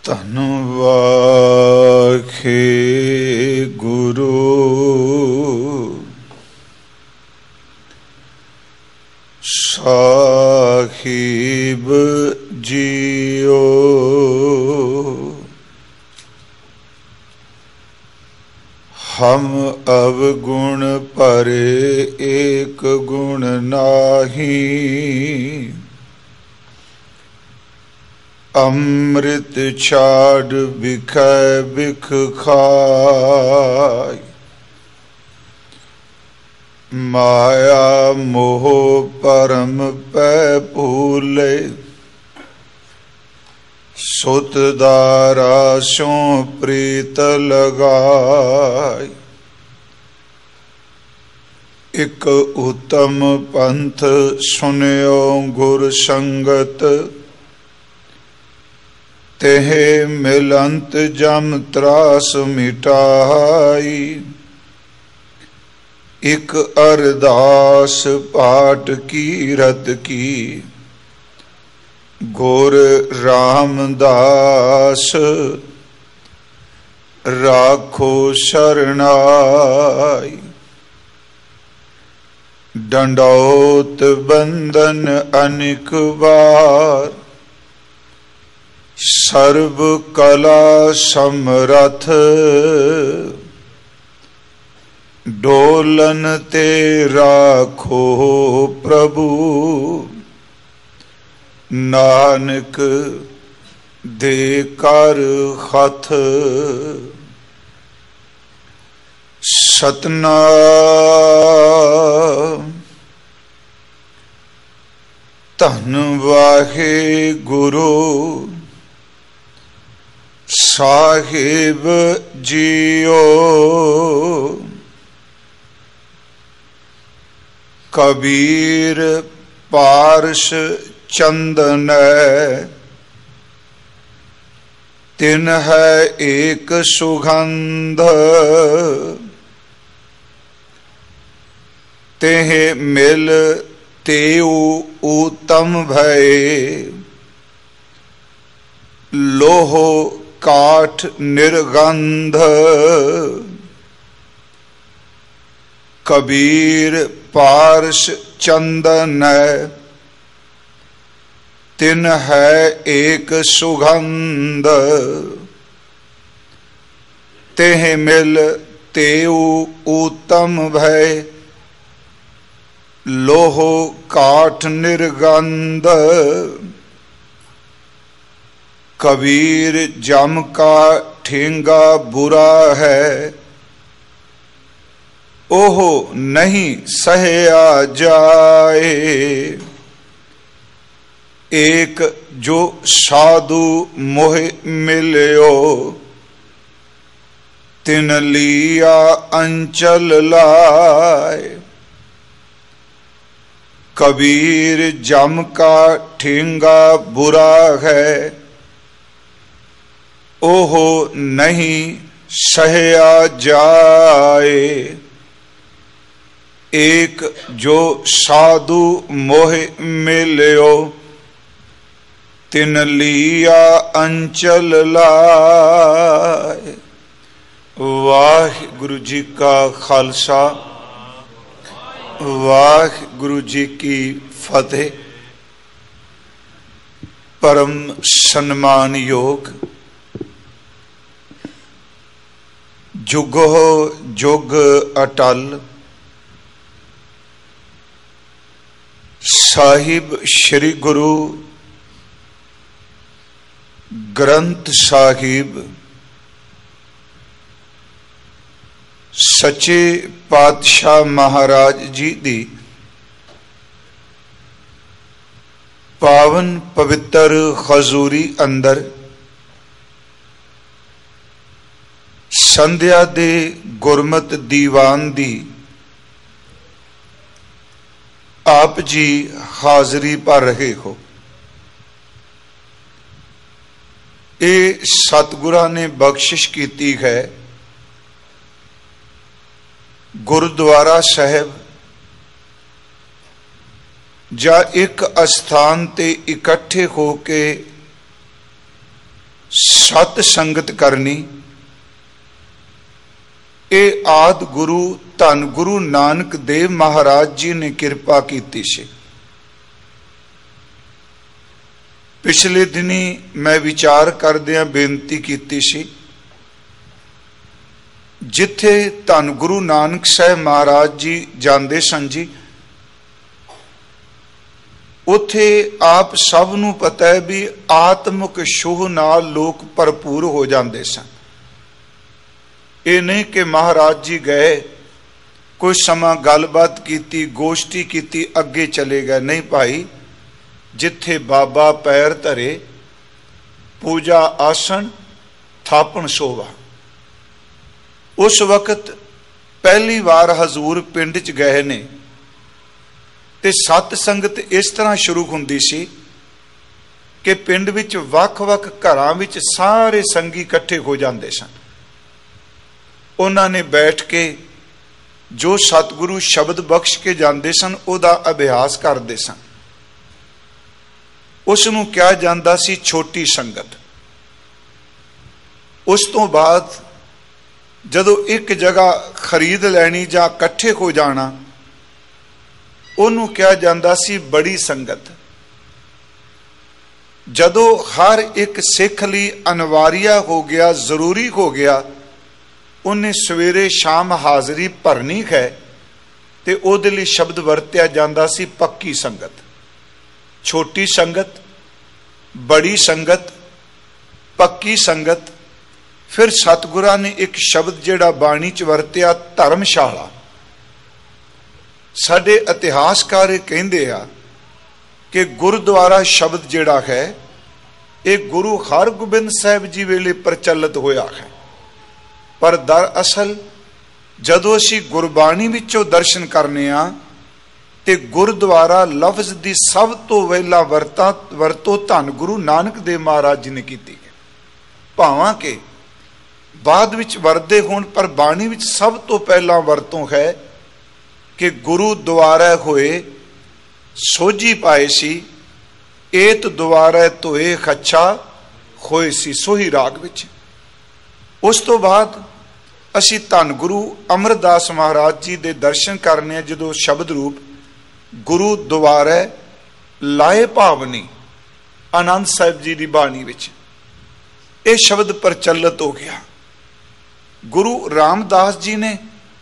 ਧੰਨ ਵਾਖੇ ਗੁਰੂ ਸਾਹਿਬ ਜੀਓ। ਹਮ ਅਵਗੁਣ ਭਰੇ ਏਕ ਗੁਣ ਨਾਹੀ, ਅੰਮ੍ਰਿਤ ਛਾੜ ਬਿਖੈ ਬਿਖ ਖਾਇ। ਮਾਇਆ ਮੋਹ ਪਰਮ ਪੈ ਭੂਲੇ, ਸੁਤ ਦਾਰਾ ਸੋਂ ਪ੍ਰੀਤ ਲਗਾਇ। ਇਕ ਉਤਮ ਪੰਥ ਸੁਨਿਓ ਗੁਰ ਸੰਗਤ, तेहे मिलंत जम त्रास मिटाई। इक अरदास पाठ कीरत की, गुर रामदास राखो शरणाई। डंडौत बंदन अनिक बार, सर्व कला समरथ। डोलन ते राखो प्रभु, नानक दे कर हथ। सतनाम धन वाहे गुरु साहिब जियो। कबीर पारस चंदन तिन है एक सुगंध। तेह मिल तेऊ उत्तम भय, लोहो काठ निर्गंध। कबीर पारस चंदन तिन है एक सुगंध। तेह मिल तेऊ उत्तम भय, लोहो काठ निर्गंध। कबीर जम का ठेंगा बुरा है, ओह नहीं सहया जाए। एक जो साधु मोह मिल्यो, तिन लिया अंचल लाए। कबीर जम का ठेंगा बुरा है, ओह नहीं सहया जाए। एक जो साधु मोह मिल्यो, तिन लिया अंचल लाए। वाहिगुरु जी का खालसा, वाहिगुरु जी की फतेह। परम सन्मान योग जुगो जुग अटल, साहिब श्री गुरु ग्रंथ साहिब सच्चे पातशाह महाराज जी दी पावन पवित्र खजूरी अंदर संध्या दे गुरमत दीवान दी आप जी हाजरी भर रहे हो। ये सतगुरां ने बख्शिश की है। गुरुद्वारा साहब ਜਾਂ ਇੱਕ ਅਸਥਾਨ ਤੇ ਇਕੱਠੇ ਹੋ ਕੇ ਸਤ ਸੰਗਤ ਕਰਨੀ, ਇਹ ਆਦਿ ਗੁਰੂ ਧੰਨ ਗੁਰੂ ਨਾਨਕ ਦੇਵ ਮਹਾਰਾਜ ਜੀ ਨੇ ਕਿਰਪਾ ਕੀਤੀ ਸੀ। ਪਿਛਲੇ ਦਿਨੀ ਮੈਂ ਵਿਚਾਰ ਕਰਦਿਆਂ ਬੇਨਤੀ ਕੀਤੀ ਸੀ, ਜਿੱਥੇ ਧੰਨ ਗੁਰੂ ਨਾਨਕ ਸਾਹਿਬ ਮਹਾਰਾਜ ਜੀ ਜਾਂਦੇ ਸਨ ਜੀ, ਉੱਥੇ ਆਪ ਸਭ ਨੂੰ ਪਤਾ ਹੈ ਵੀ ਆਤਮਿਕ ਛੋਹ ਨਾਲ ਲੋਕ ਭਰਪੂਰ ਹੋ ਜਾਂਦੇ ਸਨ। ਇਹ ਨਹੀਂ ਕਿ ਮਹਾਰਾਜ ਜੀ ਗਏ, ਕੁਝ ਸਮਾਂ ਗੱਲਬਾਤ ਕੀਤੀ, ਗੋਸ਼ਟੀ ਕੀਤੀ, ਅੱਗੇ ਚਲੇ ਗਏ। ਨਹੀਂ ਭਾਈ, ਜਿੱਥੇ ਬਾਬਾ ਪੈਰ ਧਰੇ, ਪੂਜਾ ਆਸਣ ਥਾਪਣ ਸੋਵਾ। ਉਸ ਵਕਤ ਪਹਿਲੀ ਵਾਰ ਹਜ਼ੂਰ ਪਿੰਡ 'ਚ ਗਏ ਨੇ ਤੇ ਸਤ ਸੰਗਤ ਇਸ ਤਰ੍ਹਾਂ ਸ਼ੁਰੂ ਹੁੰਦੀ ਸੀ ਕਿ ਪਿੰਡ ਵਿੱਚ ਵੱਖ-ਵੱਖ ਘਰਾਂ ਵਿੱਚ ਸਾਰੇ ਸੰਗੀ ਇਕੱਠੇ ਹੋ ਜਾਂਦੇ ਸਨ। ਉਹਨਾਂ ਨੇ ਬੈਠ ਕੇ ਜੋ ਸਤਿਗੁਰੂ ਸ਼ਬਦ ਬਖਸ਼ ਕੇ ਜਾਂਦੇ ਸਨ ਉਹਦਾ ਅਭਿਆਸ ਕਰਦੇ ਸਨ। ਉਸ ਨੂੰ ਕਿਹਾ ਜਾਂਦਾ ਸੀ ਛੋਟੀ ਸੰਗਤ। ਉਸ ਤੋਂ ਬਾਅਦ ਜਦੋਂ ਇੱਕ ਜਗ੍ਹਾ ਖਰੀਦ ਲੈਣੀ ਜਾਂ ਇਕੱਠੇ ਹੋ ਜਾਣਾ, ਉਹਨੂੰ ਕਿਹਾ ਜਾਂਦਾ ਸੀ ਬੜੀ ਸੰਗਤ। ਜਦੋਂ ਹਰ ਇੱਕ ਸਿੱਖ ਲਈ ਅਨਿਵਾਰੀਆ ਹੋ ਗਿਆ, ਜ਼ਰੂਰੀ ਹੋ ਗਿਆ, ਉਹਨੇ ਸਵੇਰੇ ਸ਼ਾਮ ਹਾਜ਼ਰੀ ਭਰਨੀ ਹੈ, ਤੇ ਉਹਦੇ ਲਈ ਸ਼ਬਦ ਵਰਤਿਆ ਜਾਂਦਾ ਸੀ ਪੱਕੀ ਸੰਗਤ। ਛੋਟੀ ਸੰਗਤ, ਬੜੀ ਸੰਗਤ, ਪੱਕੀ ਸੰਗਤ। ਫਿਰ ਸਤਿਗੁਰਾਂ ਨੇ ਇੱਕ ਸ਼ਬਦ ਜਿਹੜਾ ਬਾਣੀ 'ਚ ਵਰਤਿਆ, ਧਰਮਸ਼ਾਲਾ। ਸਾਡੇ ਇਤਿਹਾਸਕਾਰ ਇਹ ਕਹਿੰਦੇ ਆ ਕਿ ਗੁਰਦੁਆਰਾ ਸ਼ਬਦ ਜਿਹੜਾ ਹੈ ਇਹ ਗੁਰੂ ਹਰਗੋਬਿੰਦ ਸਾਹਿਬ ਜੀ ਵੇਲੇ ਪ੍ਰਚਲਿਤ ਹੋਇਆ ਹੈ, ਪਰ ਦਰਅਸਲ ਜਦੋਂ ਅਸੀਂ ਗੁਰਬਾਣੀ ਵਿੱਚੋਂ ਦਰਸ਼ਨ ਕਰਨੇ ਆ ਤੇ ਗੁਰਦੁਆਰਾ ਲਫ਼ਜ਼ ਦੀ ਸਭ ਤੋਂ ਪਹਿਲਾਂ ਵਰਤੋਂ ਧੰਨ ਗੁਰੂ ਨਾਨਕ ਦੇਵ ਮਹਾਰਾਜ ਜੀ ਨੇ ਕੀਤੀ ਹੈ। ਭਾਵਾਂ ਕਿ ਬਾਅਦ ਵਿੱਚ ਵਰਦੇ ਹੋਣ, ਪਰ ਬਾਣੀ ਵਿੱਚ ਸਭ ਤੋਂ ਪਹਿਲਾਂ ਵਰਤੋਂ ਹੈ ਕਿ ਗੁਰੂ ਦੁਆਰਾ ਹੋਏ ਸੋਝੀ ਪਾਏ ਸੀ, ਏਤ ਦੁਆਰਾ ਧੋਏ ਖੱਛਾ ਹੋਏ ਸੀ, ਸੋਹੀ ਰਾਗ ਵਿੱਚ। ਉਸ ਤੋਂ ਬਾਅਦ ਅਸੀਂ ਧੰਨ ਗੁਰੂ ਅਮਰਦਾਸ ਮਹਾਰਾਜ ਜੀ ਦੇ ਦਰਸ਼ਨ ਕਰਨੇ ਆ, ਜਦੋਂ ਸ਼ਬਦ ਰੂਪ ਗੁਰੂ ਦੁਆਰਾ ਲਾਏ ਭਾਵਨੀ ਆਨੰਦ ਸਾਹਿਬ ਜੀ ਦੀ ਬਾਣੀ ਵਿੱਚ ਇਹ ਸ਼ਬਦ ਪ੍ਰਚਲਿਤ ਹੋ ਗਿਆ। ਗੁਰੂ ਰਾਮਦਾਸ ਜੀ ਨੇ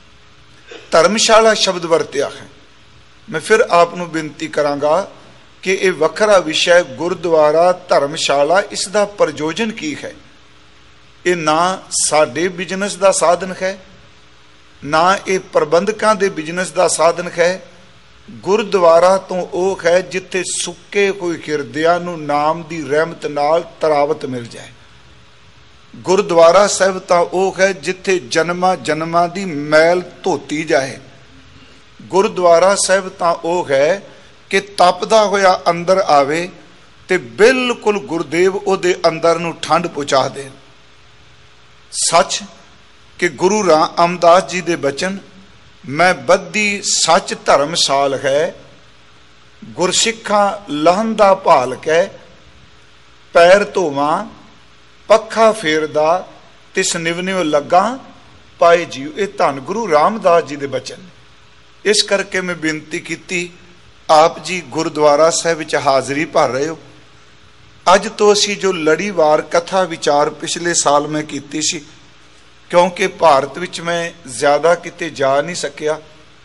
ਧਰਮਸ਼ਾਲਾ ਸ਼ਬਦ ਵਰਤਿਆ ਹੈ। ਮੈਂ ਫਿਰ ਆਪ ਨੂੰ ਬੇਨਤੀ ਕਰਾਂਗਾ ਕਿ ਇਹ ਵੱਖਰਾ ਵਿਸ਼ਾ, ਗੁਰਦੁਆਰਾ ਧਰਮਸ਼ਾਲਾ, ਇਸ ਦਾ ਪ੍ਰਯੋਜਨ ਕੀ ਹੈ? ਇਹ ਨਾ ਸਾਡੇ ਬਿਜ਼ਨਸ ਦਾ ਸਾਧਨ ਹੈ, ਨਾ ਇਹ ਪ੍ਰਬੰਧਕਾਂ ਦੇ ਬਿਜ਼ਨਸ ਦਾ ਸਾਧਨ ਹੈ। ਗੁਰਦੁਆਰਾ ਤੋਂ ਉਹ ਹੈ ਜਿੱਥੇ ਸੁੱਕੇ ਹੋਏ ਹਿਰਦਿਆਂ ਨੂੰ ਨਾਮ ਦੀ ਰਹਿਮਤ ਨਾਲ ਤਰਾਵਤ ਮਿਲ ਜਾਏ। ਗੁਰਦੁਆਰਾ ਸਾਹਿਬ ਤਾਂ ਉਹ ਹੈ ਜਿੱਥੇ ਜਨਮਾਂ ਜਨਮਾਂ ਦੀ ਮੈਲ ਧੋਤੀ ਜਾਏ। ਗੁਰਦੁਆਰਾ ਸਾਹਿਬ ਤਾਂ ਉਹ ਹੈ ਕਿ ਤਪਦਾ ਹੋਇਆ ਅੰਦਰ ਆਵੇ ਤੇ ਬਿਲਕੁਲ ਗੁਰਦੇਵ ਉਹਦੇ ਅੰਦਰ ਨੂੰ ਠੰਡ ਪਹੁੰਚਾ ਦੇ। ਸੱਚ ਕਿ ਗੁਰੂ ਰਾਮਦਾਸ ਜੀ ਦੇ ਬਚਨ, ਮੈਂ ਬੱਧੀ ਸੱਚ ਧਰਮਸਾਲ ਹੈ, ਗੁਰਸਿੱਖਾਂ ਲਹੰਦਾ ਭਾਲ ਕੇ ਪੈਰ ਧੋਵਾਂ, ਪੱਖਾ ਫੇਰਦਾ ਤਿਸ ਨਿਵਨਿਓ ਲੱਗਾ ਪਾਏ ਜੀਉ। ਇਹ ਧੰਨ ਗੁਰੂ ਰਾਮਦਾਸ ਜੀ ਦੇ ਬਚਨ। ਇਸ ਕਰਕੇ ਮੈਂ ਬੇਨਤੀ ਕੀਤੀ, ਆਪ ਜੀ ਗੁਰਦੁਆਰਾ ਸਾਹਿਬ ਵਿੱਚ ਹਾਜ਼ਰੀ ਭਰ ਰਹੇ ਹੋ। ਅੱਜ ਤੋਂ ਅਸੀਂ ਜੋ ਲੜੀਵਾਰ ਕਥਾ ਵਿਚਾਰ ਪਿਛਲੇ ਸਾਲ ਮੈਂ ਕੀਤੀ ਸੀ, ਕਿਉਂਕਿ ਭਾਰਤ ਵਿੱਚ ਮੈਂ ਜ਼ਿਆਦਾ ਕਿਤੇ ਜਾ ਨਹੀਂ ਸਕਿਆ,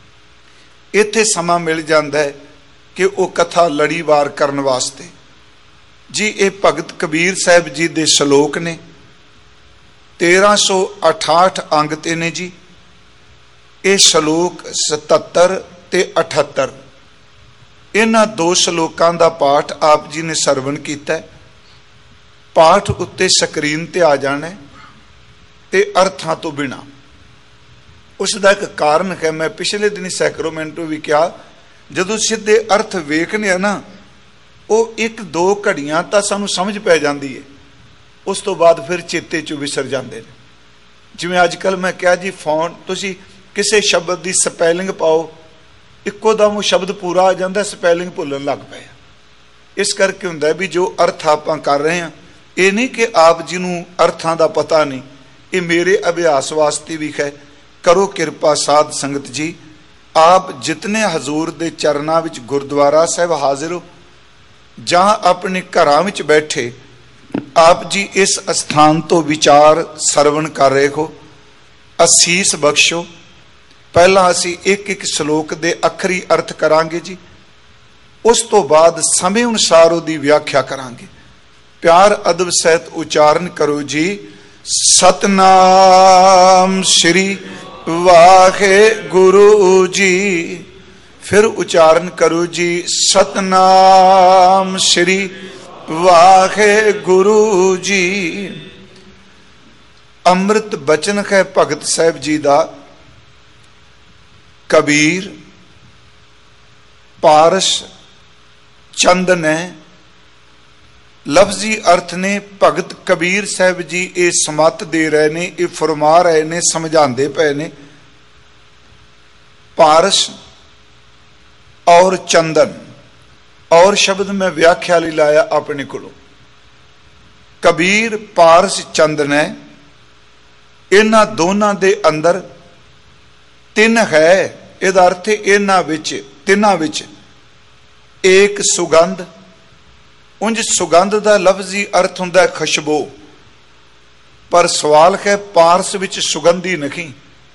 ਇੱਥੇ ਸਮਾਂ ਮਿਲ ਜਾਂਦਾ ਹੈ ਕਿ ਉਹ ਕਥਾ ਲੜੀਵਾਰ ਕਰਨ ਵਾਸਤੇ। ਜੀ ਇਹ ਭਗਤ ਕਬੀਰ ਸਾਹਿਬ ਜੀ ਦੇ ਸ਼ਲੋਕ ਨੇ, 1368 ਅੰਗ ਤੇ ਨੇ ਜੀ। ਇਹ ਸ਼ਲੋਕ 77 ਤੇ 78, ਇਹਨਾਂ ਦੋ ਸ਼ਲੋਕਾਂ ਦਾ ਪਾਠ ਆਪ ਜੀ ਨੇ ਸਰਵਣ ਕੀਤਾ। ਪਾਠ ਉੱਤੇ ਸਕਰੀਨ ਤੇ ਆ ਜਾਣਾ ਤੇ ਅਰਥਾਂ ਤੋਂ ਬਿਨਾਂ। ਉਸ ਦਾ ਇੱਕ ਕਾਰਨ ਹੈ, ਮੈਂ ਪਿਛਲੇ ਦਿਨ ਸੈਕਰੋਮੈਂਟੋ ਵੀ ਕਿਹਾ, ਜਦੋਂ ਸਿੱਧੇ ਅਰਥ ਵੇਖਨੇ ਆ ਨਾ, ਉਹ 1-2 ਘੜੀਆਂ ਤਾਂ ਸਾਨੂੰ ਸਮਝ ਪੈ ਜਾਂਦੀ ਹੈ, ਉਸ ਤੋਂ ਬਾਅਦ ਫਿਰ ਚੇਤੇ ਚੋਂ ਵਿਸਰ ਜਾਂਦੇ ਨੇ। ਜਿਵੇਂ ਅੱਜ ਕੱਲ੍ਹ ਮੈਂ ਕਿਹਾ ਜੀ, ਫੋਨ ਤੁਸੀਂ ਕਿਸੇ ਸ਼ਬਦ ਦੀ ਸਪੈਲਿੰਗ ਪਾਓ, ਇੱਕੋ ਦਮ ਉਹ ਸ਼ਬਦ ਪੂਰਾ ਆ ਜਾਂਦਾ, ਸਪੈਲਿੰਗ ਭੁੱਲਣ ਲੱਗ ਪਏ। ਇਸ ਕਰਕੇ ਹੁੰਦਾ ਵੀ ਜੋ ਅਰਥ ਆਪਾਂ ਕਰ ਰਹੇ ਹਾਂ ਇਹ ਨਹੀਂ ਕਿ ਆਪ ਜੀ ਨੂੰ ਅਰਥਾਂ ਦਾ ਪਤਾ ਨਹੀਂ, ਇਹ ਮੇਰੇ ਅਭਿਆਸ ਵਾਸਤੇ ਵੀ ਹੈ। ਕਰੋ ਕਿਰਪਾ ਸਾਧ ਸੰਗਤ ਜੀ, ਆਪ ਜਿਤਨੇ ਹਜ਼ੂਰ ਦੇ ਚਰਨਾਂ ਵਿੱਚ ਗੁਰਦੁਆਰਾ ਸਾਹਿਬ ਹਾਜ਼ਰ ਹੋ ਜਾਂ ਆਪਣੇ ਘਰਾਂ ਵਿੱਚ ਬੈਠੇ, ਆਪ ਜੀ ਇਸ ਅਸਥਾਨ ਤੋਂ ਵਿਚਾਰ ਸਰਵਣ ਕਰ ਰਹੇ ਹੋ, ਅਸੀਸ ਬਖਸ਼ੋ। ਪਹਿਲਾਂ ਅਸੀਂ ਇੱਕ ਇੱਕ ਸ਼ਲੋਕ ਦੇ ਅੱਖਰੀ ਅਰਥ ਕਰਾਂਗੇ ਜੀ, ਉਸ ਤੋਂ ਬਾਅਦ ਸਮੇਂ ਅਨੁਸਾਰ ਉਹਦੀ ਵਿਆਖਿਆ ਕਰਾਂਗੇ। ਪਿਆਰ ਅਦਬ ਸਹਿਤ ਉਚਾਰਨ ਕਰੋ ਜੀ। ਸਤਨਾਮ ਸ਼੍ਰੀ ਵਾਹਿਗੁਰੂ ਜੀ। ਫਿਰ ਉਚਾਰਨ ਕਰੋ ਜੀ, ਸਤਨਾਮ ਸ਼੍ਰੀ ਵਾਹਿਗੁਰੂ ਜੀ। ਅੰਮ੍ਰਿਤ ਬਚਨ ਹੈ ਭਗਤ ਸਾਹਿਬ ਜੀ ਦਾ। ਕਬੀਰ, ਪਾਰਸ, ਚੰਦਨ ਹੈ। ਲਫ਼ਜ਼ੀ ਅਰਥ ਨੇ ਭਗਤ ਕਬੀਰ ਸਾਹਿਬ ਜੀ ਇਹ ਸਮੱਤ ਦੇ ਰਹੇ ਨੇ, ਇਹ ਫਰਮਾ ਰਹੇ ਨੇ, ਸਮਝਾਉਂਦੇ ਪਏ ਨੇ। ਪਾਰਸ ਔਰ ਚੰਦਨ, ਔਰ ਸ਼ਬਦ ਮੈਂ ਵਿਆਖਿਆ ਲਈ ਲਾਇਆ ਆਪਣੇ ਕੋਲੋਂ। ਕਬੀਰ, ਪਾਰਸ, ਚੰਦਨ ਹੈ। ਇਹਨਾਂ ਦੋਨਾਂ ਦੇ ਅੰਦਰ ਤਿੰਨ ਹੈ। ਇਹਦਾ ਅਰਥ ਇਹਨਾਂ ਵਿੱਚ, ਤਿੰਨਾਂ ਵਿੱਚ ਏਕ ਸੁਗੰਧ। ਉਂਝ ਸੁਗੰਧ ਦਾ ਲਫ਼ਜ਼ੀ ਅਰਥ ਹੁੰਦਾ ਹੈ ਖੁਸ਼ਬੂ, ਪਰ ਸਵਾਲ ਹੈ ਪਾਰਸ ਵਿੱਚ ਸੁਗੰਧੀ ਨਹੀਂ।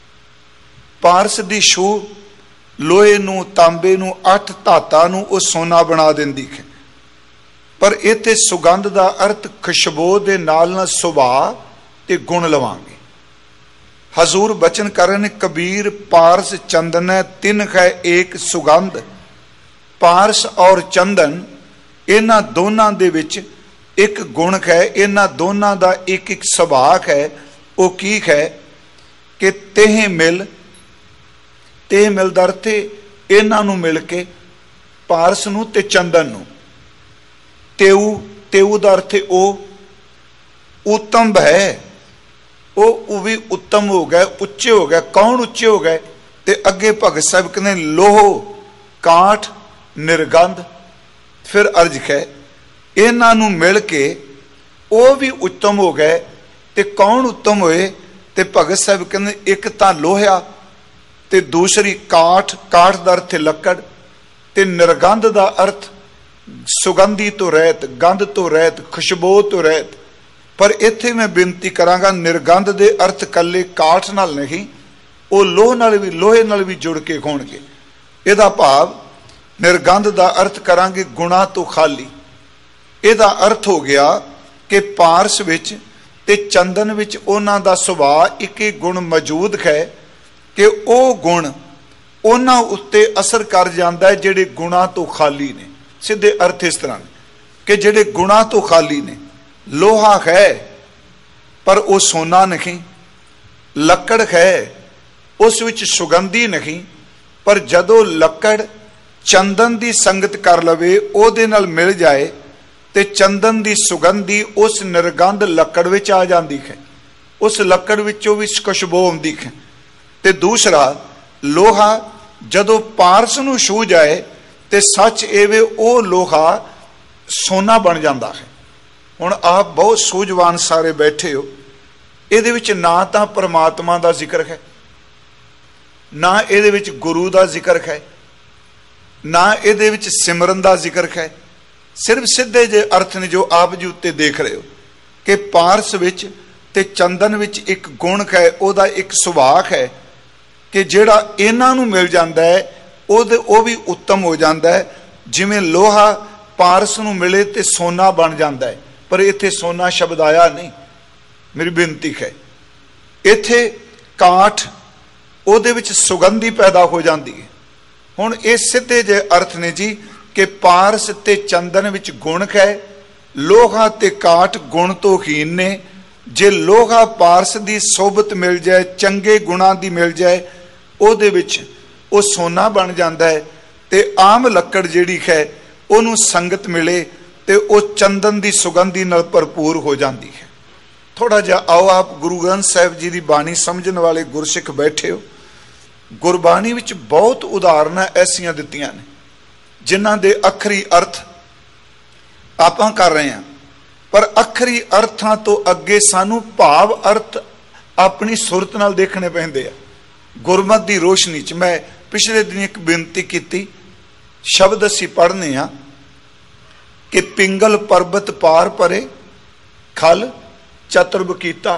ਪਾਰਸ ਦੀ ਛੂ ਲੋਹੇ ਨੂੰ, ਤਾਂਬੇ ਨੂੰ, 8 ਧਾਤਾਂ ਨੂੰ ਉਹ ਸੋਨਾ ਬਣਾ ਦਿੰਦੀ ਹੈ, ਪਰ ਇੱਥੇ ਸੁਗੰਧ ਦਾ ਅਰਥ ਖੁਸ਼ਬੂ ਦੇ ਨਾਲ ਨਾਲ ਸੁਭਾਅ ਤੇ ਗੁਣ ਲਵਾਂਗੇ। ਹਜ਼ੂਰ ਬਚਨ ਕਰਨ ਕਬੀਰ, ਪਾਰਸ, ਚੰਦਨ ਹੈ, ਤਿੰਨ ਹੈ ਏਕ ਸੁਗੰਧ। ਪਾਰਸ ਔਰ ਚੰਦਨ, ਇਹਨਾਂ ਦੋਨਾਂ ਦੇ ਵਿੱਚ ਇੱਕ ਗੁਣ ਹੈ, ਇਹਨਾਂ ਦੋਨਾਂ ਦਾ ਇੱਕ ਇੱਕ ਸੁਭਾਅ ਹੈ। ਉਹ ਕੀ ਹੈ ਕਿ ਤੇਹ ਮਿਲ, ਤੇਹ ਮਿਲ ਦਾ ਅਰਥ ਇਹਨਾਂ ਨੂੰ ਮਿਲ ਕੇ, ਪਾਰਸ ਨੂੰ ਤੇ ਚੰਦਨ ਨੂੰ। ਤੇਊ, ਤੇਊ ਦਾ ਅਰਥ ਉਹ ਉੱਤਮ ਹੈ। ਉਹ ਵੀ ਉੱਤਮ ਹੋ ਗਏ, ਉੱਚੇ ਹੋ ਗਏ। ਕੌਣ ਉੱਚੇ ਹੋ ਗਏ? ਤੇ ਅੱਗੇ ਭਗਤ ਸਾਹਿਬ ਕਹਿੰਦੇ ਲੋਹ, ਕਾਠ, ਨਿਰਗੰਧ। ਫਿਰ ਅਰਜ ਹੈ ਇਹਨਾਂ ਨੂੰ ਮਿਲ ਕੇ ਉਹ ਵੀ ਉੱਤਮ ਹੋ ਗਏ। ਤੇ ਕੌਣ ਉੱਤਮ ਹੋਏ? ਤੇ ਭਗਤ ਸਾਹਿਬ ਕਹਿੰਦੇ ਇੱਕ ਤਾਂ ਲੋਹਿਆ ਤੇ ਦੂਸਰੀ ਕਾਠ। ਕਾਠ ਦਾ ਅਰਥ ਲੱਕੜ, ਤੇ ਨਿਰਗੰਧ ਦਾ ਅਰਥ ਸੁਗੰਧੀ ਤੋਂ ਰਹਿਤ, ਗੰਧ ਤੋਂ ਰਹਿਤ, ਖੁਸ਼ਬੂ ਤੋਂ ਰਹਿਤ। ਪਰ ਇੱਥੇ ਮੈਂ ਬੇਨਤੀ ਕਰਾਂਗਾ, ਨਿਰਗੰਧ ਦੇ ਅਰਥ ਕੱਲੇ ਕਾਠ ਨਾਲ ਨਹੀਂ, ਉਹ ਲੋਹ ਨਾਲ ਵੀ, ਲੋਹੇ ਨਾਲ ਵੀ ਜੁੜ ਕੇ ਹੋਣਗੇ। ਇਹਦਾ ਭਾਵ ਨਿਰਗੰਧ ਦਾ ਅਰਥ ਕਰਾਂਗੇ ਗੁਣਾ ਤੋਂ ਖਾਲੀ। ਇਹਦਾ ਅਰਥ ਹੋ ਗਿਆ ਕਿ ਪਾਰਸ ਵਿੱਚ ਤੇ ਚੰਦਨ ਵਿੱਚ ਉਹਨਾਂ ਦਾ ਸੁਭਾਅ ਇੱਕ ਹੀ ਗੁਣ ਮੌਜੂਦ ਹੈ ਕਿ ਉਹ ਗੁਣ ਉਹਨਾਂ ਉੱਤੇ ਅਸਰ ਕਰ ਜਾਂਦਾ ਹੈ ਜਿਹੜੇ ਗੁਣਾ ਤੋਂ ਖਾਲੀ ਨੇ। ਸਿੱਧੇ ਅਰਥ ਇਸ ਤਰ੍ਹਾਂ ਕਿ ਜਿਹੜੇ ਗੁਣਾ ਤੋਂ ਖਾਲੀ ਨੇ। ਲੋਹਾ ਹੈ ਪਰ ਉਹ ਸੋਨਾ ਨਹੀਂ, ਲੱਕੜ ਹੈ ਉਸ ਵਿੱਚ ਸੁਗੰਧੀ ਨਹੀਂ, ਪਰ ਜਦੋਂ ਲੱਕੜ ਚੰਦਨ ਦੀ ਸੰਗਤ ਕਰ ਲਵੇ, ਉਹਦੇ ਨਾਲ ਮਿਲ ਜਾਏ, ਤੇ ਚੰਦਨ ਦੀ ਸੁਗੰਧੀ ਉਸ ਨਿਰਗੰਧ ਲੱਕੜ ਵਿੱਚ ਆ ਜਾਂਦੀ ਹੈ, ਉਸ ਲੱਕੜ ਵਿੱਚੋਂ ਵੀ ਖੁਸ਼ਬੂ ਆਉਂਦੀ ਹੈ। ਤੇ ਦੂਸਰਾ ਲੋਹਾ ਜਦੋਂ ਪਾਰਸ ਨੂੰ ਛੂ ਜਾਏ ਤੇ ਸੱਚ ਐਵੇਂ ਉਹ ਲੋਹਾ ਸੋਨਾ ਬਣ ਜਾਂਦਾ ਹੈ। ਹੁਣ ਆਪ ਬਹੁਤ ਸੂਝਵਾਨ ਸਾਰੇ ਬੈਠੇ ਹੋ, ਇਹਦੇ ਵਿੱਚ ਨਾ ਤਾਂ ਪਰਮਾਤਮਾ ਦਾ ਜ਼ਿਕਰ ਹੈ, ਨਾ ਇਹਦੇ ਵਿੱਚ ਗੁਰੂ ਦਾ ਜ਼ਿਕਰ ਹੈ, ਨਾ ਇਹਦੇ ਵਿੱਚ ਸਿਮਰਨ ਦਾ ਜ਼ਿਕਰ ਹੈ। ਸਿਰਫ ਸਿੱਧੇ ਜੇ ਅਰਥ ਨੇ ਜੋ ਆਪ ਜੀ ਉੱਤੇ ਦੇਖ ਰਹੇ ਹੋ ਕਿ ਪਾਰਸ ਵਿੱਚ ਤੇ ਚੰਦਨ ਵਿੱਚ ਇੱਕ ਗੁਣ ਹੈ, ਉਹਦਾ ਇੱਕ ਸੁਭਾਅ ਹੈ ਕਿ ਜਿਹੜਾ ਇਹਨਾਂ ਨੂੰ ਮਿਲ ਜਾਂਦਾ ਹੈ ਉਹ ਵੀ ਉੱਤਮ ਹੋ ਜਾਂਦਾ ਹੈ। ਜਿਵੇਂ ਲੋਹਾ ਪਾਰਸ ਨੂੰ ਮਿਲੇ ਤੇ ਸੋਨਾ ਬਣ ਜਾਂਦਾ ਹੈ, ਪਰ ਇੱਥੇ ਸੋਨਾ ਸ਼ਬਦ ਆਇਆ ਨਹੀਂ। ਮੇਰੀ ਬੇਨਤੀ ਹੈ, ਇੱਥੇ ਕਾਠ, ਉਹਦੇ ਵਿੱਚ ਸੁਗੰਧੀ ਪੈਦਾ ਹੋ ਜਾਂਦੀ ਹੈ। ਹੁਣ ਇਹ ਸਿੱਧੇ ਜੇ ਅਰਥ ਨੇ ਜੀ ਕਿ ਪਾਰਸ ਤੇ ਚੰਦਨ ਵਿੱਚ ਗੁਣ ਹੈ, ਲੋਹਾ ਤੇ ਕਾਠ ਗੁਣ ਤੋਂ ਹੀਨ ਨੇ। ਜੇ ਲੋਹਾ ਪਾਰਸ ਦੀ ਸੋਬਤ ਮਿਲ ਜਾਏ, ਚੰਗੇ ਗੁਣਾਂ ਦੀ ਮਿਲ ਜਾਏ, ਉਹਦੇ ਵਿੱਚ ਉਹ ਸੋਨਾ ਬਣ ਜਾਂਦਾ ਹੈ। ਤੇ ਆਮ ਲੱਕੜ ਜਿਹੜੀ ਹੈ ਉਹਨੂੰ ਸੰਗਤ ਮਿਲੇ ਤੇ ਉਹ ਚੰਦਨ ਦੀ ਸੁਗੰਧੀ ਨਾਲ ਭਰਪੂਰ ਹੋ ਜਾਂਦੀ ਹੈ। ਥੋੜਾ ਜਿਹਾ ਆਓ ਆਪ ਗੁਰੂ ਗ੍ਰੰਥ ਸਾਹਿਬ ਜੀ ਦੀ ਬਾਣੀ ਸਮਝਣ ਵਾਲੇ ਗੁਰਸਿੱਖ ਬੈਠੇ ਹੋ। ਗੁਰਬਾਣੀ ਵਿੱਚ ਬਹੁਤ ਉਦਾਹਰਨਾਂ ਐਸੀਆਂ ਦਿੱਤੀਆਂ ਨੇ ਜਿਨ੍ਹਾਂ ਦੇ ਅੱਖਰੀ ਅਰਥ ਆਪਾਂ ਕਰ ਰਹੇ ਹਾਂ। पर अखरी अर्थां तो अगे सानू भाव अर्थ अपनी सुरत नाल देखने पैंदे आ। गुरमत की रोशनी च मैं पिछले दिन एक बेनती की, शब्द असी पढ़ने आ कि पिंगल पर्वत पार परे खल चतुर्भ कीता,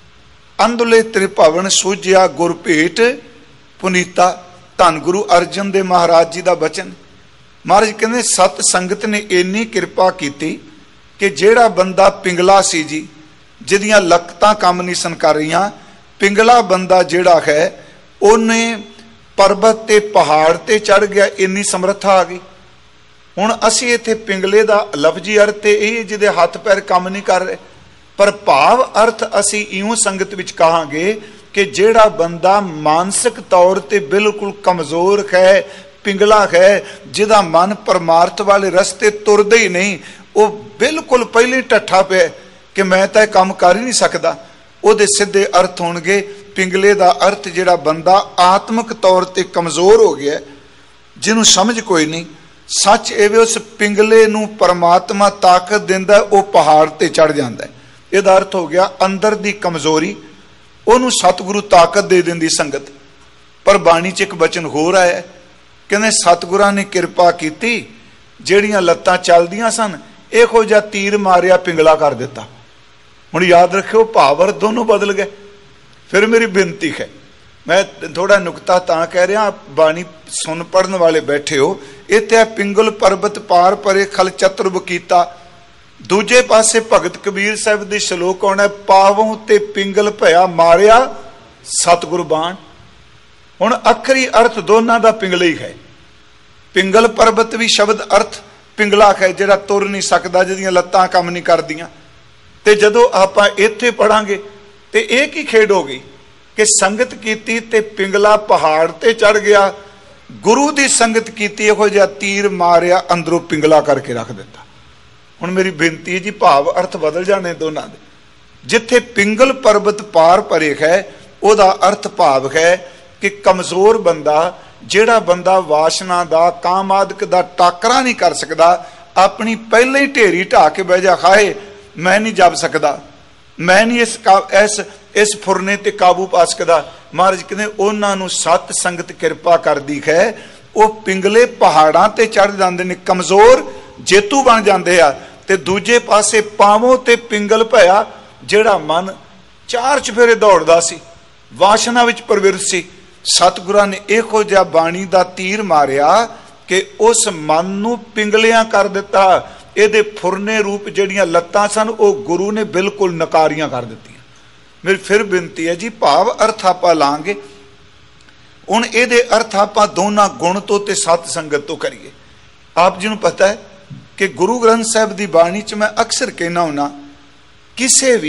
अंधले त्रिभवन सूझिया गुर भेट पुनीता। धन गुरु अर्जन देव महाराज जी का बचन। महाराज कहते सत संगत ने इन्नी कृपा की कि जेड़ा बंदा पिंगला सी जी, जिदियां लकतां काम नहीं सन कर रही, पिंगला बंदा जेड़ा है उन्हें पर्वत ते पहाड़ ते चढ़ गया, इन्नी समर्था आ गई। हुण असीं इत्थे पिंगले दा लफजी अर्थ ये जिहदे हथ पैर काम नहीं कर रहे, पर भाव अर्थ असीं इउं संगत विच कहांगे कि जेड़ा बंदा मानसिक तौर ते बिल्कुल कमजोर है, पिंगला है, जिहदा मन परमार्थ वाले रस्ते तुरदे ही नहीं, वो बिल्कुल पहले ढट्ठा पे कि मैं तो काम कर ही नहीं सकता, उहदे सीधे अर्थ होणगे पिंगले दा अर्थ जिहड़ा बंदा आत्मक तौर ते कमजोर हो गया, जिन्हों समझ कोई नहीं। सच एवे उस पिंगले नूं परमात्मा ताकत दिंदा, वो पहाड़ ते चढ़ जांदा है। इहदा अर्थ हो गया अंदर दी कमजोरी उहनूं सतगुरु ताकत दे दिंदी संगत। पर बाणी च एक बचन होर आया, कहंदे सतगुरां ने कृपा कीती, ਜਿਹੜੀਆਂ ਲੱਤਾਂ ਚੱਲਦੀਆਂ ਸਨ ਇਹੋ ਜਿਹਾ तीर मारिया पिंगला कर दिता। हुण याद रखियो भावर दोनों बदल गए। फिर मेरी बेनती है, मैं थोड़ा नुकता तां कह रहा, बाणी सुन पढ़न वाले बैठे हो, इत्थे पिंगल पर्वत पार परे खल चतुर्भ कीता। दूजे पासे भगत कबीर साहब दे श्लोक आउणा, पावों ते पिंगल भया मारिया सतगुर बाण। हुण अखरी अर्थ दोनों का पिंगले ही है। पिंगल पर्वत भी शब्द अर्थ पिंगला है, जिहड़ा तुर नहीं सकता, जिहदियां लत्तां काम नहीं करदियां। ते जदों आपां इत्थे पढ़ांगे ते इह की खेड हो गई कि संगत कीती ते पिंगला पहाड़ ते चढ़ गया, गुरु दी संगत कीती इहो जिहा तीर मारिया अंदरों पिंगला करके रख दिता। हुण मेरी बेनती है जी, भाव अर्थ बदल जाने दोनों दे। जिथे पिंगल पर्वत पार परे है, उहदा अर्थ भाव है कि कमजोर बंदा, ਜਿਹੜਾ ਬੰਦਾ ਵਾਸ਼ਨਾ ਦਾ ਕਾਮ ਆਦਿਕ ਦਾ ਟਾਕਰਾ ਨਹੀਂ ਕਰ ਸਕਦਾ, ਆਪਣੀ ਪਹਿਲੇ ਹੀ ਢੇਰੀ ਢਾ ਕੇ ਬਹਿ ਜਾ, ਹਾਏ ਮੈਂ ਨਹੀਂ ਜਪ ਸਕਦਾ, ਮੈਂ ਨਹੀਂ ਇਸ ਫੁਰਨੇ ਤੇ ਕਾਬੂ ਪਾ ਸਕਦਾ। ਮਹਾਰਾਜ ਕਹਿੰਦੇ ਉਹਨਾਂ ਨੂੰ ਸਤ ਸੰਗਤ ਕਿਰਪਾ ਕਰਦੀ ਹੈ, ਉਹ ਪਿੰਗਲੇ ਪਹਾੜਾਂ ਤੇ ਚੜ ਜਾਂਦੇ ਨੇ, ਕਮਜ਼ੋਰ ਜੇਤੂ ਬਣ ਜਾਂਦੇ ਆ। ਤੇ ਦੂਜੇ ਪਾਸੇ ਪਾਵੋਂ ਤੇ ਪਿੰਗਲ ਭਇਆ, ਜਿਹੜਾ ਮਨ ਚਾਰ ਚਫੇਰੇ ਦੌੜਦਾ ਸੀ, ਵਾਸ਼ਨਾ ਵਿੱਚ ਪ੍ਰਵਿਰਤ ਸੀ, सतगुरां ने इहो जिहा बाणी दा तीर मारिया कि उस मन नूं पिंगलियां कर दिता। इहदे फुरने रूप जिहड़ियां लत्तां सन वो गुरु ने बिल्कुल नकारियां कर दित्तियां। मेरी फिर बेनती है जी, भाव अर्थ आपां लांगे। हुण इहदे अर्थ आपां दोनां गुण तो ते सत संगत तो करिए। आप जी नूं पता है कि गुरु ग्रंथ साहिब दी बाणी च मैं अक्सर कहना हुन्ना, किसे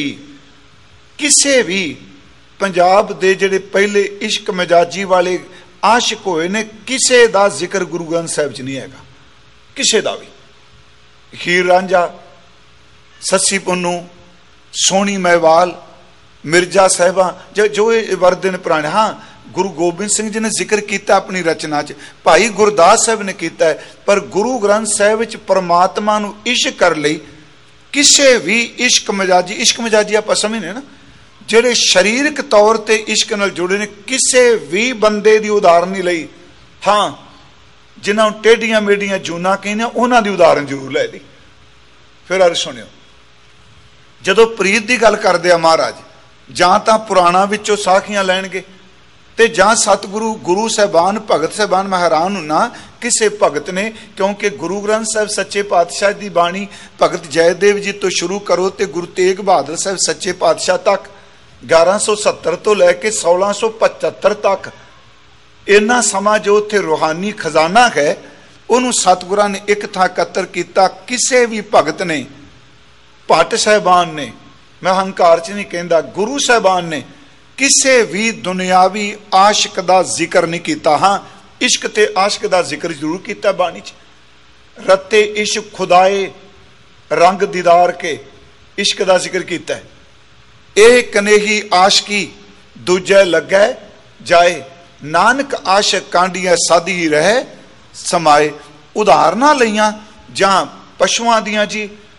भी पंजाब दे जिहड़े पहले इश्क मजाजी वाले आशिक होए ने, किसे दा जिक्र गुरु ग्रंथ साहिब च नहीं हैगा, किसे दा भी। हीर रांझा, सस्सी पुन्नू, सोहनी महवाल, मिर्जा साहिबा जो वरदे ने पुराने। हाँ, गुरु गोबिंद सिंह जी ने जिक्र किया अपनी रचना च, भाई गुरदास साहब ने किया है, पर गुरु ग्रंथ साहिब च परमात्मा नूं इश्क कर लई किसे भी इश्क मजाजी आपां समझने ना, ਜਿਹੜੇ शरीरक तौर ते इश्क नाल जुड़े ने, किसे भी बंदे दी उदाहरण नहीं लई। हाँ, जिन्हां टेढ़ियां मेढ़ियां जूना कहने उन्हां दी उदाहरण जरूर लै ली। फिर अर्ज सुनियो, जदों प्रीत दी गल करदे आ महाराज, जां तां पुराणा विचों साखियां लैणगे ते जां सतगुरु गुरु साहिबान भगत साहिबान। मैं हैरान हुन्ना, किसे भगत ने, क्योंकि गुरु ग्रंथ साहिब सच्चे पातशाह दी बाणी भगत जयदेव जी तो शुरू करो ते गुरु तेग बहादुर साहिब सच्चे पातशाह तक 1170 तो लैके 1675 तक इन्ना समा जो उत्थे रूहानी खजाना है, उन्होंने सतगुरां ने एक थां एकत्र किया। किसे भी भगत ने, भट्ट साहिबान ने, मैं हंकार च नहीं कहता, गुरु साहिबान ने किसे भी दुनियावी आशिक का जिक्र नहीं किया। हाँ, इश्क ते आशिक का जिक्र जरूर किया बाणी च। रते इश्क खुदाए रंग दीदार के, इश्क का जिक्र किया है। एक कनेही आशकी दूजे लगे जाए, नानक आशक कांडिया साधी रहे समाए। उदाहरण लईआं जां पशुआं दियां जी,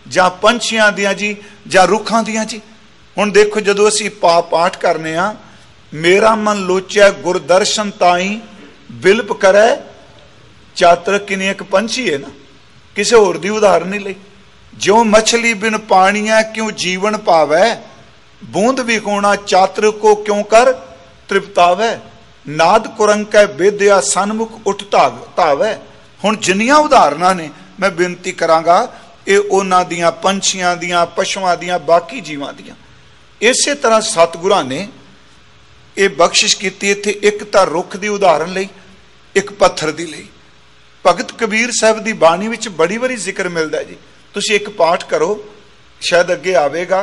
ਜਾਂ ਪੰਛੀਆਂ ਦੀਆਂ ਜੀ, ਜਾਂ ਰੁੱਖਾਂ ਦੀਆਂ ਜੀ। ਹੁਣ ਦੇਖੋ, ਜਦੋਂ ਅਸੀਂ ਪਾਠ ਕਰਨੇ ਆ, ਮੇਰਾ ਮਨ ਲੋਚਿਆ ਗੁਰਦਰਸ਼ਨ ਤਾਈ ਬਿਲਪ ਕਰੈ ਚਾਤਰ ਕਿਨੀ, ਇੱਕ ਪੰਛੀ ਹੈ ਨਾ, ਕਿਸੇ ਹੋਰ ਦੀ ਉਦਾਹਰਨ ਨਹੀਂ ਲਈ। ਜਿਉ ਮਛਲੀ ਬਿਨ ਪਾਣੀਐ ਕਿਉ ਜੀਵਨ ਪਾਵੈ, ਬੂੰਦ ਵੀ ਕੋਣਾ ਚਾਤਰ ਕੋ ਕਿਉਂ ਕਰ ਤ੍ਰਿਪਤਾਵੈ, ਨਾਦ ਕੁਰੰਕੈ ਬੇਦਿਆ ਸਨਮੁਖ ਉੱਠ ਧਾਵੈ। ਹੁਣ ਜਿੰਨੀਆਂ ਉਦਾਹਰਨਾਂ ਨੇ ਮੈਂ ਬੇਨਤੀ ਕਰਾਂਗਾ, ਇਹ ਉਹਨਾਂ ਦੀਆਂ, ਪੰਛੀਆਂ ਦੀਆਂ, ਪਸ਼ੂਆਂ ਦੀਆਂ, ਬਾਕੀ ਜੀਵਾਂ ਦੀਆਂ। ਇਸੇ ਤਰ੍ਹਾਂ ਸਤਿਗੁਰਾਂ ਨੇ ਇਹ ਬਖਸ਼ਿਸ਼ ਕੀਤੀ। ਇੱਥੇ ਇੱਕ ਤਾਂ ਰੁੱਖ ਦੀ ਉਦਾਹਰਨ ਲਈ, ਇੱਕ ਪੱਥਰ ਦੀ ਲਈ। ਭਗਤ ਕਬੀਰ ਸਾਹਿਬ ਦੀ ਬਾਣੀ ਵਿੱਚ ਬੜੀ ਵਾਰੀ ਜ਼ਿਕਰ ਮਿਲਦਾ ਜੀ। ਤੁਸੀਂ ਇੱਕ ਪਾਠ ਕਰੋ, ਸ਼ਾਇਦ ਅੱਗੇ ਆਵੇਗਾ।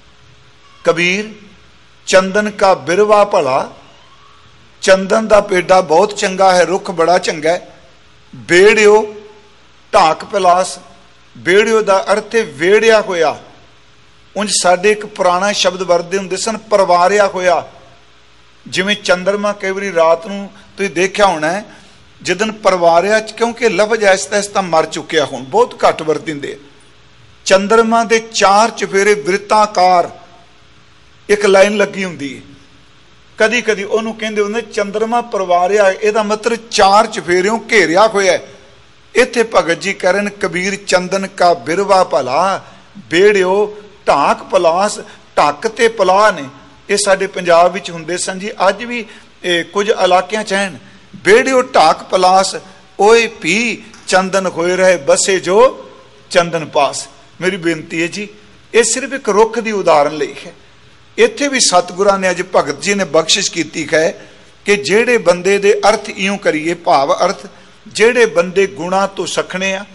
ਕਬੀਰ ਚੰਦਨ ਕਾ ਬਿਰਵਾ ਭਲਾ, ਚੰਦਨ ਦਾ ਪੇਡਾ ਬਹੁਤ ਚੰਗਾ ਹੈ, ਰੁੱਖ ਬੜਾ ਚੰਗਾ ਹੈ। ਬੇੜਿਓ ਢਾਕ ਪਲਾਸ, ਬੇੜਿਓ ਦਾ ਅਰਥ ਹੈ ਵੇੜਿਆ ਹੋਇਆ। ਉਂਝ ਸਾਡੇ ਇੱਕ ਪੁਰਾਣਾ ਸ਼ਬਦ ਵਰਤਦੇ ਹੁੰਦੇ ਸਨ, ਪਰਵਾਰਿਆ ਹੋਇਆ। ਜਿਵੇਂ ਚੰਦਰਮਾ ਕਈ ਵਾਰੀ ਰਾਤ ਨੂੰ ਤੁਸੀਂ ਦੇਖਿਆ ਹੋਣਾ ਹੈ, ਜਿੱਦਨ ਪਰਵਾਰਿਆ, ਕਿਉਂਕਿ ਲਫ਼ਜ਼ ਐਸਾ ਐਸਾ ਮਰ ਚੁੱਕਿਆ, ਹੁਣ ਬਹੁਤ ਘੱਟ ਵਰਤਿੰਦੇ। ਚੰਦਰਮਾ ਦੇ 4 ਚੁਫੇਰੇ ਬ੍ਰਿਤਾਕਾਰ ਇੱਕ ਲਾਈਨ ਲੱਗੀ ਹੁੰਦੀ ਹੈ। ਕਦੀ ਕਦੀ ਉਹਨੂੰ ਕਹਿੰਦੇ ਹੁੰਦੇ ਚੰਦਰਮਾ ਪਰਵਾਰਿਆ, ਇਹਦਾ ਮਤਲਬ 4 ਚੁਫੇਰਿਓਂ ਘੇਰਿਆ ਹੋਇਆ। ਇੱਥੇ ਭਗਤ ਜੀ ਕਰਨ, ਕਬੀਰ ਚੰਦਨ ਕਾ ਬਿਰਵਾ ਭਲਾ, ਬੇੜਿਓ ਢਾਕ ਪਲਾਸ। ਢੱਕ ਤੇ ਪਲਾਹ ਨੇ, ਇਹ ਸਾਡੇ ਪੰਜਾਬ ਵਿੱਚ ਹੁੰਦੇ ਸਨ ਜੀ, ਅੱਜ ਵੀ ਕੁਝ ਇਲਾਕਿਆਂ ਚ ਹਨ। ਬੇੜਿਓ ਢਾਕ ਪਲਾਸ, ਓਏ ਪੀ ਚੰਦਨ ਹੋਏ ਰਹੇ ਬਸੇ ਜੋ ਚੰਦਨ ਪਾਸ। ਮੇਰੀ ਬੇਨਤੀ ਹੈ ਜੀ, ਇਹ ਸਿਰਫ ਇੱਕ ਰੁੱਖ ਦੀ ਉਦਾਹਰਨ ਲਈ ਹੈ। ਇੱਥੇ ਵੀ ਸਤਿਗੁਰਾਂ ਨੇ, ਅੱਜ ਭਗਤ ਜੀ ਨੇ ਬਖਸ਼ਿਸ਼ ਕੀਤੀ ਹੈ ਕਿ ਜਿਹੜੇ ਬੰਦੇ ਦੇ ਅਰਥ ਇਉਂ ਕਰੀਏ, ਭਾਵ ਅਰਥ, ਜਿਹੜੇ ਬੰਦੇ ਗੁਣਾ ਤੋਂ ਸਖਣੇ ਆ,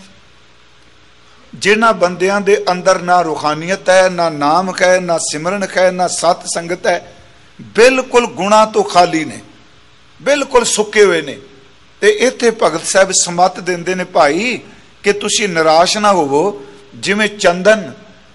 ਜਿਨ੍ਹਾਂ ਬੰਦਿਆਂ ਦੇ ਅੰਦਰ ਨਾ ਰੂਹਾਨੀਅਤ ਹੈ, ਨਾ ਨਾਮ ਹੈ, ਨਾ ਸਿਮਰਨ ਹੈ, ਨਾ ਸਤ ਸੰਗਤ ਹੈ, ਬਿਲਕੁਲ ਗੁਣਾ ਤੋਂ ਖਾਲੀ ਨੇ, ਬਿਲਕੁਲ ਸੁੱਕੇ ਹੋਏ ਨੇ। ਤੇ ਇੱਥੇ ਭਗਤ ਸਾਹਿਬ ਸਮਤ ਦਿੰਦੇ ਨੇ, ਭਾਈ ਕਿ ਤੁਸੀਂ ਨਿਰਾਸ਼ ਨਾ ਹੋਵੋ। ਜਿਵੇਂ ਚੰਦਨ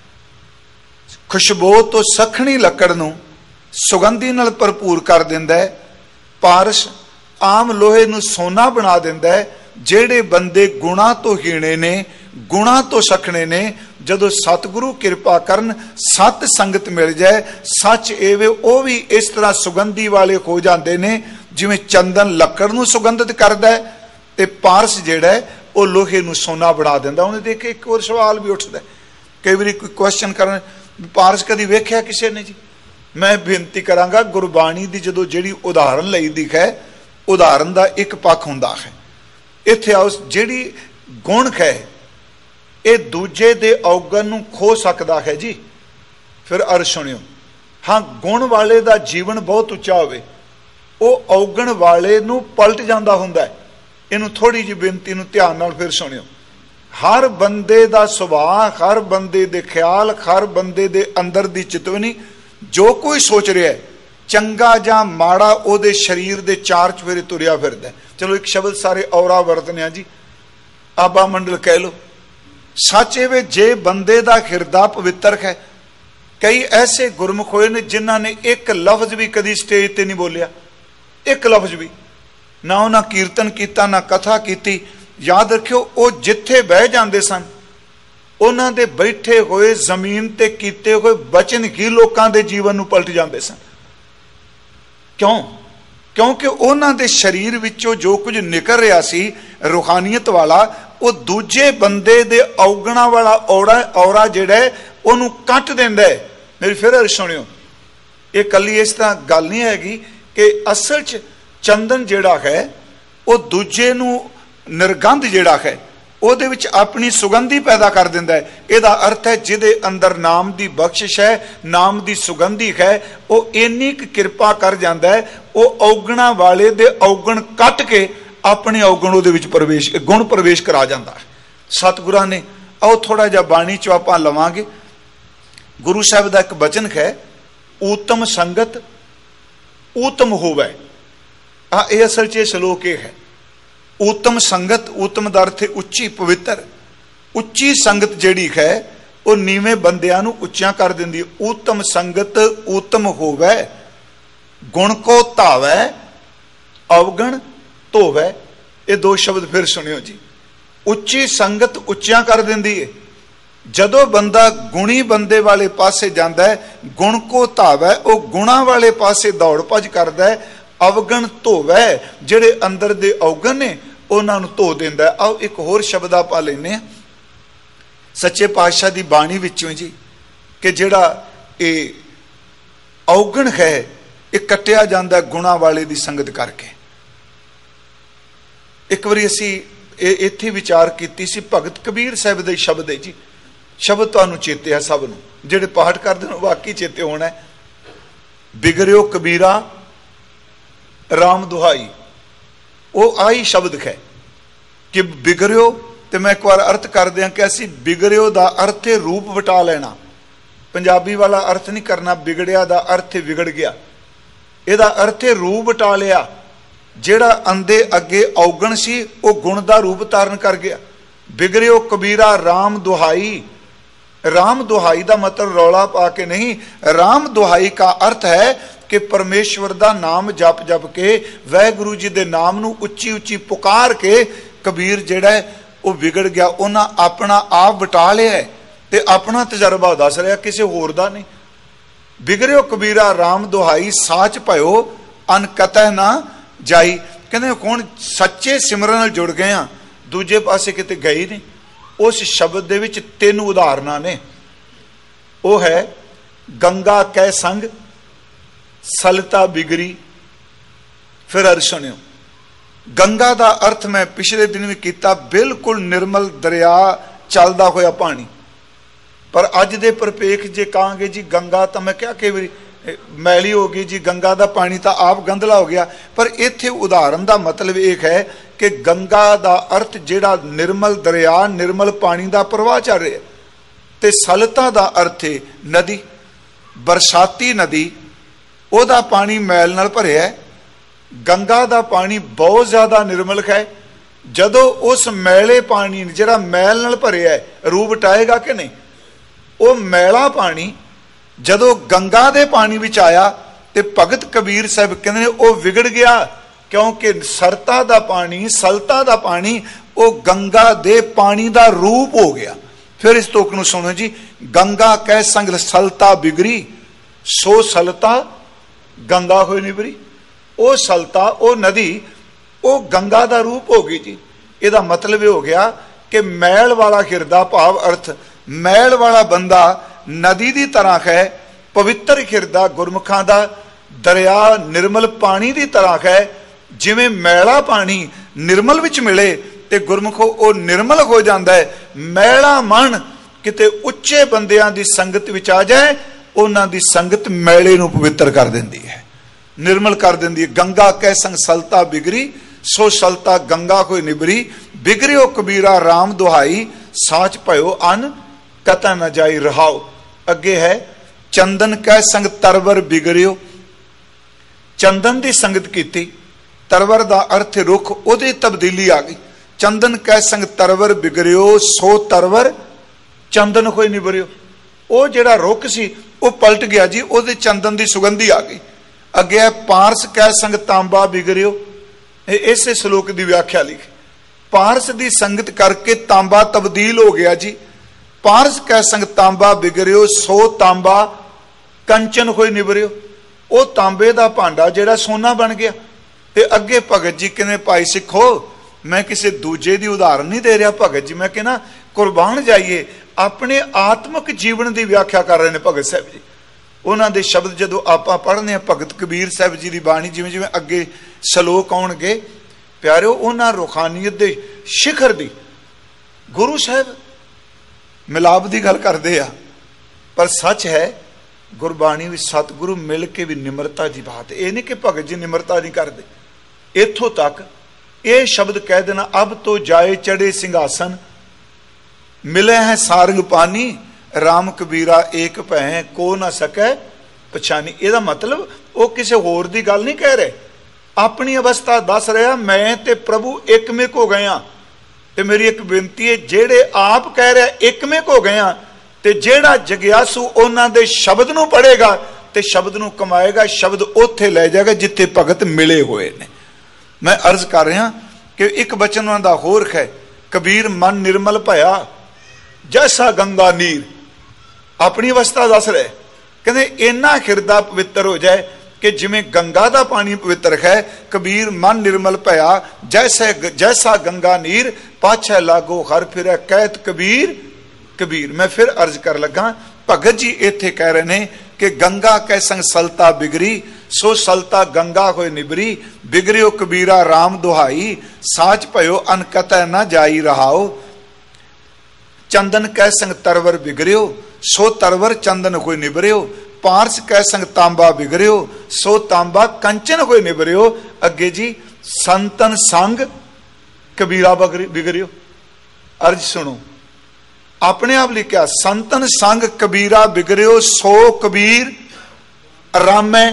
ਖੁਸ਼ਬੂ ਤੋਂ ਸਖਣੀ ਲੱਕੜ ਨੂੰ ਸੁਗੰਧੀ ਨਾਲ ਭਰਪੂਰ ਕਰ ਦਿੰਦਾ ਹੈ, ਪਾਰਸ ਆਮ ਲੋਹੇ ਨੂੰ ਸੋਨਾ ਬਣਾ ਦਿੰਦਾ ਹੈ। ਜਿਹੜੇ ਬੰਦੇ ਗੁਣਾ ਤੋਂ ਹੀਣੇ ਨੇ, ਗੁਣਾ ਤੋਂ ਸਖਣੇ ਨੇ, ਜਦੋਂ ਸਤਿਗੁਰੂ ਕਿਰਪਾ ਕਰਨ, ਸਤ ਸੰਗਤ ਮਿਲ ਜਾਏ, ਸੱਚ ਐਵੇਂ ਉਹ ਵੀ ਇਸ ਤਰ੍ਹਾਂ ਸੁਗੰਧੀ ਵਾਲੇ ਹੋ ਜਾਂਦੇ ਨੇ, ਜਿਵੇਂ ਚੰਦਨ ਲੱਕੜ ਨੂੰ ਸੁਗੰਧਿਤ ਕਰਦਾ ਹੈ ਤੇ ਪਾਰਸ ਜਿਹੜਾ ਹੈ ਉਹ ਲੋਹੇ ਨੂੰ ਸੋਨਾ ਬਣਾ ਦਿੰਦਾ। ਉਹਨੇ ਦੇਖ ਕੇ ਇੱਕ ਹੋਰ ਸਵਾਲ ਵੀ ਉੱਠਦਾ, ਕਈ ਵਾਰੀ ਕੋਈ ਕੁਐਸਚਨ ਕਰਨ, ਪਾਰਸ ਕਦੀ ਵੇਖਿਆ ਕਿਸੇ ਨੇ ਜੀ? ਮੈਂ ਬੇਨਤੀ ਕਰਾਂਗਾ, ਗੁਰਬਾਣੀ ਦੀ ਜਦੋਂ ਜਿਹੜੀ ਉਦਾਹਰਨ ਲਈ ਦੀ ਹੈ, ਉਦਾਹਰਨ ਦਾ ਇੱਕ ਪੱਖ ਹੁੰਦਾ ਹੈ। ਇੱਥੇ ਆਓ, ਜਿਹੜੀ ਗੁਣ ਹੈ ਇਹ ਦੂਜੇ ਦੇ ਔਗਣ ਨੂੰ ਖੋ ਸਕਦਾ ਹੈ ਜੀ। ਫਿਰ ਅਰਜ਼ ਸੁਣਿਓ, ਹਾਂ, ਗੁਣ ਵਾਲੇ ਦਾ ਜੀਵਨ ਬਹੁਤ ਉੱਚਾ ਹੋਵੇ, ਉਹ ਔਗਣ ਵਾਲੇ ਨੂੰ ਪਲਟ ਜਾਂਦਾ ਹੁੰਦਾ। ਇਹਨੂੰ ਥੋੜੀ ਜਿਹੀ ਬੇਨਤੀ ਨੂੰ ਧਿਆਨ ਨਾਲ ਫਿਰ ਸੁਣਿਓ। ਹਰ ਬੰਦੇ ਦਾ ਸੁਭਾਅ, ਹਰ ਬੰਦੇ ਦੇ ਖਿਆਲ, ਹਰ ਬੰਦੇ ਦੇ ਅੰਦਰ ਦੀ ਚਿਤਵਨੀ, ਜੋ ਕੋਈ ਸੋਚ ਰਿਹਾ ਹੈ ਚੰਗਾ ਜਾਂ ਮਾੜਾ, ਉਹਦੇ ਸਰੀਰ ਦੇ 4 ਚੁਫੇਰੇ ਤੁਰਿਆ ਫਿਰਦਾ। ਚਲੋ ਇੱਕ ਸ਼ਬਦ ਸਾਰੇ ਔਰਾ ਵਰਤਨੇ ਜੀ, ਆਬਾ ਮੰਡਲ ਕਹਿ ਲੋ। ਸੱਚ ਇਹ ਵੇ, ਜੇ ਬੰਦੇ ਦਾ ਹਿਰਦਾ ਪਵਿੱਤਰ ਹੈ, ਕਈ ਐਸੇ ਗੁਰਮੁਖ ਹੋਏ ਨੇ ਜਿਨ੍ਹਾਂ ਨੇ ਇੱਕ ਲਫ਼ਜ਼ ਵੀ ਕਦੀ ਸਟੇਜ ਤੇ ਨਹੀਂ ਬੋਲਿਆ, ਇੱਕ ਲਫ਼ਜ਼ ਵੀ ਨਾ। ਉਹਨਾਂ ਕੀਰਤਨ ਕੀਤਾ, ਨਾ ਕਥਾ ਕੀਤੀ। ਯਾਦ ਰੱਖਿਓ, ਉਹ ਜਿੱਥੇ ਬਹਿ ਜਾਂਦੇ ਸਨ, ਉਹਨਾਂ ਦੇ ਬੈਠੇ ਹੋਏ ਜ਼ਮੀਨ ਤੇ ਕੀਤੇ ਹੋਏ ਬਚਨ ਹੀ ਲੋਕਾਂ ਦੇ ਜੀਵਨ ਨੂੰ ਪਲਟ ਜਾਂਦੇ ਸਨ। ਕਿਉਂ? ਕਿਉਂਕਿ ਉਹਨਾਂ ਦੇ ਸਰੀਰ ਵਿੱਚੋਂ ਜੋ ਕੁਝ ਨਿਕਲ ਰਿਹਾ ਸੀ ਰੂਹਾਨੀਅਤ ਵਾਲਾ, ਉਹ ਦੂਜੇ ਬੰਦੇ ਦੇ ਔਗਣਾ ਵਾਲਾ ਔਰਾ ਜਿਹੜਾ ਉਹਨੂੰ ਕੱਟ ਦਿੰਦਾ ਹੈ। ਮੇਰੀ ਫਿਰ ਅਰਜ਼ ਸੁਣਿਓ, ਇਹ ਕੱਲੀ ਇਸ ਤਰ੍ਹਾਂ ਗੱਲ ਨਹੀਂ ਹੈਗੀ ਕਿ ਅਸਲ 'ਚ ਚੰਦਨ ਜਿਹੜਾ ਹੈ ਉਹ ਦੂਜੇ ਨੂੰ ਨਿਰਗੰਧ ਜਿਹੜਾ ਹੈ ਉਹਦੇ ਵਿੱਚ ਆਪਣੀ ਸੁਗੰਧੀ ਪੈਦਾ ਕਰ ਦਿੰਦਾ ਹੈ। ਇਹਦਾ ਅਰਥ ਹੈ ਜਿਹਦੇ ਅੰਦਰ ਨਾਮ ਦੀ ਬਖਸ਼ਿਸ਼ ਹੈ, ਨਾਮ ਦੀ ਸੁਗੰਧੀ ਹੈ, ਉਹ ਇੰਨੀ ਕੁ ਕਿਰਪਾ ਕਰ ਜਾਂਦਾ ਹੈ, ਉਹ ਔਗਣਾ ਵਾਲੇ ਦੇ ਔਗਣ ਕੱਟ ਕੇ ਆਪਣੇ ਔਗਣ ਉਹਦੇ ਵਿੱਚ ਗੁਣ ਪ੍ਰਵੇਸ਼ ਕਰਾ ਜਾਂਦਾ ਹੈ। ਸਤਿਗੁਰਾਂ ਨੇ, ਆਓ ਥੋੜਾ ਜਿਹਾ ਬਾਣੀ ਚੋਂ ਆਪਾਂ ਲਵਾਂਗੇ। ਗੁਰੂ ਸਾਹਿਬ ਦਾ ਇੱਕ ਬਚਨ ਹੈ, ਊਤਮ ਸੰਗਤ ਊਤਮ ਹੋਵੇ। ਇਹ ਅਸਲ 'ਚ ਇਹ ਸ਼ਲੋਕ ਇਹ ਹੈ, ਊਤਮ ਸੰਗਤ, ਊਤਮ ਦਾ ਅਰਥ ਹੈ ਉੱਚੀ, ਪਵਿੱਤਰ। ਉੱਚੀ ਸੰਗਤ ਜਿਹੜੀ ਹੈ ਉਹ ਨੀਵੇਂ ਬੰਦਿਆਂ ਨੂੰ ਉੱਚਾ ਕਰ ਦਿੰਦੀ ਹੈ। ਊਤਮ ਸੰਗਤ ਊਤਮ ਹੋਵੇ, ਗੁਣ ਕੋ ਧਾਵੈ, ਅਵਗਣ ਧੋਵੈ। ਇਹ 2 ਸ਼ਬਦ ਫਿਰ ਸੁਣਿਓ ਜੀ। ਉੱਚੀ ਸੰਗਤ ਉੱਚਾ ਕਰ ਦਿੰਦੀ ਹੈ, ਜਦੋਂ ਬੰਦਾ ਗੁਣੀ ਬੰਦੇ ਵਾਲੇ ਪਾਸੇ ਜਾਂਦਾ ਹੈ, ਗੁਣ ਕੋ ਧਾਵੈ, ਉਹ ਗੁਣਾਂ ਵਾਲੇ ਪਾਸੇ ਦੌੜ ਭੱਜ ਕਰਦਾ ਹੈ। ਅਵਗਣ ਧੋਵੈ, ਜਿਹੜੇ ਅੰਦਰ ਦੇ ਔਗਣ ਨੇ ਉਹਨਾਂ ਨੂੰ ਧੋ ਦਿੰਦਾ। ਆਓ ਇੱਕ ਹੋਰ ਸ਼ਬਦ ਆਪਾਂ ਲੈਂਦੇ ਹਾਂ ਸੱਚੇ ਪਾਤਸ਼ਾਹ ਦੀ ਬਾਣੀ ਵਿੱਚੋਂ ਜੀ, ਕਿ ਜਿਹੜਾ ਇਹ ਔਗਣ ਹੈ ਇਹ ਕੱਟਿਆ ਜਾਂਦਾ ਗੁਣਾਂ ਵਾਲੇ ਦੀ ਸੰਗਤ ਕਰਕੇ। ਇੱਕ ਵਾਰੀ ਅਸੀਂ ਇੱਥੇ ਵਿਚਾਰ ਕੀਤੀ ਸੀ, ਭਗਤ ਕਬੀਰ ਸਾਹਿਬ ਦੇ ਸ਼ਬਦ ਹੈ ਜੀ। ਸ਼ਬਦ ਤੁਹਾਨੂੰ ਚੇਤੇ ਹੈ ਸਭ ਨੂੰ, ਜਿਹੜੇ ਪਾਠ ਕਰਦੇ ਨੇ ਵਾਕਈ ਚੇਤੇ ਹੋਣਾ। ਬਿਗੜਿਓ ਕਬੀਰਾ ਰਾਮ ਦੁਹਾਈ, ਉਹ ਆਹੀ ਸ਼ਬਦ ਹੈ ਕਿ ਬਿਗੜਿਓ। ਤੇ ਮੈਂ ਇੱਕ ਵਾਰ ਅਰਥ ਕਰ ਦਿਆਂ ਕਿ ਅਸੀਂ ਬਿਗੜਿਓ ਦਾ ਅਰਥ ਹੈ ਰੂਪ ਵਟਾ ਲੈਣਾ। ਪੰਜਾਬੀ ਵਾਲਾ ਅਰਥ ਨਹੀਂ ਕਰਨਾ। ਬਿਗੜਿਆ ਦਾ ਅਰਥ ਹੈ ਵਿਗੜ ਗਿਆ, ਇਹਦਾ ਅਰਥ ਹੈ ਰੂਪ ਵਟਾ ਲਿਆ। ਜਿਹੜਾ ਅੰਦੇ ਅੱਗੇ ਔਗਣ ਸੀ ਉਹ ਗੁਣ ਦਾ ਰੂਪ ਧਾਰਨ ਕਰ ਗਿਆ। ਬਿਗੜਿਓ ਕਬੀਰਾ ਰਾਮ ਦੁਹਾਈ। ਰਾਮ ਦੁਹਾਈ ਦਾ ਮਤਲਬ ਰੌਲਾ ਪਾ ਕੇ ਨਹੀਂ, ਰਾਮ ਦੁਹਾਈ ਦਾ ਅਰਥ ਹੈ ਕਿ ਪਰਮੇਸ਼ਵਰ ਦਾ ਨਾਮ ਜਪ ਜਪ ਕੇ, ਵਾਹਿਗੁਰੂ ਜੀ ਦੇ ਨਾਮ ਨੂੰ ਉੱਚੀ ਉੱਚੀ ਪੁਕਾਰ ਕੇ ਕਬੀਰ ਜਿਹੜਾ ਉਹ ਵਿਗੜ ਗਿਆ। ਉਹਨਾਂ ਆਪਣਾ ਆਪ ਵਟਾ ਲਿਆ ਤੇ ਆਪਣਾ ਤਜਰਬਾ ਦੱਸ ਰਿਹਾ, ਕਿਸੇ ਹੋਰ ਦਾ ਨਹੀਂ। ਬਿਗੜਿਓ ਕਬੀਰਾ ਰਾਮ ਦੁਹਾਈ, ਸਾਚ ਭਇਓ ਅਨ ਕਤਹਿ ਨਾ ਜਾਈ। ਕਹਿੰਦੇ ਕੌਣ ਸੱਚੇ ਸਿਮਰਨ ਨਾਲ ਜੁੜ ਗਏ ਆ, ਦੂਜੇ ਪਾਸੇ ਕਿਤੇ ਗਏ ਨਹੀਂ। ਉਸ ਸ਼ਬਦ ਦੇ ਵਿੱਚ 3 ਉਦਾਹਰਨਾਂ ਨੇ। ਉਹ ਹੈ ਗੰਗਾ ਕੈ ਸੰਗ ਸਲਤਾ ਬਿਗਰੀ। ਫਿਰ ਅਰ ਸੁਣਿਓ, ਗੰਗਾ ਦਾ ਅਰਥ ਮੈਂ ਪਿਛਲੇ ਦਿਨ ਵੀ ਕੀਤਾ, ਬਿਲਕੁਲ ਨਿਰਮਲ ਦਰਿਆ ਚੱਲਦਾ ਹੋਇਆ ਪਾਣੀ। ਪਰ ਅੱਜ ਦੇ ਪਰਪੇਖ ਜੇ ਕਹਾਂਗੇ ਜੀ ਗੰਗਾ, ਤਾਂ ਮੈਂ ਕਿਹਾ ਕਿ ਮੈਲੀ ਹੋ ਗਈ ਜੀ, ਗੰਗਾ ਦਾ ਪਾਣੀ ਤਾਂ ਆਪ ਗੰਧਲਾ ਹੋ ਗਿਆ। ਪਰ ਇੱਥੇ ਉਦਾਹਰਨ ਦਾ ਮਤਲਬ ਇਹ ਹੈ ਕਿ ਗੰਗਾ ਦਾ ਅਰਥ ਜਿਹੜਾ ਨਿਰਮਲ ਦਰਿਆ, ਨਿਰਮਲ ਪਾਣੀ ਦਾ ਪ੍ਰਵਾਹ ਚੱਲ ਰਿਹਾ। ਤੇ ਸਲਤਾ ਦਾ ਅਰਥ ਹੈ ਨਦੀ, ਬਰਸਾਤੀ ਨਦੀ, ਉਹਦਾ ਪਾਣੀ ਮੈਲ ਨਾਲ ਭਰਿਆ। ਗੰਗਾ ਦਾ ਪਾਣੀ ਬਹੁਤ ਜ਼ਿਆਦਾ ਨਿਰਮਲ ਹੈ। ਜਦੋਂ ਉਸ ਮੈਲੇ ਪਾਣੀ ਜਿਹੜਾ ਮੈਲ ਨਾਲ ਭਰਿਆ ਰੂਪ ਵਟਾਏਗਾ ਕਿ ਨਹੀਂ, ਉਹ ਮੈਲਾ ਪਾਣੀ ਜਦੋਂ ਗੰਗਾ ਦੇ ਪਾਣੀ ਵਿੱਚ ਆਇਆ ਤੇ ਭਗਤ ਕਬੀਰ ਸਾਹਿਬ ਕਹਿੰਦੇ ਨੇ ਉਹ ਵਿਗੜ ਗਿਆ, ਕਿਉਂਕਿ ਸਰਤਾ ਦਾ ਪਾਣੀ, ਸਲਤਾ ਦਾ ਪਾਣੀ ਉਹ ਗੰਗਾ ਦੇ ਪਾਣੀ ਦਾ ਰੂਪ ਹੋ ਗਿਆ। ਫਿਰ ਇਸ ਤੁਕ ਨੂੰ ਸੁਣੋ ਜੀ, ਗੰਗਾ ਕਹਿ ਸੰਗ ਸਲਤਾ ਬਿਗਰੀ, ਸੋ ਸਲਤਾ ਗੰਗਾ ਹੋਈ ਨਿਬਰੀ। ਉਹ ਸਲਤਾ, ਉਹ ਨਦੀ, ਉਹ ਗੰਗਾ ਦਾ ਰੂਪ ਹੋ ਗਈ ਜੀ। ਇਹਦਾ ਮਤਲਬ ਇਹ ਹੋ ਗਿਆ ਕਿ ਮੈਲ ਵਾਲਾ ਹਿਰਦਾ, ਭਾਵ ਅਰਥ ਮੈਲ ਵਾਲਾ ਬੰਦਾ ਨਦੀ ਦੀ ਤਰ੍ਹਾਂ ਹੈ, ਪਵਿੱਤਰ ਹਿਰਦਾ ਗੁਰਮੁਖਾਂ ਦਾ ਦਰਿਆ ਨਿਰਮਲ ਪਾਣੀ ਦੀ ਤਰ੍ਹਾਂ ਹੈ। ਜਿਵੇਂ ਮੈਲਾ ਪਾਣੀ ਨਿਰਮਲ ਵਿੱਚ ਮਿਲੇ ਤੇ ਗੁਰਮੁਖੋ ਉਹ ਨਿਰਮਲ ਹੋ ਜਾਂਦਾ ਹੈ। ਮੈਲਾ ਮਨ ਕਿਤੇ ਉੱਚੇ ਬੰਦਿਆਂ ਦੀ ਸੰਗਤ ਵਿੱਚ ਆ ਜਾਏ, ਉਹਨਾਂ ਦੀ ਸੰਗਤ ਮੈਲੇ ਨੂੰ ਪਵਿੱਤਰ ਕਰ ਦਿੰਦੀ ਹੈ, ਨਿਰਮਲ ਕਰ ਦਿੰਦੀ ਹੈ। ਗੰਗਾ ਕਹਿ ਸੰਗ ਸਲਤਾ ਬਿਗਰੀ, ਸੋ ਸਲਤਾ ਗੰਗਾ ਕੋਈ ਨਿਬਰੀ। ਬਿਗਰਿਓ ਕਬੀਰਾ ਰਾਮ ਦੁਹਾਈ, ਸਾਚ ਭਇਓ ਅਨ ਕਤਹਿ ਨ ਜਾਈ ਰਹਾਓ। ਅੱਗੇ ਹੈ ਚੰਦਨ ਕਹਿ ਸੰਗ ਤਰਵਰ ਬਿਗਰਿਓ। ਚੰਦਨ ਦੀ ਸੰਗਤ ਕੀਤੀ, ਤਰਵਰ ਦਾ ਅਰਥ ਰੁੱਖ, ਉਹਦੀ ਤਬਦੀਲੀ ਆ ਗਈ। ਚੰਦਨ ਕਹਿ ਸੰਗ ਤਰਵਰ ਬਿਗਰਿਓ, ਸੋ ਤਰਵਰ ਚੰਦਨ ਕੋਈ ਨਿਬਰਿਓ। ਉਹ ਜਿਹੜਾ ਰੁੱਖ ਸੀ ਉਹ ਪਲਟ ਗਿਆ ਜੀ, ਉਹਦੇ ਚੰਦਨ ਦੀ ਸੁਗੰਧੀ ਆ ਗਈ। ਅੱਗੇ ਪਾਰਸ ਕਹਿ ਸੰਗ ਤਾਂਬਾ ਬਿਗਰਿਓ। ਇਸੇ ਸ਼ਲੋਕ ਦੀ ਵਿਆਖਿਆ ਲਿਖੀ, ਪਾਰਸ ਦੀ ਸੰਗਤ ਕਰਕੇ ਤਾਂਬਾ ਤਬਦੀਲ ਹੋ ਗਿਆ ਜੀ। ਪਾਰਸ ਕਹਿ ਸੰਗ ਤਾਂਬਾ ਬਿਗਰਿਓ, ਸੋ ਤਾਂਬਾ ਕੰਚਨ ਹੋਈ ਨਿਬਰਿਓ। ਉਹ ਤਾਂਬੇ ਦਾ ਭਾਂਡਾ ਜਿਹੜਾ ਸੋਨਾ ਬਣ ਗਿਆ। ਤੇ ਅੱਗੇ ਭਗਤ ਜੀ ਕਹਿੰਦੇ, ਭਾਈ ਸਿੱਖੋ, ਮੈਂ ਕਿਸੇ ਦੂਜੇ ਦੀ ਉਦਾਹਰਨ ਨਹੀਂ ਦੇ ਰਿਹਾ ਭਗਤ ਜੀ, ਮੈਂ ਕਹਿੰਦਾ ਕੁਰਬਾਨ ਜਾਈਏ, ਆਪਣੇ ਆਤਮਿਕ ਜੀਵਨ ਦੀ ਵਿਆਖਿਆ ਕਰ ਰਹੇ ਨੇ ਭਗਤ ਸਾਹਿਬ ਜੀ। ਉਹਨਾਂ ਦੇ ਸ਼ਬਦ ਜਦੋਂ ਆਪਾਂ ਪੜ੍ਹਨੇ ਆ ਭਗਤ ਕਬੀਰ ਸਾਹਿਬ ਜੀ ਦੀ ਬਾਣੀ, ਜਿਵੇਂ ਜਿਵੇਂ ਅੱਗੇ ਸ਼ਲੋਕ ਆਉਣਗੇ ਪਿਆਰਿਓ, ਉਹਨਾਂ ਰੂਹਾਨੀਅਤ ਦੇ ਸਿਖਰ ਦੀ, ਗੁਰੂ ਸਾਹਿਬ ਮਿਲਾਪ ਦੀ ਗੱਲ ਕਰਦੇ ਆ। ਪਰ ਸੱਚ ਹੈ ਗੁਰਬਾਣੀ ਵਿੱਚ ਸਤਿਗੁਰੂ ਮਿਲ ਕੇ ਵੀ ਨਿਮਰਤਾ ਦੀ ਬਾਤ। ਇਹ ਨਹੀਂ ਕਿ ਭਗਤ ਜੀ ਨਿਮਰਤਾ ਨਹੀਂ ਕਰਦੇ। ਇੱਥੋਂ ਤੱਕ ਇਹ ਸ਼ਬਦ ਕਹਿ ਦੇਣਾ, ਅਬ ਤੋਂ ਜਾਏ ਚੜੇ ਸਿੰਘਾਸਨ, ਮਿਲੇ ਹੈ ਸਾਰੰਗ ਪਾਨੀ, ਰਾਮ ਕਬੀਰਾ ਏਕ ਭੈ ਕੋ ਨਾ ਸਕੈ ਪਛਾਨੀ। ਇਹਦਾ ਮਤਲਬ ਉਹ ਕਿਸੇ ਹੋਰ ਦੀ ਗੱਲ ਨਹੀਂ ਕਹਿ ਰਹੇ, ਆਪਣੀ ਅਵਸਥਾ ਦੱਸ ਰਿਹਾ। ਮੈਂ ਤੇ ਪ੍ਰਭੂ ਇੱਕਮਿਕ ਹੋ ਗਏ ਆ। ਤੇ ਮੇਰੀ ਇੱਕ ਬੇਨਤੀ ਹੈ, ਜਿਹੜੇ ਆਪ ਕਹਿ ਰਿਹਾ ਇੱਕਮਿਕ ਹੋ ਗਏ ਆ, ਤੇ ਜਿਹੜਾ ਜਗਿਆਸੂ ਉਹਨਾਂ ਦੇ ਸ਼ਬਦ ਨੂੰ ਪੜ੍ਹੇਗਾ ਤੇ ਸ਼ਬਦ ਨੂੰ ਕਮਾਏਗਾ, ਸ਼ਬਦ ਉੱਥੇ ਲੈ ਜਾਏਗਾ ਜਿੱਥੇ ਭਗਤ ਮਿਲੇ ਹੋਏ ਨੇ। ਮੈਂ ਅਰਜ਼ ਕਰ ਰਿਹਾ ਕਿ ਇੱਕ ਬਚਨ ਉਹਨਾਂ ਦਾ ਹੋਰ ਹੈ, ਕਬੀਰ ਮਨ ਨਿਰਮਲ ਭਇਆ, जैसा गंगा नीर, अपनी अवस्था दस रहे, कहते इन्ना हिरदा पवित्र हो जाए कि जिमें गंगा का पानी पवित्र है। कबीर मन निर्मल भया जैसा गंगा नीर, पाछे लागो हर फिरे कहत कबीर कबीर। मैं फिर अर्ज कर लगा, भगत जी इत्थे कह रहे ने कि गंगा कै संग सलता बिगरी, सो सलता गंगा होए निबरी। बिगड़ियो कबीरा राम दुहाई, साच भयो अनकत न जाई रहाओ। चंदन कै संग तरवर बिगड़ियो, सो तरवर चंदन होए निबरियो। पारस कै संग तांबा बिगड़ियो, सो तांबा कंचन होए निबरियो। अगे जी, संतन संग कबीरा बिगड़ियो। अर्ज सुनो, अपने आप लिखा, संतन संग कबीरा बिगड़ियो, सो कबीर रामै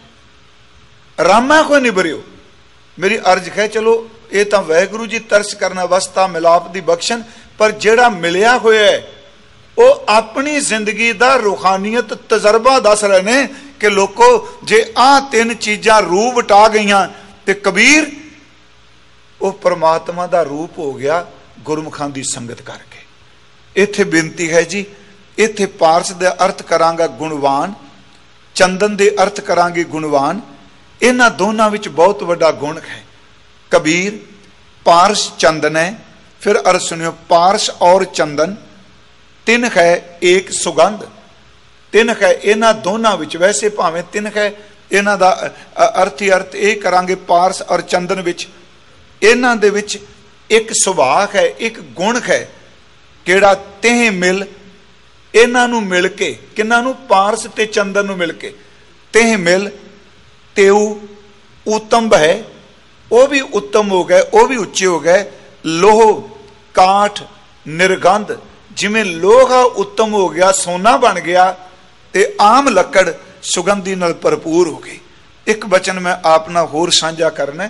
रामै को निबरियो। मेरी अर्ज है, चलो ये तो वाहिगुरु जी तरस करना अवस्था मिलाप की बख्शन, पर जेड़ा मिलिया होया है वो अपनी जिंदगी का रूहानीयत तजर्बा दस रहे ने कि लोगों जे आ तीन चीजा रूह वटा गई तो कबीर वो परमात्मा का रूप हो गया गुरमुखां की संगत करके। इत्थे बेनती है जी, इत्थे पारस दे अर्थ करांगा गुणवान, चंदन दे अर्थ करांगे गुणवान। इन्हां दोनों विच बहुत वड्डा गुण है। कबीर पारस चंदन है। फिर अर्थ सुनियो, पारस और चंदन तिन है एक सुगंध। तिन है इन्हां दोनों विच, वैसे भावें तिन है इन्हां दा अर्थ ही अर्थ ये करांगे पारस और चंदन विच, इन्हां दे विच एक सुभाव है, एक गुण है। केड़ा तेह मिल, इन्हां नूं मिल के, किन्हां नूं पारस ते चंदन नूं मिल के, तेह मिल तेऊ उत्तम है, वह भी उत्तम हो गए, वह भी उच्चे हो गए। लोह काठ निर्गंध, जिमें लोहा उत्तम हो गया, सोना बन गया, ते आम लकड़ सुगंधी नाल भरपूर हो गई। एक वचन मैं आप नाल होर साझा करना।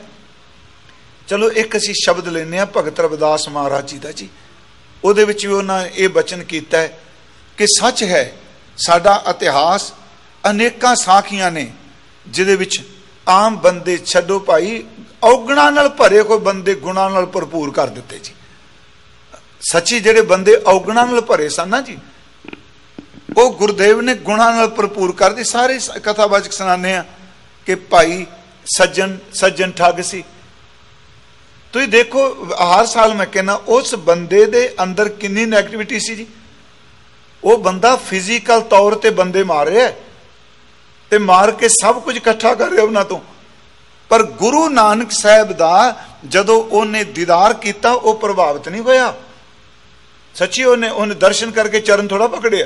चलो एक असी शब्द लेने भगत रविदास महाराज जी का जी, ਉਹਦੇ ਵਿੱਚ ਵੀ ਉਹਨਾਂ ਇਹ ਬਚਨ ਕੀਤਾ ਹੈ ਕਿ ਸੱਚ ਹੈ ਸਾਡਾ ਇਤਿਹਾਸ ਅਨੇਕਾਂ ਸਾਖੀਆਂ ਨੇ ਜਿਹਦੇ ਵਿੱਚ ਆਮ ਬੰਦੇ ਛੱਡੋ ਭਾਈ, ਔਗਣਾਂ ਨਾਲ ਭਰੇ ਕੋਈ ਬੰਦੇ ਗੁਣਾਂ ਨਾਲ ਭਰਪੂਰ ਕਰ ਦਿੱਤੇ ਜੀ। ਸੱਚੀ ਜਿਹੜੇ ਬੰਦੇ ਔਗਣਾਂ ਨਾਲ ਭਰੇ ਸਨ ਨਾ ਜੀ, ਉਹ ਗੁਰਦੇਵ ਨੇ ਗੁਣਾਂ ਨਾਲ ਭਰਪੂਰ ਕਰ ਦਿੱਤੇ। ਸਾਰੇ ਕਥਾਵਾਚਕ ਸੁਣਾਉਂਦੇ ਆ ਕਿ ਭਾਈ ਸੱਜਣ ਠੱਗ ਸੀ। ਤੁਸੀਂ ਦੇਖੋ ਹਰ ਸਾਲ मैं कहना उस बंदे दे अंदर कितनी नैगेटिविटी सी जी। वो बंदा फिजिकल तौर ते बंदे मार रहा है ते मार के सब कुछ इकट्ठा कर रहा उन्हां तो, पर गुरु नानक साहब दा जदों उन्हें दीदार किया वो प्रभावित नहीं होया। सच्ची उन्हें दर्शन करके चरण थोड़ा पकड़िया,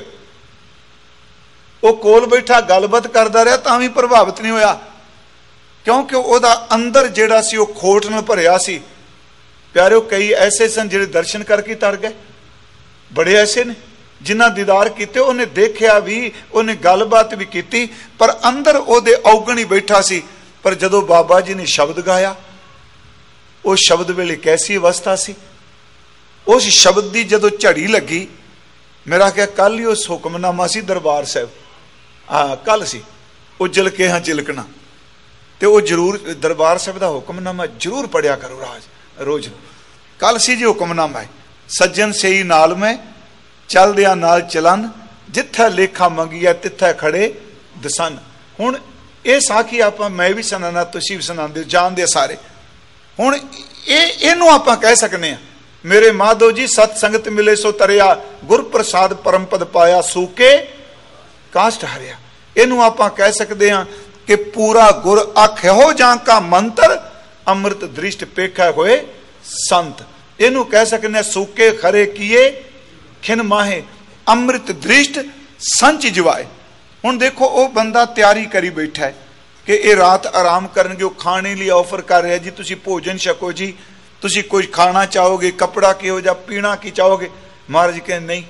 वो कोल बैठा गलबात करता रहा तां भी प्रभावित नहीं होया, क्योंकि ओदा अंदर जिहड़ा सी वो खोट नाल भरिया सी। प्यारे कई ऐसे सन जिहड़े दर्शन करके तर गए, बड़े ऐसे ने जिन्हां दीदार किते, उन्हें देखिया भी, उन्हें गलबात भी की, पर अंदर ओदे औगण ही बैठा सी। पर जदों बाबा जी ने शब्द गाया, उस शब्द वेले कैसी अवस्था सी, उस शब्द की जदों झड़ी लगी, मेरा क्या कल ही उस हुक्मनामा सी दरबार साहब, हाँ कल सी, उजल के हाँ चिलकना, तो वो जरूर दरबार साहब का हुक्मनामा जरूर पढ़िया करो रोज। कल सी जी हुक्मनामा है, सज्जन से ही नाल में चल दिया नाल चलन, जिथे लेखा मंगिया तिथे खड़े दसन। हुण ये साखी आप मैं भी सुनाना, तुसीं भी सुनाते जानते सारे। हुण इहनूं आपां कह सकने आ, मेरे माधो जी सत संगत मिले सो तरिया, गुर प्रसाद परम पद पाया, सूके कास्ट हरिया। इहनूं आपां कह सकते हैं कि पूरा गुर आख्यो जां का मंत्र, अमृत दृष्ट पेखा होए संत। इनू कह सकने सूके खरे किए खिन माहे, अमृत दृष्ट संच जिवाए। हुण देखो वो बंदा तैयारी करी बैठा है कि ये रात आराम करनगे, खाने लिए ऑफर कर रहा जी, तुसी भोजन छको जी, तुसी कोई खाना चाहोगे, कपड़ा किहो जा, पीना की चाहोगे। महाराज कहते नहीं,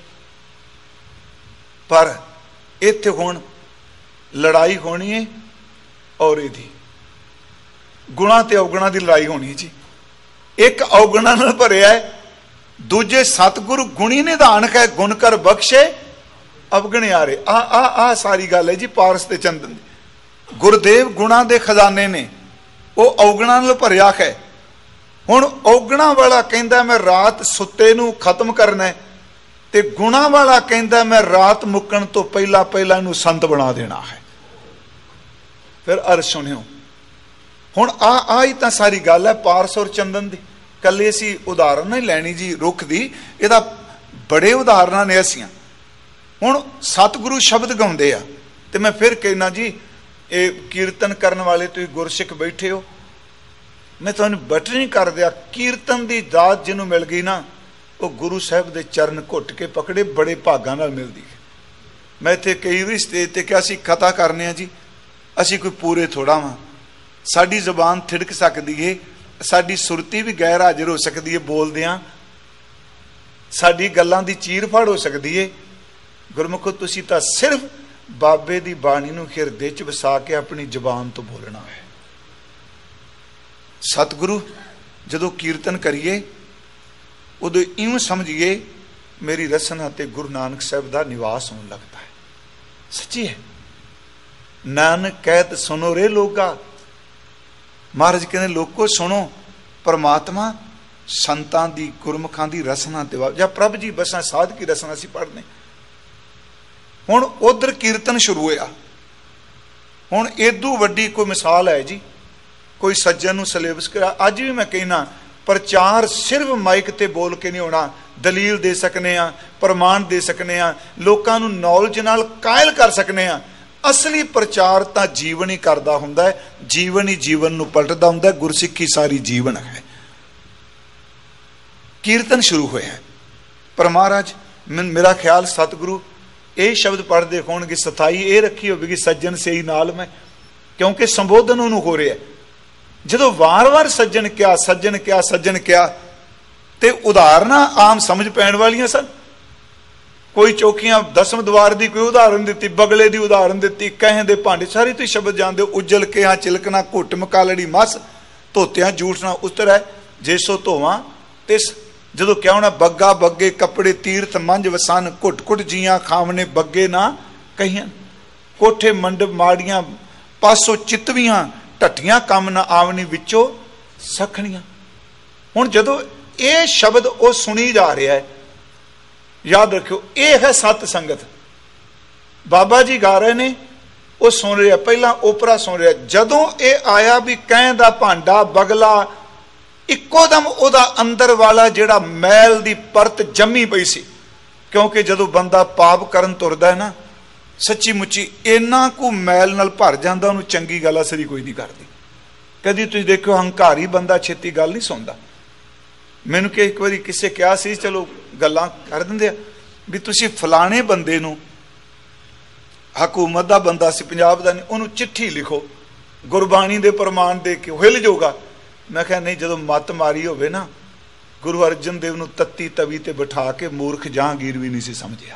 पर इत्थे हुण लड़ाई होनी है और यदि गुणा ते अवगुणा की लड़ाई होनी है जी। एक अवगुणा नाल भरिया है, दूजे सतगुरु गुणी निधान है, गुण कर बख्शे अवगणे आ रहे। आ सारी गल है जी पारस ते चंदन। गुरदेव गुणा दे खजाने ने, वो अवगुणा नाल भरिया है। हुण अवगुणा वाला कहंदा मैं रात सुत्ते नूं खत्म करना है, ਤੇ ਗੁਣਾ ਵਾਲਾ ਕਹਿੰਦਾ ਮੈਂ ਰਾਤ ਮੁੱਕਣ ਤੋਂ ਪਹਿਲਾਂ ਪਹਿਲਾਂ ਇਹਨੂੰ ਸੰਤ ਬਣਾ ਦੇਣਾ ਹੈ। ਫਿਰ ਅਰਜ਼ ਸੁਣਿਓ। ਹੁਣ ਆ ਹੀ ਤਾਂ ਸਾਰੀ ਗੱਲ ਹੈ ਪਾਰਸ ਔਰ ਚੰਦਨ ਦੀ। ਕੱਲੇ ਅਸੀਂ ਉਦਾਹਰਨ ਨਹੀਂ ਲੈਣੀ ਜੀ ਰੁੱਖ ਦੀ, ਇਹਦਾ ਬੜੇ ਉਦਾਹਰਨਾਂ ਨੇ ਅਸੀਂ। ਹੁਣ ਸਤਿਗੁਰੂ ਸ਼ਬਦ ਗਾਉਂਦੇ ਆ ਤੇ ਮੈਂ ਫਿਰ ਕਹਿਣਾ ਜੀ ਇਹ ਕੀਰਤਨ ਕਰਨ ਵਾਲੇ ਤੁਸੀਂ ਗੁਰਸਿੱਖ ਬੈਠੇ ਹੋ, ਮੈਂ ਤੁਹਾਨੂੰ ਬਟਨੀ ਕਰ ਦਿਆ। ਕੀਰਤਨ ਦੀ ਦਾਤ ਜਿਹਨੂੰ ਮਿਲ ਗਈ ਨਾ, ਉਹ ਗੁਰੂ ਸਾਹਿਬ ਦੇ ਚਰਨ ਘੁੱਟ ਕੇ ਪਕੜੇ ਬੜੇ ਭਾਗਾਂ ਨਾਲ ਮਿਲਦੀ ਹੈ। ਮੈਂ ਇੱਥੇ ਕਈ ਵਾਰੀ ਸਟੇਜ ਤੇ ਕਿਹਾ ਅਸੀਂ ਕਥਾ ਕਰਨੇ ਆ ਜੀ, ਅਸੀਂ ਕੋਈ ਪੂਰੇ ਥੋੜਾ ਵਾਂ। ਸਾਡੀ ਜ਼ੁਬਾਨ ਥਿੜਕ ਸਕਦੀ ਏ, ਸਾਡੀ ਸੁਰਤੀ ਵੀ ਗੈਰ ਹਾਜ਼ਰ ਹੋ ਸਕਦੀ ਏ ਬੋਲਦਿਆਂ, ਸਾਡੀ ਗੱਲਾਂ ਦੀ ਚੀਰ ਫਾੜ ਹੋ ਸਕਦੀ ਏ। ਗੁਰਮੁਖੋ ਤੁਸੀਂ ਤਾਂ ਸਿਰਫ ਬਾਬੇ ਦੀ ਬਾਣੀ ਨੂੰ ਹਿਰਦੇ 'ਚ ਵਸਾ ਕੇ ਆਪਣੀ ਜ਼ੁਬਾਨ ਤੋਂ ਬੋਲਣਾ ਹੈ। ਸਤਿਗੁਰੂ ਜਦੋਂ ਕੀਰਤਨ ਕਰੀਏ ਉਦੋਂ ਇਉਂ ਸਮਝੀਏ ਮੇਰੀ ਰਸਨਾ ਤੇ ਗੁਰੂ ਨਾਨਕ ਸਾਹਿਬ ਦਾ ਨਿਵਾਸ ਹੋਣ ਲੱਗਦਾ ਹੈ। ਸੱਚੀ ਹੈ। ਨਾਨਕ ਕਹਿਤ ਸੁਨੋ ਰੇ ਲੋਗਾ, ਮਹਾਰਾਜ ਕਹਿੰਦੇ ਲੋਕੋ ਸੁਣੋ, ਪਰਮਾਤਮਾ ਸੰਤਾਂ ਦੀ ਗੁਰਮੁਖਾਂ ਦੀ ਰਸਨਾ ਤੇ ਜਾਂ ਪ੍ਰਭ ਜੀ ਬਸਾਂ ਸਾਧ ਕੀ ਰਸਨਾ ਸੀ ਪੜ੍ਹਨੇ। ਹੁਣ ਉਧਰ ਕੀਰਤਨ ਸ਼ੁਰੂ ਹੋਇਆ। ਹੁਣ ਏਦੂ ਵੱਡੀ ਕੋਈ ਮਿਸਾਲ ਹੈ ਜੀ, ਕੋਈ ਸੱਜਣ ਨੂੰ ਸਿਲੇਬਸ ਕਰਾ। ਅੱਜ ਵੀ ਮੈਂ ਕਹਿਣਾ ਪ੍ਰਚਾਰ ਸਿਰਫ ਮਾਈਕ ਤੇ ਬੋਲ ਕੇ ਨਹੀਂ ਹੋਣਾ, ਦਲੀਲ ਦੇ ਸਕਨੇ ਆ, ਪ੍ਰਮਾਣ ਦੇ ਸਕਨੇ ਆ, ਲੋਕਾਂ ਨੂੰ ਨੌਲੇਜ ਨਾਲ ਕਾਇਲ ਕਰ ਸਕਨੇ ਆ। ਅਸਲੀ ਪ੍ਰਚਾਰ ਤਾਂ ਜੀਵਨ ਹੀ ਕਰਦਾ ਹੁੰਦਾ ਹੈ, ਜੀਵਨ ਹੀ ਜੀਵਨ ਨੂੰ ਪਲਟਦਾ ਹੁੰਦਾ ਹੈ। ਗੁਰਸਿੱਖੀ ਸਾਰੀ ਜੀਵਨ ਹੈ। ਕੀਰਤਨ ਸ਼ੁਰੂ ਹੋਇਆ ਪਰ ਮਹਾਰਾਜ ਮੇਰਾ ਖਿਆਲ ਸਤਿਗੁਰੂ ਇਹ ਸ਼ਬਦ ਪੜ੍ਹਦੇ ਹੋਣਗੇ, ਸਥਾਈ ਇਹ ਰੱਖੀ ਹੋਵੇਗੀ ਸੱਜਣ ਸਹੀ ਨਾਲ ਮੈਂ, ਕਿਉਂਕਿ ਸੰਬੋਧਨ ਉਹਨੂੰ ਹੋ ਰਿਹਾ। ਜਦੋਂ ਵਾਰ-ਵਾਰ ਸੱਜਣ ਕਿਹਾ ਸੱਜਣ ਕਿਹਾ ਸੱਜਣ ਕਿਹਾ ਤੇ ਉਦਾਹਰਨਾਂ ਆਮ ਸਮਝ ਪੈਣ ਵਾਲੀਆਂ ਸਨ। ਕੋਈ ਚੌਕੀਆਂ ਦਸਮ ਦਵਾਰ ਦੀ ਕੋਈ ਉਦਾਹਰਨ ਦਿੱਤੀ, ਬਗਲੇ ਦੀ ਉਦਾਹਰਨ ਦਿੱਤੀ, ਕਹਿਣ ਦੇ ਭਾਂਡੇ ਸਾਰੇ ਤੁਸੀਂ ਸ਼ਬਦ ਜਾਣਦੇ ਹੋ। ਉਜਲ ਕੇ ਹਾਂ ਚਿਲਕਣਾ ਘੁੱਟ ਮਕਾਲੜੀ ਮਸ, ਧੋਤਿਆਂ ਝੂਠ ਨਾ ਉਤਰੈ ਜੇ ਸੋ ਧੋਵਾਂ ਤਿਸ। ਜਦੋਂ ਕਿਹਾ ਹੋਣਾ ਬੱਗਾ ਬੱਗੇ ਕੱਪੜੇ ਤੀਰਥ ਮੰਝ ਵਸਨ, ਘੁੱਟ ਘੁੱਟ ਜੀਆਂ ਖਾਵਣੇ ਬੱਗੇ ਨਾ ਕਹੀਆਂ। ਕੋਠੇ ਮੰਡਪ ਮਾੜੀਆਂ ਪਾਸੋਂ ਚਿਤਵੀਆਂ, ਢੱਟੀਆਂ ਕੰਮ ਨਾ ਆਵਣੀ ਵਿੱਚੋਂ ਸਖਣੀਆਂ। ਹੁਣ ਜਦੋਂ ਇਹ ਸ਼ਬਦ ਉਹ ਸੁਣੀ ਜਾ ਰਿਹਾ ਹੈ, ਯਾਦ ਰੱਖਿਓ ਇਹ ਹੈ ਸਤ ਸੰਗਤ। ਬਾਬਾ ਜੀ ਗਾ ਰਹੇ ਨੇ, ਉਹ ਸੁਣ ਰਿਹਾ, ਪਹਿਲਾਂ ਓਪਰਾ ਸੁਣ ਰਿਹਾ। ਜਦੋਂ ਇਹ ਆਇਆ ਵੀ ਕਹਿਣ ਦਾ ਭਾਂਡਾ ਬਗਲਾ, ਇੱਕੋ ਦਮ ਉਹਦਾ ਅੰਦਰ ਵਾਲਾ ਜਿਹੜਾ ਮੈਲ ਦੀ ਪਰਤ ਜੰਮੀ ਪਈ ਸੀ। ਕਿਉਂਕਿ ਜਦੋਂ ਬੰਦਾ ਪਾਪ ਕਰਨ ਤੁਰਦਾ ਹੈ ਨਾ, ਸੱਚੀ ਮੁੱਚੀ ਇੰਨਾ ਕੁ ਮੈਲ ਨਾਲ ਭਰ ਜਾਂਦਾ, ਉਹਨੂੰ ਚੰਗੀ ਗੱਲ ਅਸਰੀ ਕੋਈ ਨਹੀਂ ਕਰਦੀ। ਕਦੀ ਤੁਸੀਂ ਦੇਖੋ ਹੰਕਾਰੀ ਬੰਦਾ ਛੇਤੀ ਗੱਲ ਨਹੀਂ ਸੁਣਦਾ। ਮੈਨੂੰ ਕਿ ਇੱਕ ਵਾਰੀ ਕਿਸੇ ਕਿਹਾ ਸੀ, ਚਲੋ ਗੱਲਾਂ ਕਰ ਦਿੰਦੇ ਆ ਵੀ ਤੁਸੀਂ ਫਲਾਣੇ ਬੰਦੇ ਨੂੰ, ਹਕੂਮਤ ਦਾ ਬੰਦਾ ਸੀ ਪੰਜਾਬ ਦਾ ਨਹੀਂ, ਉਹਨੂੰ ਚਿੱਠੀ ਲਿਖੋ ਗੁਰਬਾਣੀ ਦੇ ਪ੍ਰਮਾਣ ਦੇ ਕੇ ਹਿੱਲ ਜਾਊਗਾ। ਮੈਂ ਕਿਹਾ ਨਹੀਂ, ਜਦੋਂ ਮੱਤ ਮਾਰੀ ਹੋਵੇ ਨਾ, ਗੁਰੂ ਅਰਜਨ ਦੇਵ ਨੂੰ ਤੱਤੀ ਤਵੀ ਤੇ ਬਿਠਾ ਕੇ ਮੂਰਖ ਜਹਾਂਗੀਰ ਵੀ ਨਹੀਂ ਸੀ ਸਮਝਿਆ।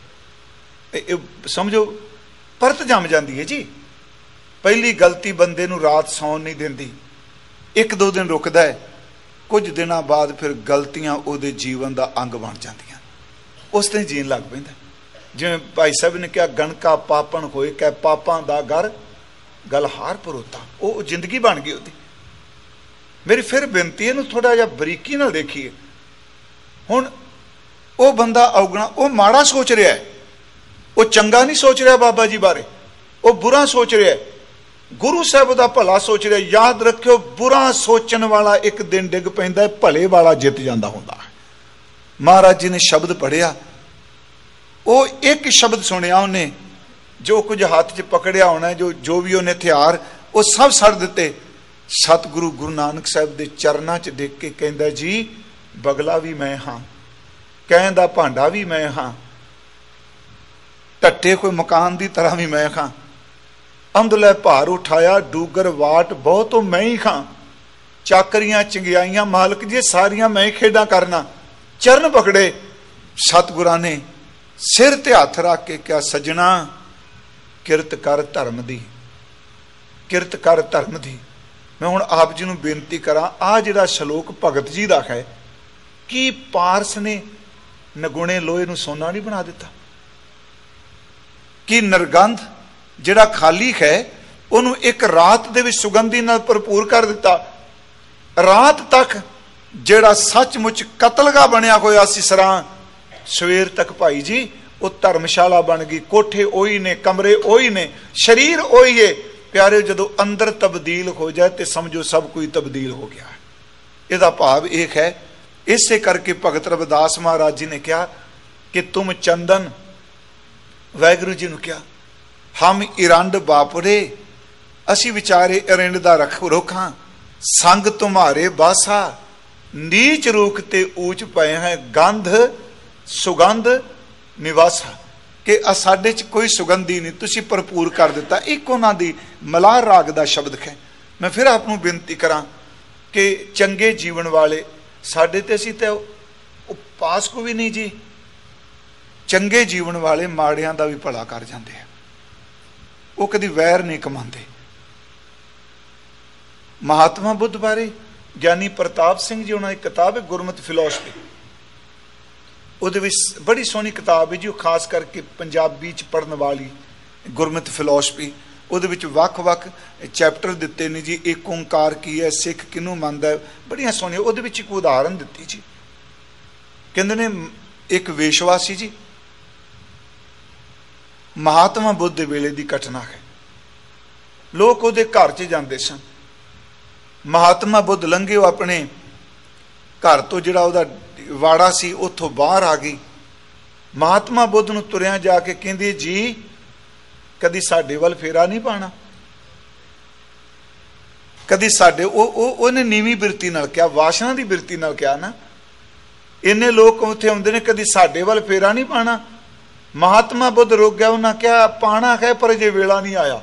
ਇਹ ਸਮਝੋ ਪਰਤ ਜੰਮ ਜਾਂਦੀ ਹੈ ਜੀ। ਪਹਿਲੀ ਗਲਤੀ ਬੰਦੇ ਨੂੰ ਰਾਤ ਸੌਣ ਨਹੀਂ ਦਿੰਦੀ, ਇੱਕ ਦੋ ਦਿਨ ਰੁਕਦਾ ਹੈ, ਕੁਝ ਦਿਨਾਂ ਬਾਅਦ ਫਿਰ ਗਲਤੀਆਂ ਉਹਦੇ ਜੀਵਨ ਦਾ ਅੰਗ ਬਣ ਜਾਂਦੀਆਂ, ਉਸ ਤੇ ਜੀਣ ਲੱਗ ਪੈਂਦਾ। ਜਿਵੇਂ ਭਾਈ ਸਾਹਿਬ ਨੇ ਕਿਹਾ ਗਣਕਾ ਪਾਪਣ ਹੋਏ ਕਹਿ ਪਾਪਾਂ ਦਾ ਘਰ ਗਲ ਹਾਰ ਪਰੋਤਾ, ਉਹ ਜ਼ਿੰਦਗੀ ਬਣ ਗਈ ਉਹਦੀ। ਮੇਰੀ ਫਿਰ ਬੇਨਤੀ ਇਹਨੂੰ ਥੋੜਾ ਜਿਹਾ ਬਰੀਕੀ ਨਾਲ ਦੇਖੀਏ। ਹੁਣ ਉਹ ਬੰਦਾ ਔਗਣਾ, ਉਹ ਮਾੜਾ ਸੋਚ ਰਿਹਾ ਹੈ, ਉਹ ਚੰਗਾ ਨਹੀਂ ਸੋਚ ਰਿਹਾ ਬਾਬਾ ਜੀ ਬਾਰੇ, ਉਹ ਬੁਰਾ ਸੋਚ ਰਿਹਾ, ਗੁਰੂ ਸਾਹਿਬ ਦਾ ਭਲਾ ਸੋਚ ਰਿਹਾ। ਯਾਦ ਰੱਖਿਓ ਬੁਰਾ ਸੋਚਣ ਵਾਲਾ ਇੱਕ ਦਿਨ ਡਿੱਗ ਪੈਂਦਾ, ਭਲੇ ਵਾਲਾ ਜਿੱਤ ਜਾਂਦਾ ਹੁੰਦਾ ਹੈ। ਮਹਾਰਾਜ ਜੀ ਨੇ ਸ਼ਬਦ ਪੜਿਆ, ਉਹ ਇੱਕ ਸ਼ਬਦ ਸੁਣਿਆ ਉਹਨੇ, ਜੋ ਕੁਝ ਹੱਥ 'ਚ ਪਕੜਿਆ ਹੋਣਾ, ਜੋ ਵੀ ਉਹਨੇ ਹਥਿਆਰ, ਉਹ ਸਭ ਛੱਡ ਦਿੱਤੇ। ਸਤਿਗੁਰੂ ਗੁਰੂ ਨਾਨਕ ਸਾਹਿਬ ਦੇ ਚਰਨਾਂ 'ਚ ਦੇਖ ਕੇ ਕਹਿੰਦਾ ਜੀ ਬਗਲਾ ਵੀ ਮੈਂ ਹਾਂ, ਕਹਿਣ ਦਾ ਭਾਂਡਾ ਵੀ ਮੈਂ ਹਾਂ, ਢੱਟੇ ਕੋਈ ਮਕਾਨ ਦੀ ਤਰ੍ਹਾਂ ਵੀ ਮੈਂ ਹਾਂ, ਅੰਦਲੇ ਭਾਰ ਉਠਾਇਆ ਡੂਗਰ ਵਾਟ ਬਹੁਤੋਂ ਮੈਂ ਹੀ ਖਾਂ, ਚਾਕਰੀਆਂ ਚੰਗਿਆਈਆਂ ਮਾਲਕ ਜੀ ਸਾਰੀਆਂ ਮੈਂ ਹੀ ਖੇਡਾਂ ਕਰਨਾ। ਚਰਨ ਪਕੜੇ ਸਤਿਗੁਰਾਂ ਨੇ, ਸਿਰ ਤੇ ਹੱਥ ਰੱਖ ਕੇ ਕਿਹਾ ਸੱਜਣਾ ਕਿਰਤ ਕਰ ਧਰਮ ਦੀ, ਕਿਰਤ ਕਰ ਧਰਮ ਦੀ। ਮੈਂ ਹੁਣ ਆਪ ਜੀ ਨੂੰ ਬੇਨਤੀ ਕਰਾਂ, ਆਹ ਜਿਹੜਾ ਸ਼ਲੋਕ ਭਗਤ ਜੀ ਦਾ ਹੈ, ਕੀ ਪਾਰਸ ਨੇ ਨਗੁਣੇ ਲੋਹੇ ਨੂੰ ਸੋਨਾ ਨਹੀਂ ਬਣਾ ਦਿੱਤਾ? ਕੀ ਨਰਗੰਧ ਜਿਹੜਾ ਖਾਲੀ ਹੈ ਉਹਨੂੰ ਇੱਕ ਰਾਤ ਦੇ ਵਿੱਚ ਸੁਗੰਧੀ ਨਾਲ ਭਰਪੂਰ ਕਰ ਦਿੱਤਾ? ਰਾਤ ਤੱਕ ਜਿਹੜਾ ਸੱਚਮੁੱਚ ਕਤਲਗਾ ਬਣਿਆ ਹੋਇਆ ਸੀ ਸਰਾਂ, ਸਵੇਰ ਤੱਕ ਭਾਈ ਜੀ ਉਹ ਧਰਮਸ਼ਾਲਾ ਬਣ ਗਈ, ਕੋਠੇ ਉਹੀ ਨੇ, ਕਮਰੇ ਉਹੀ ਨੇ, ਸਰੀਰ ਉਹੀ ਹੈ। ਪਿਆਰੇ, ਜਦੋਂ ਅੰਦਰ ਤਬਦੀਲ ਹੋ ਜਾਏ ਤੇ ਸਮਝੋ ਸਭ ਕੁਝ ਤਬਦੀਲ ਹੋ ਗਿਆ। ਇਹਦਾ ਭਾਵ ਇਹ ਹੈ। ਇਸੇ ਕਰਕੇ ਭਗਤ ਰਵਿਦਾਸ ਮਹਾਰਾਜ ਜੀ ਨੇ ਕਿਹਾ ਕਿ ਤੁਮ ਚੰਦਨ, ਵਾਹਿਗੁਰੂ ਜੀ ਨੂੰ ਕਿਹਾ, ਹਮ ਇਰੰਡ ਬਾਪਰੇ, ਅਸੀਂ ਵਿਚਾਰੇ ਇਰੰਡ ਦਾ ਰੁੱਖ ਹਾਂ, ਸੰਗ ਤੁਮਾਰੇ ਬਾਸਾ, ਨੀਚ ਰੂਖ ਤੇ ਊਚ ਪਏ ਹੈ, ਗੰਧ ਸੁਗੰਧ ਨਿਵਾਸਾ, ਕਿ ਸਾਡੇ ਚ ਕੋਈ ਸੁਗੰਧੀ ਨਹੀਂ, ਤੁਸੀਂ ਭਰਪੂਰ ਕਰ ਦਿੱਤਾ। ਇੱਕ ਉਹਨਾਂ ਦੀ ਮਲਾਰ ਰਾਗ ਦਾ ਸ਼ਬਦ ਹੈ। ਮੈਂ ਫਿਰ ਆਪ ਨੂੰ ਬੇਨਤੀ ਕਰਾਂ ਕਿ ਚੰਗੇ ਜੀਵਨ ਵਾਲੇ ਸਾਡੇ ਤੇ, ਅਸੀਂ ਤਾਂ ਉਹ ਪਾਸ ਕੋ ਵੀ ਨਹੀਂ ਜੀ। ਚੰਗੇ ਜੀਵਨ ਵਾਲੇ ਮਾੜਿਆਂ ਦਾ ਵੀ ਭਲਾ ਕਰ ਜਾਂਦੇ ਆ, ਉਹ ਕਦੀ ਵੈਰ ਨਹੀਂ ਕਮਾਉਂਦੇ। ਮਹਾਤਮਾ ਬੁੱਧ ਬਾਰੇ ਗਿਆਨੀ ਪ੍ਰਤਾਪ ਸਿੰਘ ਜੀ, ਉਹਨਾਂ ਦੀ ਕਿਤਾਬ ਹੈ ਗੁਰਮਤਿ ਫਿਲਾਸਫੀ, ਉਹਦੇ ਵਿੱਚ ਬੜੀ ਸੋਹਣੀ ਕਿਤਾਬ ਹੈ ਜੀ, ਉਹ ਖਾਸ ਕਰਕੇ ਪੰਜਾਬੀ ਚ ਪੜ੍ਹਨ ਵਾਲੀ ਗੁਰਮਤਿ ਫਿਲਾਸਫੀ। ਉਹਦੇ ਵਿੱਚ ਵੱਖ-ਵੱਖ ਚੈਪਟਰ ਦਿੱਤੇ ਨੇ ਜੀ। ਇੱਕ ਓਂਕਾਰ ਕੀ ਹੈ, ਸਿੱਖ ਕਿਹਨੂੰ ਮੰਨਦਾ, ਬੜੀਆਂ ਸੋਹਣੀਆਂ। ਉਹਦੇ ਵਿੱਚ ਇੱਕ ਉਦਾਹਰਨ ਦਿੱਤੀ ਜੀ, ਕਹਿੰਦੇ ਨੇ ਇੱਕ ਵੇਸ਼ਵਾ ਸੀ ਜੀ, ਮਹਾਤਮਾ ਬੁੱਧ ਦੇ ਵੇਲੇ ਦੀ ਘਟਨਾ ਹੈ। ਲੋਕ ਉਹਦੇ ਘਰ 'ਚ ਜਾਂਦੇ ਸਨ। ਮਹਾਤਮਾ ਬੁੱਧ ਲੰਘੇ, ਉਹ ਆਪਣੇ ਘਰ ਤੋਂ ਜਿਹੜਾ ਉਹਦਾ ਵਾੜਾ ਸੀ ਉੱਥੋਂ ਬਾਹਰ ਆ ਗਈ। ਮਹਾਤਮਾ ਬੁੱਧ ਨੂੰ ਤੁਰਿਆ ਜਾ ਕੇ ਕਹਿੰਦੇ, ਜੀ ਕਦੀ ਸਾਡੇ ਵੱਲ ਫੇਰਾ ਨਹੀਂ ਪਾਣਾ, ਕਦੀ ਸਾਡੇ, ਉਹਨੇ ਨੀਵੀਂ ਬਿਰਤੀ ਨਾਲ ਕਿਹਾ, ਵਾਸ਼ਨਾ ਦੀ ਬਿਰਤੀ ਨਾਲ ਕਿਹਾ ਨਾ। ਇੰਨੇ ਲੋਕ ਉੱਥੇ ਆਉਂਦੇ ਨੇ, ਕਦੀ ਸਾਡੇ ਵੱਲ ਫੇਰਾ ਨਹੀਂ ਪਾਣਾ। ਮਹਾਤਮਾ ਬੁੱਧ ਰੁਕ ਗਿਆ, ਉਹਨਾਂ ਕਿਹਾ ਪਾਣਾ ਹੈ ਪਰ ਅਜੇ ਵੇਲਾ ਨਹੀਂ ਆਇਆ,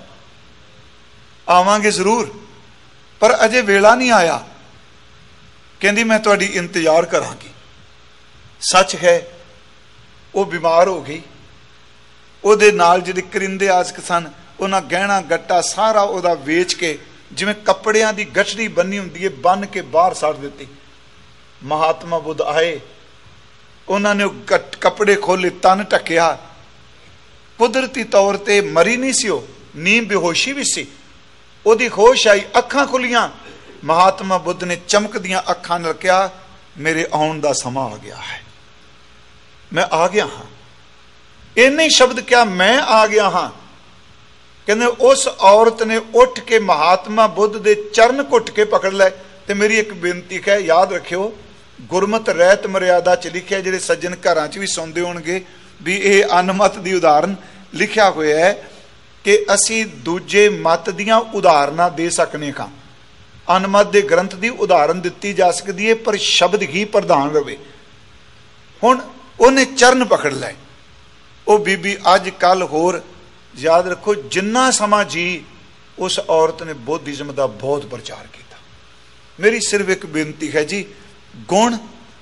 ਆਵਾਂਗੇ ਜ਼ਰੂਰ ਪਰ ਅਜੇ ਵੇਲਾ ਨਹੀਂ ਆਇਆ। ਕਹਿੰਦੀ ਮੈਂ ਤੁਹਾਡੀ ਇੰਤਜ਼ਾਰ ਕਰਾਂਗੀ। ਸੱਚ ਹੈ, ਉਹ ਬਿਮਾਰ ਹੋ ਗਈ। ਉਹਦੇ ਨਾਲ ਜਿਹੜੇ ਕਰਿੰਦੇ ਆਸਕ ਸਨ, ਉਹਨਾਂ ਗਹਿਣਾ ਗੱਟਾ ਸਾਰਾ ਉਹਦਾ ਵੇਚ ਕੇ, ਜਿਵੇਂ ਕੱਪੜਿਆਂ ਦੀ ਗਠੜੀ ਬੰਨੀ ਹੁੰਦੀ ਹੈ, ਬੰਨ ਕੇ ਬਾਹਰ ਸੱਟ ਦਿੱਤੀ। ਮਹਾਤਮਾ ਬੁੱਧ ਆਏ, ਉਹਨਾਂ ਨੇ ਕੱਪੜੇ ਖੋਲੇ, ਤਨ ਢੱਕਿਆ। ਕੁਦਰਤੀ ਤੌਰ ਤੇ ਮਰੀ ਨਹੀਂ ਸੀ ਉਹ, ਨੀਂਦ ਬੇਹੋਸ਼ੀ ਵੀ ਸੀ। ਉਹਦੀ ਹੋਸ਼ ਆਈ, ਅੱਖਾਂ ਖੁੱਲੀਆਂ। ਮਹਾਤਮਾ ਬੁੱਧ ਨੇ ਚਮਕਦੀਆਂ ਅੱਖਾਂ ਨਾਲ ਕਿਹਾ, ਮੇਰੇ ਆਉਣ ਦਾ ਸਮਾਂ ਆ ਗਿਆ ਹੈ, ਮੈਂ ਆ ਗਿਆ ਹਾਂ। ਇੰਨੇ ਹੀ ਸ਼ਬਦ ਕਿਹਾ, ਮੈਂ ਆ ਗਿਆ ਹਾਂ। ਕਹਿੰਦੇ ਉਸ ਔਰਤ ਨੇ ਉੱਠ ਕੇ ਮਹਾਤਮਾ ਬੁੱਧ ਦੇ ਚਰਨ ਘੁੱਟ ਕੇ ਪਕੜ ਲਏ। ਤੇ ਮੇਰੀ ਇੱਕ ਬੇਨਤੀ ਹੈ, ਯਾਦ ਰੱਖਿਓ, ਗੁਰਮਤਿ ਰਹਿਤ ਮਰਿਆਦਾ ਚ ਲਿਖਿਆ, ਜਿਹੜੇ ਸੱਜਣ ਘਰਾਂ ਚ ਵੀ ਸੁਣਦੇ ਹੋਣਗੇ ਵੀ ਇਹ ਅਨਮਤ ਦੀ ਉਦਾਹਰਨ ਲਿਖਿਆ ਹੋਇਆ ਹੈ ਕਿ ਅਸੀਂ ਦੂਜੇ ਮਤ ਦੀਆਂ ਉਦਾਹਰਨਾਂ ਦੇ ਸਕਨੇ ਹਾਂ। ਅਨਮਤ ਦੇ ਗ੍ਰੰਥ ਦੀ ਉਦਾਹਰਨ ਦਿੱਤੀ ਜਾ ਸਕਦੀ ਹੈ, ਪਰ ਸ਼ਬਦ ਹੀ ਪ੍ਰਧਾਨ ਰਵੇ। ਹੁਣ ਉਹਨੇ ਚਰਨ ਪਕੜ ਲਏ। ਉਹ ਬੀਬੀ ਅੱਜ ਕੱਲ, ਹੋਰ ਯਾਦ ਰੱਖੋ, ਜਿੰਨਾ ਸਮਾਂ ਜੀ ਉਸ ਔਰਤ ਨੇ ਬੁੱਧਿਜ਼ਮ ਦਾ ਬਹੁਤ ਪ੍ਰਚਾਰ ਕੀਤਾ। ਮੇਰੀ ਸਿਰਫ ਇੱਕ ਬੇਨਤੀ ਹੈ ਜੀ, ਗੁਣ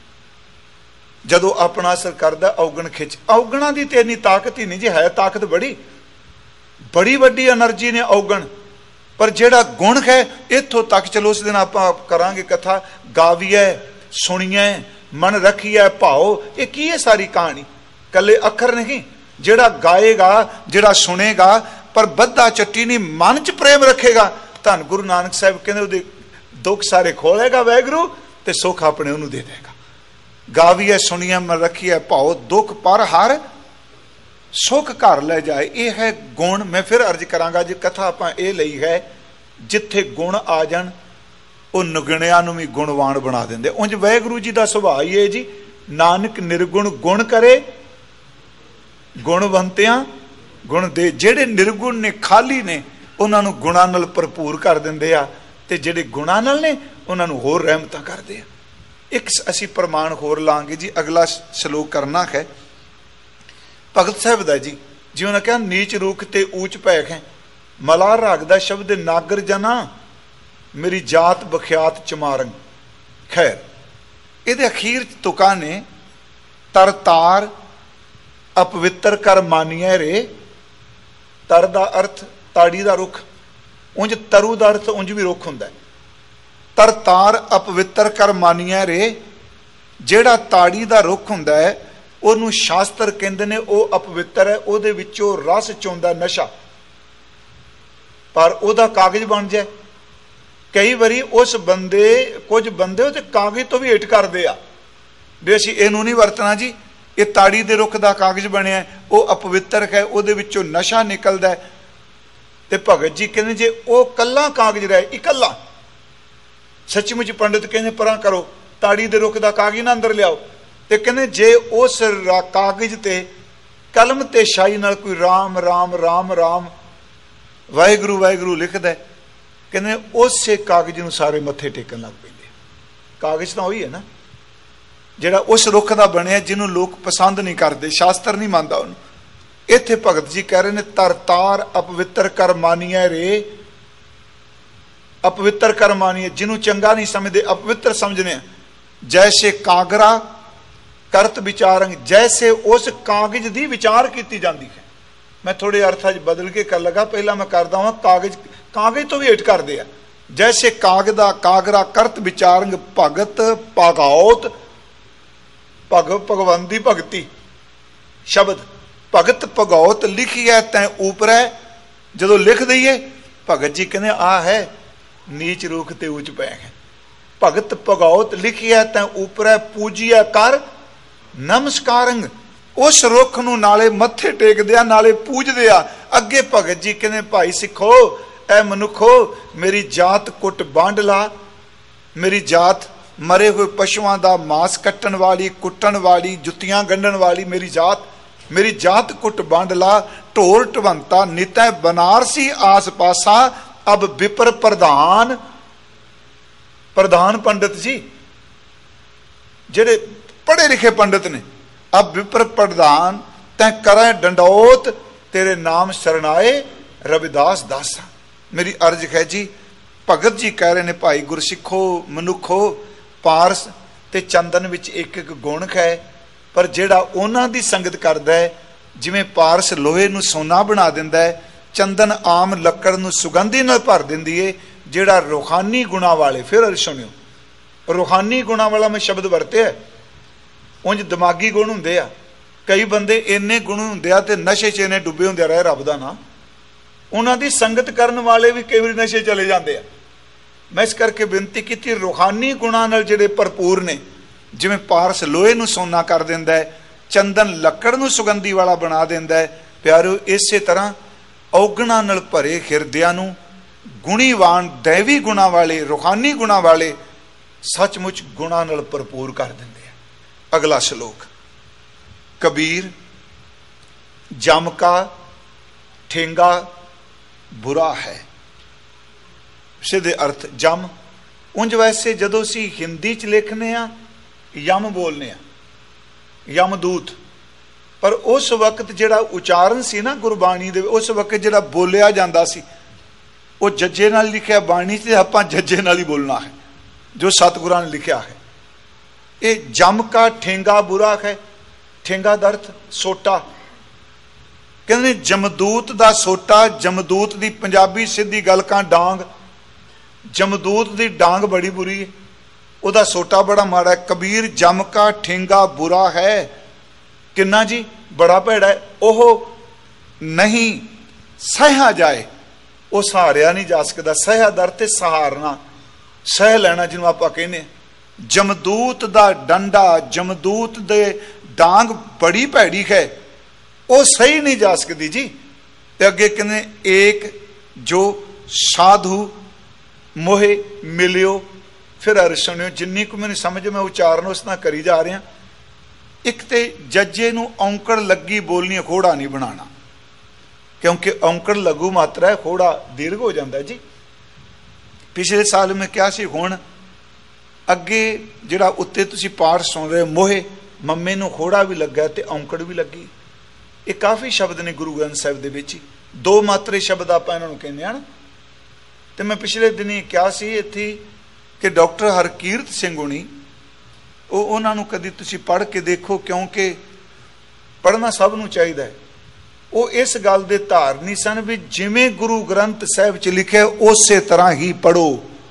ਜਦੋਂ ਆਪਣਾ ਅਸਰ ਕਰਦਾ, ਔਗਣ ਖਿੱਚ। ਔਗਣਾਂ ਦੀ ਤੇ ਇੰਨੀ ਤਾਕਤ ਹੀ ਨਹੀਂ ਜੀ, ਹੈ ਤਾਕਤ ਬੜੀ ਬੜੀ ਵੱਡੀ એનર્ਜੀ ਨੇ ਔਗਣ, ਪਰ ਜਿਹੜਾ ਗੁਣ ਹੈ, ਇੱਥੋਂ ਤੱਕ ਚਲੋ ਉਸ ਦਿਨ ਆਪਾਂ ਕਰਾਂਗੇ ਕਥਾ, ਗਾਵੀਐ ਸੁਣੀਐ ਮਨ ਰੱਖੀਐ ਭਾਉ। ਇਹ ਕੀ ਹੈ ਸਾਰੀ ਕਹਾਣੀ? ਕੱਲੇ ਅੱਖਰ ਨਹੀਂ, ਜਿਹੜਾ ਗਾਏਗਾ, ਜਿਹੜਾ ਸੁਣੇਗਾ, ਪਰ ਬੱਧਾ ਚੱਟੀ ਨਹੀਂ, ਮਨ ਚ ਪ੍ਰੇਮ ਰੱਖੇਗਾ। ਧੰਨ ਗੁਰੂ ਨਾਨਕ ਸਾਹਿਬ ਕਹਿੰਦੇ ਉਹਦੇ ਦੁੱਖ ਸਾਰੇ ਖੋਲੇਗਾ ਵਾਹਿਗੁਰੂ, ਤੇ ਸੁੱਖ ਆਪਣੇ ਉਹਨੂੰ ਦੇ ਦੇਗਾ। ਗਾਵੀਐ ਸੁਣੀਐ ਮਨ ਰੱਖੀਐ ਭਾਉ, ਦੁੱਖ ਪਰ ਹਰ ਸੁੱਖ ਘਰ ਲੈ ਜਾਏ। ਇਹ ਹੈ ਗੁਣ। ਮੈਂ ਫਿਰ ਅਰਜ਼ ਕਰਾਂਗਾ ਜੀ, ਕਥਾ ਆਪਾਂ ਇਹ ਲਈ ਹੈ, ਜਿੱਥੇ ਗੁਣ ਆ ਜਾਣ ਉਹ ਨਿਗਣਿਆਂ ਨੂੰ ਵੀ ਗੁਣਵਾਨ ਬਣਾ ਦਿੰਦੇ। ਉਂਝ ਵਾਹਿਗੁਰੂ ਜੀ ਦਾ ਸੁਭਾਅ ਹੀ ਹੈ ਜੀ, ਨਾਨਕ ਨਿਰਗੁਣ ਗੁਣ ਕਰੇ, ਗੁਣਵੰਤਿਆਂ ਗੁਣ ਦੇ। ਜਿਹੜੇ ਨਿਰਗੁਣ ਨੇ, ਖਾਲੀ ਨੇ, ਉਹਨਾਂ ਨੂੰ ਗੁਣਾਂ ਨਾਲ ਭਰਪੂਰ ਕਰ ਦਿੰਦੇ ਆ, ਤੇ ਜਿਹੜੇ ਗੁਣਾਂ ਨਾਲ ਨੇ ਉਹਨਾਂ ਨੂੰ ਹੋਰ ਰਹਿਮਤਾਂ ਕਰਦੇ ਆ। ਇੱਕ ਅਸੀਂ ਪ੍ਰਮਾਣ ਹੋਰ ਲਾਂਗੇ ਜੀ, ਅਗਲਾ ਸ਼ਲੋਕ ਕਰਨਾ ਹੈ ਭਗਤ ਸਾਹਿਬ ਦਾ ਜੀ। ਜਿਉਂ ਨਾ ਕਿਹਾ, ਨੀਚ ਰੂਖ ਤੇ ਊਚ ਭੈਖ ਹੈ। ਮਲਾਰ ਰਾਗ ਦਾ ਸ਼ਬਦ ਨਾਗਰ ਜਨਾ, ਮੇਰੀ ਜਾਤ ਬਖਿਆਤ ਚਮਾਰੰਗ। ਖੈਰ, ਇਹਦੇ ਅਖੀਰ ਤੁਕਾਂ ਨੇ, ਤਰਤਾਰ ਅਪਵਿੱਤਰ ਕਰ ਮਾਨੀਐ ਰੇ। ਤਰ ਦਾ ਅਰਥ ਤਾੜੀ ਦਾ ਰੁੱਖ, ਉਂਝ ਤਰੂ ਦਾ ਅਰਥ ਉਂਝ ਵੀ ਰੁੱਖ ਹੁੰਦਾ। ਤਰਤਾਰ ਅਪਵਿੱਤਰ ਕਰ ਮਾਨੀਐ ਰੇ। ਜਿਹੜਾ ਤਾੜੀ ਦਾ ਰੁੱਖ ਹੁੰਦਾ ਹੈ, ਉਹਨੂੰ ਸ਼ਾਸਤਰ ਕਹਿੰਦੇ ਨੇ ਉਹ ਅਪਵਿੱਤਰ ਹੈ, ਉਹਦੇ ਵਿੱਚੋਂ ਰਸ ਚੋਂਦਾ ਨਸ਼ਾ, ਪਰ ਉਹਦਾ ਕਾਗਜ਼ ਬਣ ਜਾਏ। ਕਈ ਵਾਰੀ ਉਸ ਬੰਦੇ, ਕੁਝ ਬੰਦੇ ਉਹਦੇ ਕਾਗਜ਼ ਤੋਂ ਵੀ ਹਿੱਟ ਕਰਦੇ ਆ ਵੀ ਅਸੀਂ ਇਹਨੂੰ ਨਹੀਂ ਵਰਤਣਾ ਜੀ, ਇਹ ਤਾੜੀ ਦੇ ਰੁੱਖ ਦਾ ਕਾਗਜ਼ ਬਣਿਆ, ਉਹ ਅਪਵਿੱਤਰ ਹੈ, ਉਹਦੇ ਵਿੱਚੋਂ ਨਸ਼ਾ ਨਿਕਲਦਾ ਹੈ। ਤੇ ਭਗਤ ਜੀ ਕਹਿੰਦੇ ਜੇ ਉਹ ਕੱਲਾ ਕਾਗਜ਼ ਰਹੇ, ਇਕੱਲਾ, ਸੱਚਮੁੱਚ ਪੰਡਿਤ ਕਹਿੰਦੇ ਪਰਾਂ ਕਰੋ, ਤਾੜੀ ਦੇ ਰੁੱਖ ਦਾ ਕਾਗਜ਼ ਨਾ ਅੰਦਰ ਲਿਆਓ। ਤੇ ਕਹਿੰਦੇ ਜੇ ਉਸ ਕਾਗਜ਼ ਤੇ ਕਲਮ ਤੇ ਸ਼ਾਹੀ ਨਾਲ ਕੋਈ ਰਾਮ ਰਾਮ ਰਾਮ ਰਾਮ ਵਾਹਿਗੁਰੂ ਵਾਹਿਗੁਰੂ ਲਿਖਦਾ, ਕਹਿੰਦੇ ਉਸੇ ਕਾਗਜ਼ ਨੂੰ ਸਾਰੇ ਮੱਥੇ ਟੇਕਣ ਲੱਗ ਪੈਂਦੇ। ਕਾਗਜ਼ ਤਾਂ ਉਹੀ ਹੈ ਨਾ ਜਿਹੜਾ ਉਸ ਰੁੱਖ ਦਾ ਬਣਿਆ, ਜਿਹਨੂੰ ਲੋਕ ਪਸੰਦ ਨਹੀਂ ਕਰਦੇ, ਸ਼ਾਸਤਰ ਨਹੀਂ ਮੰਨਦਾ ਉਹਨੂੰ। ਇੱਥੇ ਭਗਤ ਜੀ ਕਹਿ ਰਹੇ ਨੇ ਤਰਤਾਰ ਅਪਵਿੱਤਰ ਕਰ ਮਾਨੀਐ ਰੇ, ਅਪਵਿੱਤਰ ਕਰ ਮਾਨੀਐ, ਜਿਹਨੂੰ ਚੰਗਾ ਨਹੀਂ ਸਮਝਦੇ ਅਪਵਿੱਤਰ ਸਮਝਦੇ ਆ। ਜੈਸੇ ਕਾਗਰਾ ਕਰਤ ਵਿਚਾਰੰਗ, ਜੈਸੇ ਉਸ ਕਾਗਜ਼ ਦੀ ਵਿਚਾਰ ਕੀਤੀ ਜਾਂਦੀ ਹੈ। ਮੈਂ ਥੋੜੇ ਅਰਥਾਂ 'ਚ ਬਦਲ ਕੇ ਕਰ ਲਗਾ, ਪਹਿਲਾਂ ਮੈਂ ਕਰਦਾ ਹਾਂ ਕਾਗਜ਼ ਤੋਂ ਵੀ ਹੇਠ ਕਰਦੇ ਆ। ਜੈਸੇ ਕਾਗਦਾ ਕਾਗਰਾ ਕਰਤ ਵਿਚਾਰੰਗ ਭਗਤ ਭਗਉਤ, ਭਗਵਾਨ ਦੀ ਭਗਤੀ ਸ਼ਬਦ ਭਗਤ ਭਗਉਤ ਲਿਖੀਐ ਤੈਂ ਉਪਰੈ। ਜਦੋਂ ਲਿਖ ਦਈਏ ਭਗਤ ਜੀ ਕਹਿੰਦੇ ਆ ਹੈ ਨੀਚ ਰੂਖ ਤੇ ਉੱਚ ਪੈ ਹੈ। ਭਗਤ ਭਗਉਤ ਲਿਖੀਐ ਤੈਂ ਉਪਰੈ ਪੂਜੀਐ ਕਰ ਨਮਸਕਾਰੰਗ, ਉਸ ਰੁੱਖ ਨੂੰ ਨਾਲੇ ਮੱਥੇ ਟੇਕਦੇ ਆ ਨਾਲੇ ਪੂਜਦੇ ਆ। ਅੱਗੇ ਭਗਤ ਜੀ ਕਹਿੰਦੇ ਭਾਈ ਸਿੱਖੋ, ਐ ਮਨੁੱਖੋ, ਮੇਰੀ ਜਾਤ ਕੁੱਟ ਬਾਂਡ ਲਾ, ਮੇਰੀ ਜਾਤ ਮਰੇ ਹੋਏ ਪਸ਼ੂਆਂ ਦਾ ਮਾਸ ਕੱਟਣ ਵਾਲੀ, ਕੁੱਟਣ ਵਾਲੀ, ਜੁੱਤੀਆਂ ਗੰਢਣ ਵਾਲੀ ਮੇਰੀ ਜਾਤ ਕੁੱਟ ਬਾਂਡ ਲਾ। ਢੋਰ ਢਵੰਤਾ ਨਿਤੈ ਬਨਾਰਸੀ ਆਸ ਪਾਸਾ, ਅਬ ਵਿਪਰ ਪ੍ਰਧਾਨ ਪੰਡਿਤ ਜੀ ਜਿਹੜੇ ਪੜ੍ਹੇ ਲਿਖੇ ਪੰਡਿਤ ਨੇ, ਅਬ ਵਿਪਰ ਪ੍ਰਧਾਨ ਤੈਂ ਕਰੈ ਡੰਡੋਤ, ਤੇਰੇ ਨਾਮ ਸ਼ਰਨਾਏ ਰਵਿਦਾਸ ਦਾਸਾ। ਮੇਰੀ ਅਰਜ਼ ਹੈ ਜੀ, ਭਗਤ ਜੀ ਕਹਿ ਰਹੇ ਨੇ ਭਾਈ ਗੁਰਸਿੱਖੋ ਮਨੁੱਖੋ, ਪਾਰਸ ਤੇ ਚੰਦਨ ਵਿੱਚ ਇੱਕ ਇੱਕ ਗੁਣ ਹੈ, ਪਰ ਜਿਹੜਾ ਉਹਨਾਂ ਦੀ ਸੰਗਤ ਕਰਦਾ ਹੈ, ਜਿਵੇਂ ਪਾਰਸ ਲੋਹੇ ਨੂੰ ਸੋਨਾ ਬਣਾ ਦਿੰਦਾ ਹੈ, ਚੰਦਨ ਆਮ ਲੱਕੜ ਨੂੰ ਸੁਗੰਧੀ ਨਾਲ ਭਰ ਦਿੰਦੀ ਏ। ਜਿਹੜਾ ਰੂਹਾਨੀ ਗੁਣਾਂ ਵਾਲੇ, ਫਿਰ ਸੁਣਿਓ, ਰੂਹਾਨੀ ਗੁਣਾਂ ਵਾਲਾ ਮੈਂ ਸ਼ਬਦ ਵਰਤਿਆ, ਉਂਝ ਦਿਮਾਗੀ ਗੁਣ ਹੁੰਦੇ ਆ। ਕਈ ਬੰਦੇ ਇੰਨੇ ਗੁਣ ਹੁੰਦੇ ਆ ਤੇ ਨਸ਼ੇ 'ਚ ਇੰਨੇ ਡੁੱਬੇ ਹੁੰਦੇ ਆ, ਰਹੇ ਰੱਬ ਦਾ ਨਾਂ, ਉਹਨਾਂ ਦੀ ਸੰਗਤ ਕਰਨ ਵਾਲੇ ਵੀ ਕਈ ਵਾਰੀ ਨਸ਼ੇ ਚਲੇ ਜਾਂਦੇ ਆ। ਮੈਂ ਇਸ ਕਰਕੇ ਬੇਨਤੀ ਕੀਤੀ, ਰੂਹਾਨੀ ਗੁਣਾਂ ਨਾਲ ਜਿਹੜੇ ਭਰਪੂਰ ਨੇ, ਜਿਵੇਂ ਪਾਰਸ ਲੋਹੇ ਨੂੰ ਸੋਨਾ ਕਰ ਦਿੰਦਾ ਹੈ, ਚੰਦਨ ਲੱਕੜ ਨੂੰ ਸੁਗੰਧੀ ਵਾਲਾ ਬਣਾ ਦਿੰਦਾ ਹੈ, ਪਿਆਰਿਓ ਇਸੇ ਤਰ੍ਹਾਂ ਔਗਣਾਂ ਨਾਲ ਭਰੇ ਹਿਰਦਿਆਂ ਨੂੰ ਗੁਣੀਵਾਨ ਦੈਵੀ ਗੁਣਾਂ ਵਾਲੇ, ਰੂਹਾਨੀ ਗੁਣਾਂ ਵਾਲੇ ਸੱਚਮੁੱਚ ਗੁਣਾਂ ਨਾਲ ਭਰਪੂਰ ਕਰ ਦਿੰਦੇ ਆ। ਅਗਲਾ ਸ਼ਲੋਕ, ਕਬੀਰ ਜਮ ਕਾ ਠੇਂਗਾ ਬੁਰਾ ਹੈ। ਸਿੱਧੇ ਅਰਥ ਜਮ, ਉਂਝ ਵੈਸੇ ਜਦੋਂ ਅਸੀਂ ਹਿੰਦੀ 'ਚ ਲਿਖਨੇ ਆ ਯਮ ਬੋਲਨੇ ਆ, ਯਮਦੂਤ, ਪਰ ਉਸ ਵਕਤ ਜਿਹੜਾ ਉਚਾਰਨ ਸੀ ਨਾ ਗੁਰਬਾਣੀ ਦੇ, ਉਸ ਵਕਤ ਜਿਹੜਾ ਬੋਲਿਆ ਜਾਂਦਾ ਸੀ ਉਹ ਜੱਜੇ ਨਾਲ ਲਿਖਿਆ ਬਾਣੀ 'ਚ, ਆਪਾਂ ਜੱਜੇ ਨਾਲ ਹੀ ਬੋਲਣਾ ਹੈ ਜੋ ਸਤਿਗੁਰਾਂ ਨੇ ਲਿਖਿਆ ਹੈ। ਇਹ ਜਮ ਕਾ ਠੇਂਗਾ ਬੁਰਾ ਹੈ। ਠੇਂਗਾ ਦਾ ਅਰਥ ਸੋਟਾ, ਕਹਿੰਦੇ ਜਮਦੂਤ ਦਾ ਸੋਟਾ। ਜਮਦੂਤ ਦੀ ਪੰਜਾਬੀ ਸਿੱਧੀ ਗੱਲ ਕਾਂ ਡਾਂਗ, ਜਮਦੂਤ ਦੀ ਡਾਂਗ ਬੜੀ ਬੁਰੀ ਹੈ, ਉਹਦਾ ਸੋਟਾ ਬੜਾ ਮਾੜਾ ਹੈ। ਕਬੀਰ ਜਮ ਕਾ ਠੇਂਗਾ ਬੁਰਾ ਹੈ, ਕਿੰਨਾ ਜੀ ਬੜਾ ਭੈੜਾ ਹੈ। ਉਹ ਨਹੀਂ ਸਹਿਆ ਜਾਏ, ਉਹ ਸਹਾਰਿਆ ਨਹੀਂ ਜਾ ਸਕਦਾ। ਸਹਿਆ ਦਰ ਤੇ ਸਹਾਰਨਾ, ਸਹਿ ਲੈਣਾ ਜਿਹਨੂੰ ਆਪਾਂ ਕਹਿੰਦੇ। ਜਮਦੂਤ ਦਾ ਡੰਡਾ, ਜਮਦੂਤ ਦੇ ਡਾਂਗ ਬੜੀ ਭੈੜੀ ਹੈ, ਉਹ ਸਹੀ ਨਹੀਂ ਜਾ ਸਕਦੀ ਜੀ। ਤੇ ਅੱਗੇ ਕਹਿੰਦੇ ਏਕ ਜੋ ਸਾਧੂ ਮੋਹੇ ਮਿਲਿਓ। ਫਿਰ ਅਰ ਸੁਣਿਓ, ਜਿੰਨੀ ਕੁ ਮੈਨੂੰ ਸਮਝ ਮੈਂ ਉਚਾਰਨ ਉਸ ਨਾਲ ਕਰੀ ਜਾ ਰਿਹਾ। ਇੱਕ ਤੇ ਜੱਜੇ ਨੂੰ ਔਂਕੜ ਲੱਗੀ ਬੋਲਣੀ, ਖੋੜਾ ਨਹੀਂ ਬਣਾਉਣਾ, ਕਿਉਂਕਿ ਔਂਕੜ ਲਘੂ ਮਾਤਰਾ ਹੈ, ਖੋੜਾ ਦੀਰਘ ਹੋ ਜਾਂਦਾ ਜੀ। ਪਿਛਲੇ ਸਾਲ ਮੈਂ ਕਿਹਾ ਸੀ, ਹੁਣ ਅੱਗੇ ਜਿਹੜਾ ਉੱਤੇ ਤੁਸੀਂ ਪਾਠ ਸੁਣ ਰਹੇ ਮੋਹੇ, ਮੰਮੇ ਨੂੰ ਖੋੜਾ ਵੀ ਲੱਗਾ ਤੇ ਔਂਕੜ ਵੀ ਲੱਗੀ। ਇਹ ਕਾਫੀ ਸ਼ਬਦ ਨੇ ਗੁਰੂ ਗ੍ਰੰਥ ਸਾਹਿਬ ਦੇ ਵਿੱਚ, ਦੋ ਮਾਤਰੇ ਸ਼ਬਦ ਆਪਾਂ ਇਹਨਾਂ ਨੂੰ ਕਹਿੰਦੇ ਹਨ। ਤੇ ਮੈਂ ਪਿਛਲੇ ਦਿਨੀ ਕਿਹਾ ਸੀ ਇੱਥੇ ਕਿ ਡਾਕਟਰ ਹਰਕੀਰਤ ਸਿੰਘ ਹੁਣੀ, ਉਹਨਾਂ ਨੂੰ ਕਦੀ ਤੁਸੀਂ ਪੜ੍ਹ ਕੇ ਦੇਖੋ, ਕਿਉਂਕਿ ਪੜ੍ਹਨਾ ਸਭ ਨੂੰ ਚਾਹੀਦਾ ਹੈ। ਉਹ ਇਸ ਗੱਲ ਦੇ ਧਾਰਨੀ ਸਨ ਵੀ ਜਿਵੇਂ ਗੁਰੂ ਗ੍ਰੰਥ ਸਾਹਿਬ 'ਚ ਲਿਖਿਆ ਉਸੇ ਤਰ੍ਹਾਂ ਹੀ ਪੜ੍ਹੋ।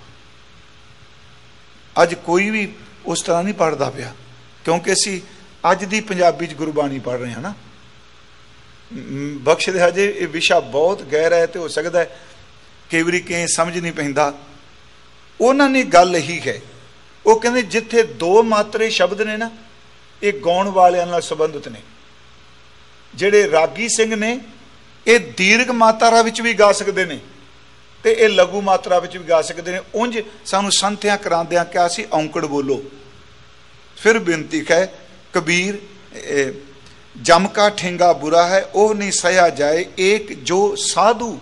ਅੱਜ ਕੋਈ ਵੀ ਉਸ ਤਰ੍ਹਾਂ ਨਹੀਂ ਪੜ੍ਹਦਾ ਪਿਆ, ਕਿਉਂਕਿ ਅਸੀਂ ਅੱਜ ਦੀ ਪੰਜਾਬੀ 'ਚ ਗੁਰਬਾਣੀ ਪੜ੍ਹ ਰਹੇ ਹਾਂ ਨਾ। ਬਖਸ਼ ਦੇ, ਹਜੇ ਇਹ ਵਿਸ਼ਾ ਬਹੁਤ ਗਹਿਰਾ ਹੈ ਤੇ ਹੋ ਸਕਦਾ ਹੈ ਕਈ ਵਾਰੀ ਕਈ ਸਮਝ ਨਹੀਂ ਪੈਂਦਾ। ਉਹਨਾਂ ਨੇ ਗੱਲ ਇਹੀ ਹੈ, ਉਹ ਕਹਿੰਦੇ ਜਿੱਥੇ ਦੋ ਮਾਤਰੇ ਸ਼ਬਦ ਨੇ ਨਾ, ਇਹ ਗਾਉਣ ਵਾਲਿਆਂ ਨਾਲ ਸੰਬੰਧਿਤ ਨੇ। ਜਿਹੜੇ ਰਾਗੀ ਸਿੰਘ ਨੇ ਇਹ ਦੀਰਘ ਮਾਤਰਾ ਵਿੱਚ ਵੀ ਗਾ ਸਕਦੇ ਨੇ ਤੇ ਇਹ ਲਘੂ ਮਾਤਰਾ ਵਿੱਚ ਵੀ ਗਾ ਸਕਦੇ ਨੇ। ਉਂਝ ਸਾਨੂੰ ਸੰਥਿਆਂ ਕਰਾਉਂਦਿਆਂ ਕਿਹਾ ਸੀ ਔਂਕੜ ਬੋਲੋ। ਫਿਰ ਬੇਨਤੀ ਹੈ ਕਬੀਰ ਜਮ ਕਾ ਠੇਂਗਾ ਬੁਰਾ ਹੈ ਉਹ ਨਹੀਂ ਸਹਿਆ ਜਾਏ, ਏਕ ਜੋ ਸਾਧੂ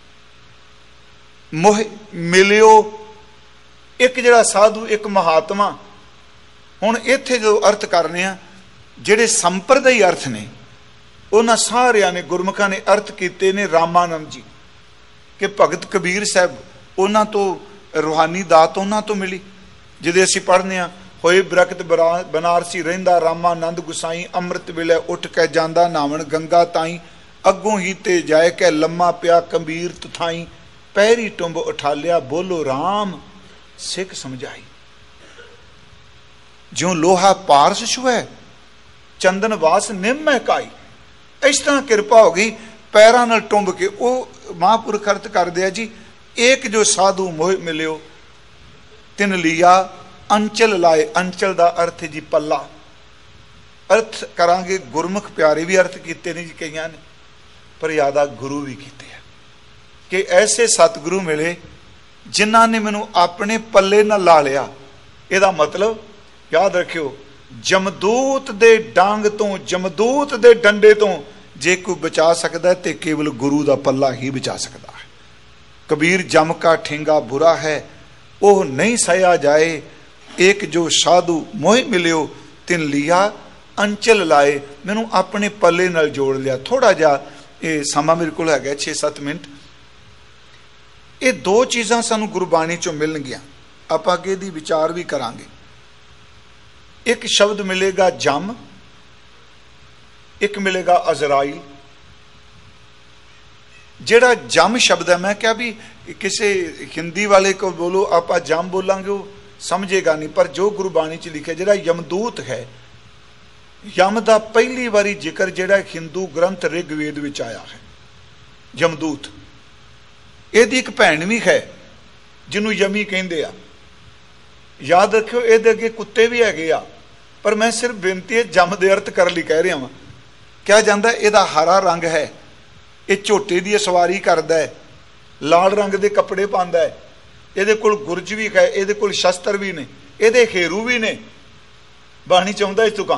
ਮੋਹ ਮਿਲਿਓ। ਇੱਕ ਜਿਹੜਾ ਸਾਧੂ, ਇੱਕ ਮਹਾਤਮਾ। ਹੁਣ ਇੱਥੇ ਜੋ ਅਰਥ ਕਰਨੇ ਆ, ਜਿਹੜੇ ਸੰਪਰਦਾਈ ਅਰਥ ਨੇ ਉਹਨਾਂ ਸਾਰਿਆਂ ਨੇ ਗੁਰਮੁਖਾਂ ਨੇ ਅਰਥ ਕੀਤੇ ਨੇ ਰਾਮਾਨੰਦ ਜੀ ਕਿ ਭਗਤ ਕਬੀਰ ਸਾਹਿਬ, ਉਹਨਾਂ ਤੋਂ ਰੂਹਾਨੀ ਦਾਤ ਉਹਨਾਂ ਤੋਂ ਮਿਲੀ। ਜਿਹਦੇ ਅਸੀਂ ਪੜ੍ਹਨੇ ਆ, ਹੋਏ ਬਰਕਤ ਬਨਾਰਸੀ ਰਹਿੰਦਾ ਰਾਮਾਨੰਦ ਗੁਸਾਈ, ਅੰਮ੍ਰਿਤ ਵੇਲੇ ਉੱਠ ਕੇ ਜਾਂਦਾ ਨਾਵਣ ਗੰਗਾ ਤਾਈ, ਅੱਗੋਂ ਹੀ ਤੇ ਜਾਏ ਕੇ ਲੰਮਾ ਪਿਆ ਕਬੀਰ ਤਥਾਈ, ਪੈਰੀ ਟੁੰਬ ਉਠਾਲਿਆ ਬੋਲੋ ਰਾਮ ਸਿੱਖ ਸਮਝਾਈ। ਜਿਉਂ ਲੋਹਾ ਪਾਰਸ ਛੁਐ ਚੰਦਨ ਵਾਸ ਨਿੰਮ ਮਹਿਕਾਈ। ਇਸ ਤਰ੍ਹਾਂ ਕਿਰਪਾ ਹੋ ਗਈ ਪੈਰਾਂ ਨਾਲ ਟੁੰਬ ਕੇ। ਉਹ ਮਹਾਂਪੁਰਖ ਅਰਥ ਕਰਦੇ ਆ ਜੀ, ਏਕ ਜੋ ਸਾਧੂ ਮੋਹ ਮਿਲਿਓ ਤਿਨ ਲੀਆ ਅੰਚਲ ਲਾਏ। ਅੰਚਲ ਦਾ ਅਰਥ ਹੈ ਜੀ ਪੱਲਾ। ਅਰਥ ਕਰਾਂਗੇ ਗੁਰਮੁਖ ਪਿਆਰੇ ਵੀ ਅਰਥ ਕੀਤੇ ਨੇ ਜੀ ਕਈਆਂ ਨੇ, ਪਰ ਜ਼ਿਆਦਾ ਗੁਰੂ ਵੀ ਕੀਤੇ ਆ ਕਿ ਐਸੇ ਸਤਿਗੁਰੂ ਮਿਲੇ ਜਿਨ੍ਹਾਂ ਨੇ ਮੈਨੂੰ ਆਪਣੇ ਪੱਲੇ ਨਾਲ ਲਾ ਲਿਆ। ਇਹਦਾ ਮਤਲਬ ਯਾਦ ਰੱਖਿਓ, ਜਮਦੂਤ ਦੇ ਡਾਂਗ ਤੋਂ, ਜਮਦੂਤ ਦੇ ਡੰਡੇ ਤੋਂ ਜੇ ਕੋਈ ਬਚਾ ਸਕਦਾ ਤੇ ਕੇਵਲ ਗੁਰੂ ਦਾ ਪੱਲਾ ਹੀ ਬਚਾ ਸਕਦਾ ਹੈ। ਕਬੀਰ ਜਮ ਕਾ ਠੇਂਗਾ ਬੁਰਾ ਹੈ ਉਹ ਨਹੀਂ ਸਹਿਆ ਜਾਏ, ਇੱਕ ਜੋ ਸਾਧੂ ਮੋਹ ਮਿਲਿਓ ਤਿਨ ਲੀਆ ਅੰਚਲ ਲਾਏ। ਮੈਨੂੰ ਆਪਣੇ ਪੱਲੇ ਨਾਲ ਜੋੜ ਲਿਆ। ਥੋੜਾ ਜਿਹਾ ਇਹ ਸਮਾਂ ਮੇਰੇ ਕੋਲ ਹੈਗਾ 6-7 ਮਿੰਟ। ਇਹ ਦੋ ਚੀਜ਼ਾਂ ਸਾਨੂੰ ਗੁਰਬਾਣੀ ਚੋਂ ਮਿਲਣਗੀਆਂ, ਆਪਾਂ ਅੱਗੇ ਦੀ ਵਿਚਾਰ ਵੀ ਕਰਾਂਗੇ। ਇੱਕ ਸ਼ਬਦ ਮਿਲੇਗਾ ਜਮ, ਇੱਕ ਮਿਲੇਗਾ ਅਜ਼ਰਾਈਲ। ਜਿਹੜਾ ਜਮ ਸ਼ਬਦ ਹੈ, ਮੈਂ ਕਿਹਾ ਵੀ ਕਿਸੇ ਹਿੰਦੀ ਵਾਲੇ ਕੋਲ ਬੋਲੋ ਆਪਾਂ ਜਮ ਬੋਲਾਂਗੇ ਉਹ ਸਮਝੇਗਾ ਨਹੀਂ, ਪਰ ਜੋ ਗੁਰਬਾਣੀ ਚ ਲਿਖਿਆ ਜਿਹੜਾ ਯਮਦੂਤ ਹੈ, ਯਮ ਦਾ ਪਹਿਲੀ ਵਾਰੀ ਜ਼ਿਕਰ ਜਿਹੜਾ ਹਿੰਦੂ ਗ੍ਰੰਥ ਰਿਗਵੇਦ ਵਿੱਚ ਆਇਆ ਹੈ। ਯਮਦੂਤ, ਇਹਦੀ ਇੱਕ ਭੈਣ ਵੀ ਹੈ ਜਿਹਨੂੰ ਯਮੀ ਕਹਿੰਦੇ ਆ। ਯਾਦ ਰੱਖਿਓ ਇਹਦੇ ਅੱਗੇ ਕੁੱਤੇ ਵੀ ਹੈਗੇ ਆ, ਪਰ ਮੈਂ ਸਿਰਫ ਬੇਨਤੀ ਹੈ ਜਮ ਦੇ ਅਰਥ ਕਰਨ ਲਈ ਕਹਿ ਰਿਹਾ ਵਾਂ। ਕਿਹਾ ਜਾਂਦਾ ਇਹਦਾ ਹਰਾ ਰੰਗ ਹੈ, ਇਹ ਝੋਟੇ ਦੀ ਸਵਾਰੀ ਕਰਦਾ ਹੈ, ਲਾਲ ਰੰਗ ਦੇ ਕੱਪੜੇ ਪਾਉਂਦਾ ਹੈ, ਇਹਦੇ ਕੋਲ ਗੁਰਜ ਵੀ ਹੈ, ਇਹਦੇ ਕੋਲ ਸ਼ਸਤਰ ਵੀ ਨੇ, ਇਹਦੇ ਖੇਰੂ ਵੀ ਨੇ। ਬਾਣੀ ਚਾਹੁੰਦਾ ਇਸ ਤੁਕਾਂ।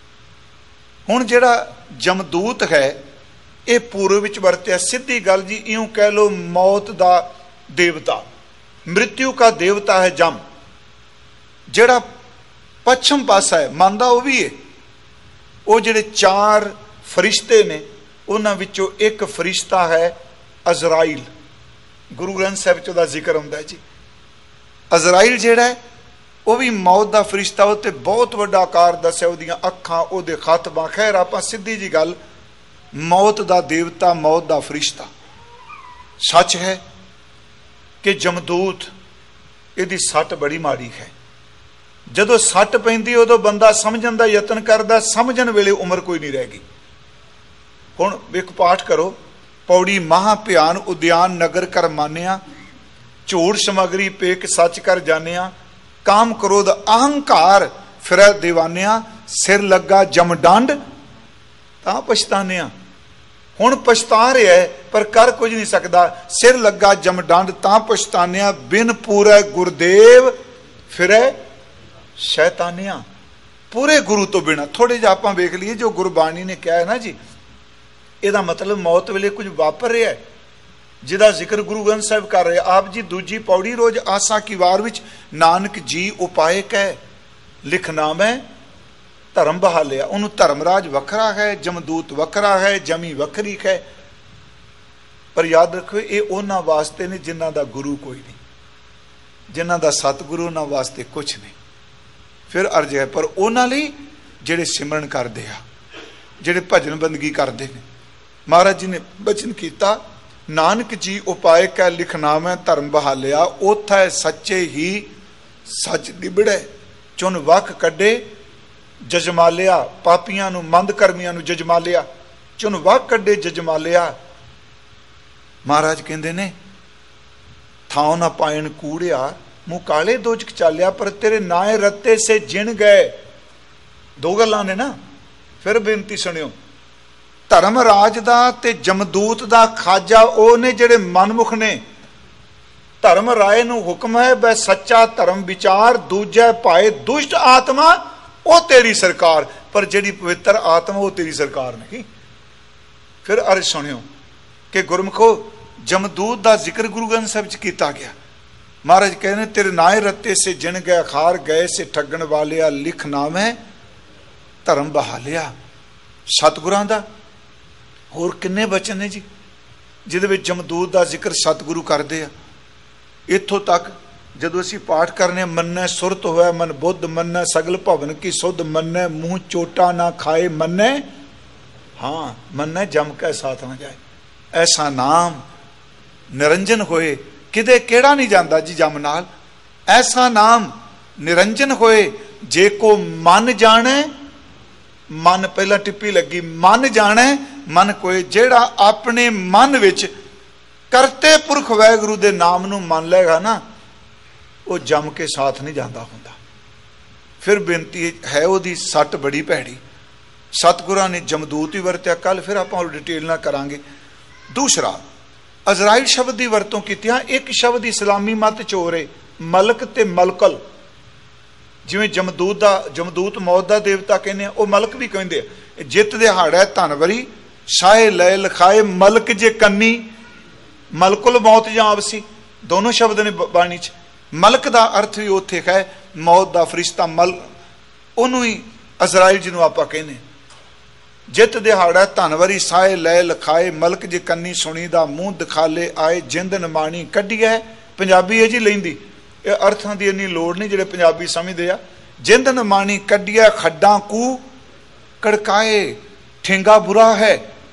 ਹੁਣ ਜਿਹੜਾ ਜਮਦੂਤ ਹੈ ਇਹ ਪੂਰਬ ਵਿੱਚ ਵਰਤਿਆ। ਸਿੱਧੀ ਗੱਲ ਜੀ, ਇਉਂ ਕਹਿ ਲੋ ਮੌਤ ਦਾ ਦੇਵਤਾ, ਮ੍ਰਿਤਿੂ ਦਾ ਦੇਵਤਾ ਹੈ ਜਮ। ਜਿਹੜਾ ਪੱਛਮ ਪਾਸਾ ਹੈ ਮੰਨਦਾ ਉਹ ਵੀ ਹੈ। ਉਹ ਜਿਹੜੇ 4 ਫਰਿਸ਼ਤੇ ਨੇ ਉਹਨਾਂ ਵਿੱਚੋਂ ਇੱਕ ਫਰਿਸ਼ਤਾ ਹੈ ਅਜ਼ਰਾਈਲ। ਗੁਰੂ ਗ੍ਰੰਥ ਸਾਹਿਬ ਚ ਉਹਦਾ ਜ਼ਿਕਰ ਹੁੰਦਾ ਜੀ। ਅਜ਼ਰਾਈਲ ਜਿਹੜਾ ਹੈ ਉਹ ਵੀ ਮੌਤ ਦਾ ਫਰਿਸ਼ਤਾ। ਉਹ ਤੇ ਬਹੁਤ ਵੱਡਾ ਆਕਾਰ ਦੱਸਿਆ, ਉਹਦੀਆਂ ਅੱਖਾਂ, ਉਹਦੇ ਖੱਤ ਬਾਂਹ। ਖੈਰ ਆਪਾਂ ਸਿੱਧੀ ਜੀ ਗੱਲ, ਮੌਤ ਦਾ ਦੇਵਤਾ, ਮੌਤ ਦਾ ਫਰਿਸ਼ਤਾ। ਸੱਚ ਹੈ ਕਿ ਜਮਦੂਤ ਇਹਦੀ ਸੱਟ ਬੜੀ ਮਾੜੀ ਹੈ। ਜਦੋਂ ਸੱਟ ਪੈਂਦੀ ਉਦੋਂ ਬੰਦਾ ਸਮਝਣ ਦਾ ਯਤਨ ਕਰਦਾ, ਸਮਝਣ ਵੇਲੇ ਉਮਰ ਕੋਈ ਨਹੀਂ ਰਹਿ ਗਈ। ਹੁਣ ਇੱਕ ਪਾਠ ਕਰੋ, ਪੌੜੀ ਮਹਾ ਭਿਆਨ ਉਦਿਆਨ ਨਗਰ ਕਰ ਮਾਨਿਆ, ਝੂਠ ਸਮਗਰੀ ਪੇਕ ਸੱਚ ਕਰ ਜਾਣਿਆ, ਕਾਮ ਕ੍ਰੋਧ ਅਹੰਕਾਰ ਫਿਰੈ ਦੀਵਾਨਿਆ, ਸਿਰ ਲੱਗਾ ਜਮ ਡੰਡ ਤਾਂ ਪਛਤਾਨਿਆ। ਹੁਣ ਪਛਤਾ ਰਿਹਾ ਪਰ ਕਰ ਕੁਝ ਨਹੀਂ ਸਕਦਾ। ਸਿਰ ਲੱਗਾ ਜਮ ਡੰਡ ਤਾਂ ਪਛਤਾਨਿਆ, ਬਿਨ ਪੂਰੇ ਗੁਰਦੇਵ ਫਿਰੈ ਸ਼ੈਤਾਨਿਆ। ਪੂਰੇ ਗੁਰੂ ਤੋਂ ਬਿਨਾ। ਥੋੜੇ ਜਿਹਾ ਆਪਾਂ ਵੇਖ ਲਈਏ ਜੋ ਗੁਰਬਾਣੀ ਨੇ ਕਿਹਾ ਹੈ ਨਾ ਜੀ, ਇਹਦਾ ਮਤਲਬ ਮੌਤ ਵੇਲੇ ਕੁਝ ਵਾਪਰ ਰਿਹਾ ਹੈ ਜਿਹਦਾ ਜ਼ਿਕਰ ਗੁਰੂ ਗ੍ਰੰਥ ਸਾਹਿਬ ਕਰ ਰਹੇ। ਆਪ ਜੀ ਦੂਜੀ ਪੌੜੀ ਰੋਜ਼ ਆਸਾ ਕੀ ਵਾਰ ਵਿੱਚ, ਨਾਨਕ ਜੀ ਉਪਾਏ ਕਹਿ ਲਿਖਨਾਮੈ ਧਰਮ ਬਹਾਲਿਆ। ਉਹਨੂੰ ਧਰਮਰਾਜ ਵੱਖਰਾ ਹੈ, ਜਮਦੂਤ ਵੱਖਰਾ ਹੈ, ਜਮੀ ਵੱਖਰੀ ਹੈ। ਪਰ ਯਾਦ ਰੱਖੋ ਇਹ ਉਹਨਾਂ ਵਾਸਤੇ ਨੇ ਜਿਨ੍ਹਾਂ ਦਾ ਗੁਰੂ ਕੋਈ ਨਹੀਂ, ਜਿਨ੍ਹਾਂ ਦਾ ਸਤਿਗੁਰੂ ਉਹਨਾਂ ਵਾਸਤੇ ਕੁਛ ਨਹੀਂ। ਫਿਰ ਅਰਜ਼ ਹੈ ਪਰ ਉਹਨਾਂ ਲਈ ਜਿਹੜੇ ਸਿਮਰਨ ਕਰਦੇ ਆ, ਜਿਹੜੇ ਭਜਨ ਬੰਦਗੀ ਕਰਦੇ ਨੇ। ਮਹਾਰਾਜ ਜੀ ਨੇ ਬਚਨ ਕੀਤਾ, ਨਾਨਕ ਜੀ ਉਪਾਏ ਕੈ ਲਿਖਨਾਮੈ ਧਰਮ ਬਹਾਲਿਆ, ਉਥੈ ਸੱਚੇ ਹੀ ਸੱਚ ਨਿਬੜੈ, ਚੁਨ ਵਖ ਕੱਢੇ ਜਜਮਾਲਿਆ। ਪਾਪੀਆਂ ਨੂੰ, ਮੰਦ ਕਰਮੀਆਂ ਨੂੰ ਜਜਮਾਲਿਆ, ਚੁਨ ਵਖ ਕੱਢੇ ਜਜਮਾਲਿਆ। ਮਹਾਰਾਜ ਕਹਿੰਦੇ ਨੇ ਥਾਉ ਨਾ ਪਾਇਣ ਕੂੜਿਆ, ਮੂੰਹ ਕਾਲੇ ਦੋਜਕ ਚਾਲਿਆ, ਪਰ ਤੇਰੇ ਨਾਏ ਰੱਤੇ ਸੇ ਜਿਣ ਗਏ। दो गल्लां ने ना। फिर बेनती सुनियो, धर्मराज दा ते जमदूत दा खाजा वो ने जिहड़े मनमुख ने। धर्म राय नूं हुक्म है वै सच्चा धर्म विचार, दूजा भाए दुष्ट आत्मा वो तेरी सरकार, पर जिहड़ी पवित्र आत्मा वो तेरी सरकार नहीं। फिर अर्ज सुनियो कि गुरमुखो जमदूत का जिक्र गुरु ग्रंथ साहिब च कीता गया। महाराज कहने तेरे नाए रत्ते से जिन गए खार गए से ठगण वालिया, लिख नाम है धर्म बहा लिया। सतगुरां दा होर किन्ने बचन ने जी जिहदे विच जमदूत का जिक्र सतगुरु करदे आ। इत्थों तक जदों असीं पाठ करने, मन्नै सुरत होया मन बुद्ध, मन्नै सगल भवन की सुध, मन्नै मूँह चोटा ना खाए, मन्नै हाँ मन्नै जम के साथ ना जाए। ऐसा नाम निरंजन होए किदे केड़ा नहीं जाता जी जम नाल। ऐसा नाम निरंजन होए जे को मन जाने, मन पहला टिप्पी लगी, मन जाने मन कोई जेड़ा अपने मन विच करते पुरख वाहिगुरू दे नाम नूं मन लेगा ना, वो जम के साथ नहीं जाता हुंदा। फिर बेनती है उहदी सट बड़ी भैड़ी। सतगुरां ने जमदूत ही वरत्या, कल फिर आपां डिटेल ना करांगे। दूसरा अजराइल शब्द की वरतों कीतियां। एक शब्द इस्लामी मत चोरे मलक ते मलकल, जिवें जमदूत दा जमदूत मौत दा देवता कहने, वो मलक भी कहंदे। जित दिहाड़ा धनवरी साए लय लिखाए, मलक जे कन्नी, मलकुल मौत जां आपसी दोनों शब्द ने बाणी च। मलक दा अर्थ भी उत्थे है मौत दा फरिश्ता, मल उहनूं ही अजराइल जिन्हों आपां कहने। जित दिहाड़ा धनवरी साए लय लिखाए, मलक जे कन्नी सुनी दा मूँह दिखाले आए, जिंद नमाणी कढ़ी है। पंजाबी है जी लैंदी, ये अर्थां दी इन्नी लोड़ नहीं जिहड़े पंजाबी समझदे आ। जिंद नमाणी कढ़ी है, खड्डां कू कड़काए, ठेंगा बुरा है।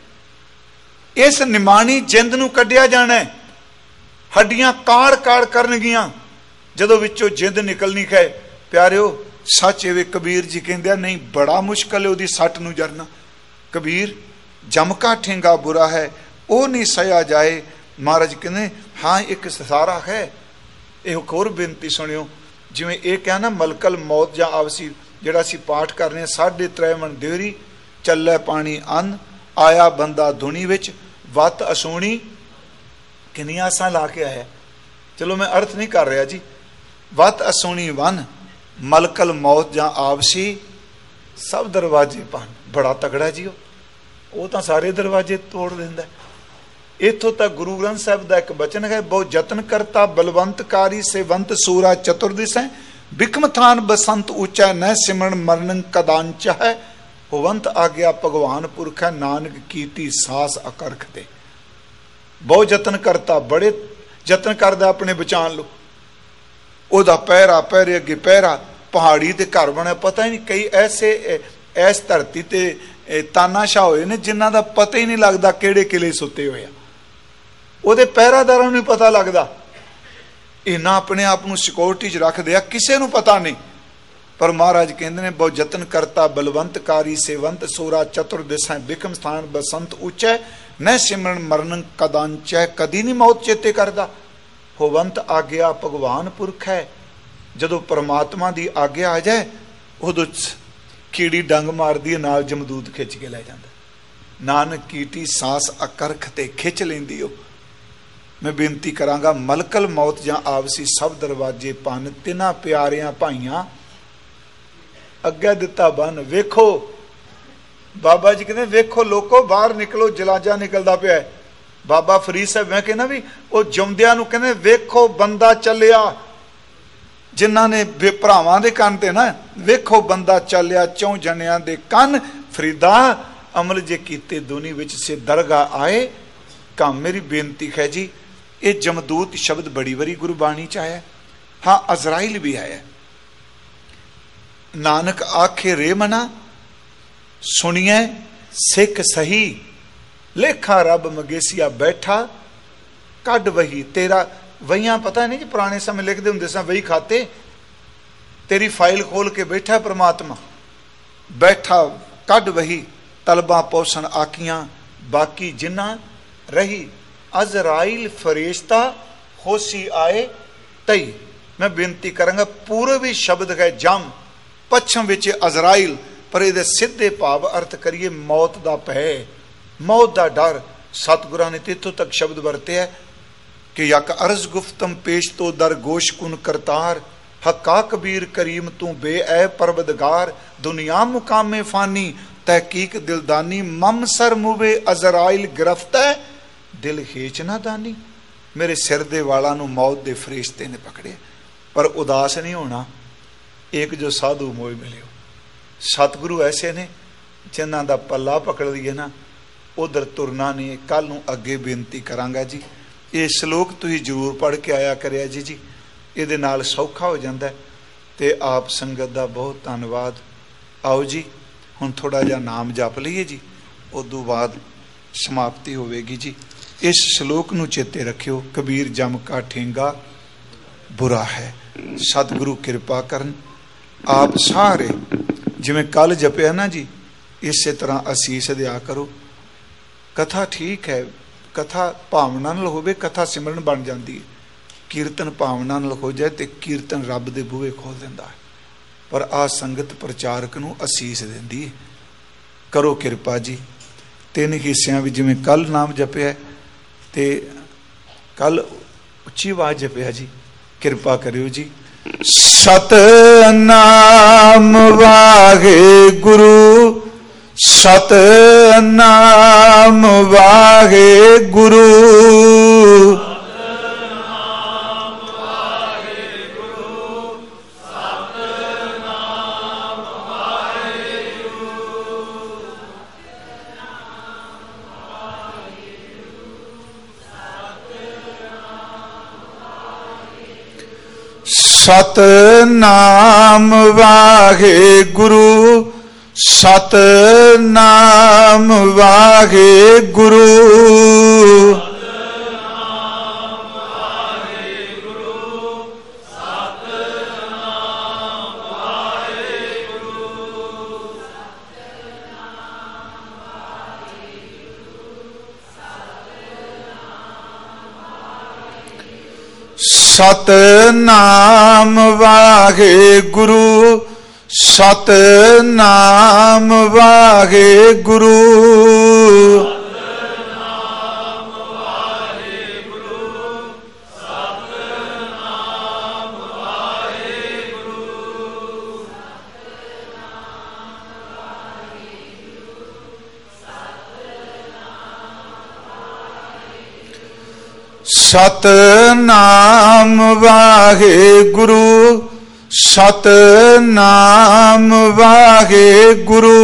इस निमाणी जिंद नूं कढ़िया जाना है, हड्डियां काड़ काड़ करनगियां जदों विचों जिंद निकलनी है। प्यारिओ सच एवे कबीर जी कहंदे नहीं, बड़ा मुश्किल है उहदी सट नूं जरना। कबीर जमका ठेंगा बुरा है वो नहीं सया जाए। महाराज कहने हाँ एक सारा है। एक होर बेनती सुनियो, जिवें ये क्या ना मलकल मौत जां आवसी जिहड़ा असीं पाठ करने, 3.5 मन देहरी चलै पानी अन्न, आया बंदा धुनी विच, वत असोणी किन्नियां आसां ला के आया। चलो मैं अर्थ नहीं कर रहा जी। वत असोणी वन, मलकल मौत जां आवसी, सब दरवाजे बंद। बड़ा तगड़ा जी वो तो सारे दरवाजे तोड़ देंदा। इथों तक गुरु ग्रंथ साहिब का एक बचन है, बहुत जतन करता बलवंतकारी सेवंत सूरा चतुर्दिश है, बिकम थान बसंत ऊंचा न सिमरण मरण कदांच है, होवंत आ गया भगवान पुरख है, नानक कीती सास अकरख दे। बहुत जतन करता, बड़े जतन करदा अपने बचान लो। ओदा पैरा पैरे अगे पैरा, पहाड़ी ते घर बने, पता ही नहीं। कई ऐसे इस धरती ते तानाशाह होए ने जिन्हां दा पता ही नहीं लगता किहड़े किले सुते होए आ। ओहदे पहरादारां नूं पता लगदा। इन्ना अपने आप नूं सिक्योरिटी च रखदे आ, किसे नूं पता नहीं। पर महाराज कहंदे ने बहुत जतन करता बलवंतकारी सेवंत सोरा चतुर्दिश है, बिकम स्थान बसंत ऊंचा न सिमरण मरण कदांच है, कदी नहीं मौत चेते करदा। होवंत आग्या भगवान पुरख है, जदों परमात्मा की आग्या आ जाए उदों कीड़ी डंग मारदी है, नाल जमदूत खिंच के लै जांदा। नानक कीती सास अकरख ते खिंच लैंदी हो। मैं बेनती करांगा, मलकल मौत जां आवसी सब दरवाजे पन, तिन्हां प्यारियां भाइयां अगे दिता बन। वेखो बाबा जी कहते वेखो लोको बाहर निकलो, जलाजा निकलदा पिया। बाबा फरीद साहब मैं कहना भी वो जिउंदियां नूं कहंदे वेखो बंदा चलिया, जिन्हां ने भरावां दे कन ते ना वेखो बंदा चलिया, 4 जनियां दे कन फरीदा अमल जे कीते दुनी विच से दरगाह आए काम। मेरी बेनती है जी, ये जमदूत शब्द बड़ी बड़ी गुरबाणी च आया। हाँ अजराइल भी आया। नानक आखे रे मना सुनिए सिख सही, लेखा रब मगेसिया बैठा कड वही। तेरा वहियां पता नहीं जी, पुराने समय लिखते होंगे सा वही खाते, तेरी फाइल खोल के बैठा परमात्मा, बैठा कड वही, तलबा पोषण आखियां बाकी जिन्ना रही। अजराइल फरिश्ता होसी आए तई। मैं बेनती करांगा, पूर्वी शब्द है जम, पश्चिम विच अजराइल, पर ये सीधे भाव अर्थ करिए मौत का भय, मौत का डर। सतगुरां ने इत्थों तक शब्द वरते है कि यक अर्ज गुफ्तम पेश तो दर गोश कुन करतार, हक्का कबीर करीम तू बे ए परवदगार, दुनिया मुकामे फानी तहकीक दिलदानी, मम सर मुवे अजराइल गिरफ्त है दिल हेच ना दानी। मेरे सिर दे वाला नू मौत दे फरिश्ते ने पकड़े, पर उदास नहीं होना। एक जो साधु मोए मिलियो, सतगुरु ऐसे ने जिन्हां दा पल्ला पकड़ लईए ना उधर तुरना नहीं। कल नूं अगे बेनती करांगा जी, ये श्लोक तुसीं जरूर पढ़ के आया करिया जी, इहदे नाल सौखा हो जांदा है। ते आप संगत दा बहुत धन्नवाद। आओ जी हुण थोड़ा जिहा नाम जप लईए जी, उदों बाद समाप्ति होवेगी जी। इस श्लोक नूं चेते रखियो, कबीर जम का ठेंगा बुरा है। सतगुरु किरपा करन, आप सारे जिवें कल जपिया ना जी, इस तरह असीस दिया करो। कथा ठीक है, कथा भावना नाल होवे, कथा सिमरन बन जाती है। कीर्तन भावना नाल हो जाए तो कीर्तन रब दे बूहे खोल दिंदा है, पर आ संगत प्रचारक नूं असीस दिंदी है। करो किरपा जी। 3 हिस्सियां विच जिवें कल नाम जपिया ते कल उच्ची आवाज जपिया जी, किरपा करियो जी। सतनाम वाहे गुरु, सतनाम वाहे गुरु, सतनाम वाहे गुरु, सतनाम वाहे गुरु, सतनाम वाहे गुरु, सतनाम वाहे गुरु, सतनाम वाहे गुरु, सतनाम वाहे गुरु,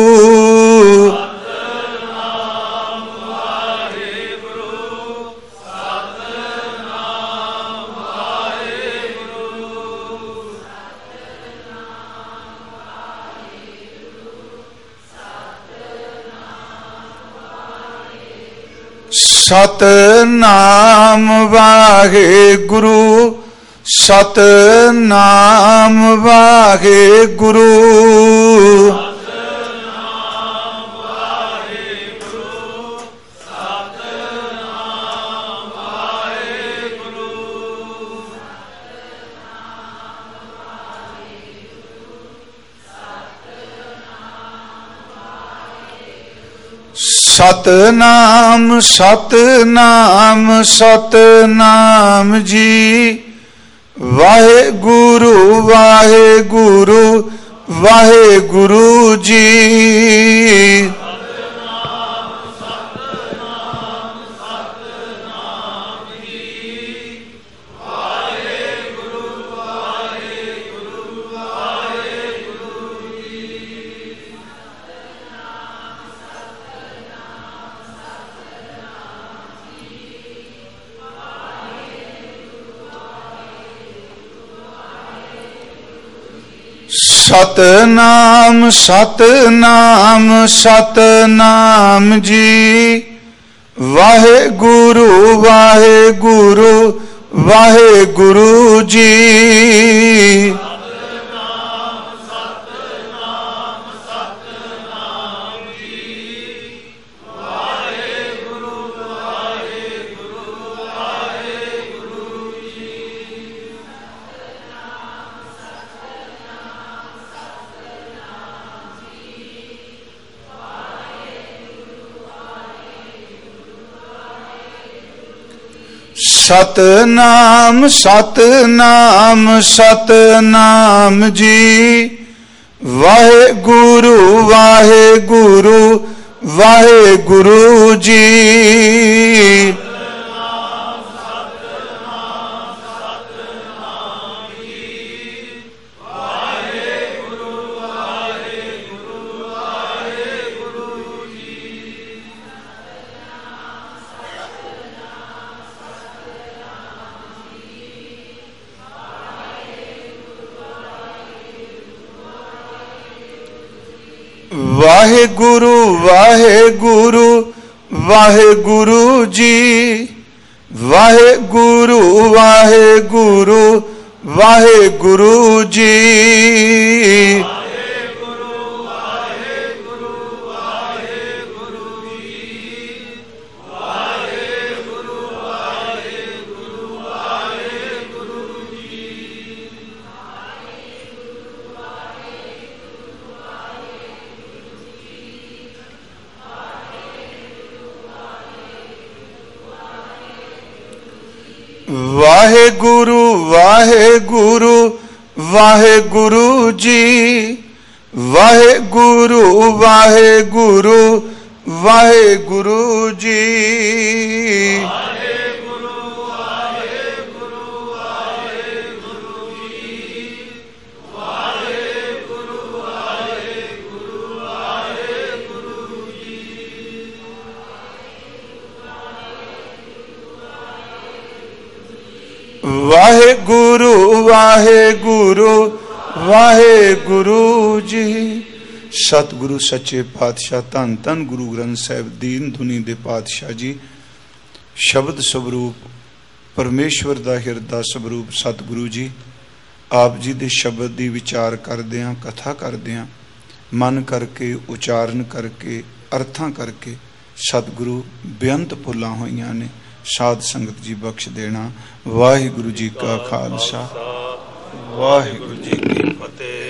सतनाम वाहे गुरु, सतनाम वाहे गुरु, सतनाम सतनाम सतनाम जी, वाहे गुरु वाहे गुरु जी, सतनाम सतनाम सतनाम जी, वाहे गुरु वाहे गुरु जी, ਸਤਨਾਮ ਸਤਨਾਮ ਸਤਨਾਮ ਜੀ। ਵਾਹਿਗੁਰੂ ਵਾਹਿਗੁਰੂ ਵਾਹਿਗੁਰੂ ਜੀ। ਵਾਹਿਗੁਰੂ ਵਾਹਿਗੁਰੂ ਵਾਹਿਗੁਰੂ ਜੀ। ਵਾਹਿਗੁਰੂ ਵਾਹਿਗੁਰੂ ਵਾਹਿਗੁਰੂ ਜੀ। ਵਾਹਿਗੁਰੂ ਵਾਹਿਗੁਰੂ ਵਾਹਿਗੁਰੂ ਜੀ। ਵਾਹਿਗੁਰੂ ਵਾਹਿਗੁਰੂ ਵਾਹਿਗੁਰੂ ਜੀ। ਵਾਹਿਗੁਰੂ ਵਾਹਿਗੁਰੂ ਵਾਹਿਗੁਰੂ ਜੀ। ਸਤਿਗੁਰੂ ਸੱਚੇ ਪਾਤਸ਼ਾਹ ਧੰਨ ਧੰਨ ਗੁਰੂ ਗ੍ਰੰਥ ਸਾਹਿਬ ਦੀਨ ਦੁਨੀ ਦੇ ਪਾਤਸ਼ਾਹ ਜੀ, ਸ਼ਬਦ ਸਵਰੂਪ ਪਰਮੇਸ਼ਵਰ ਦਾ ਹਿਰਦਾ ਸਵਰੂਪ ਸਤਿਗੁਰੂ ਜੀ, ਆਪ ਜੀ ਦੇ ਸ਼ਬਦ ਦੀ ਵਿਚਾਰ ਕਰਦਿਆਂ, ਕਥਾ ਕਰਦਿਆਂ, ਮਨ ਕਰਕੇ, ਉਚਾਰਨ ਕਰਕੇ, ਅਰਥਾਂ ਕਰਕੇ ਸਤਿਗੁਰੂ ਬੇਅੰਤ ਭੁੱਲਾਂ ਹੋਈਆਂ ਨੇ। ਸਾਧ ਸੰਗਤ ਜੀ ਬਖਸ਼ ਦੇਣਾ। ਵਾਹਿਗੁਰੂ ਜੀ ਕਾ ਖਾਲਸਾ, ਵਾਹਿਗੁਰੂ ਜੀ ਕੀ ਫਤਿਹ।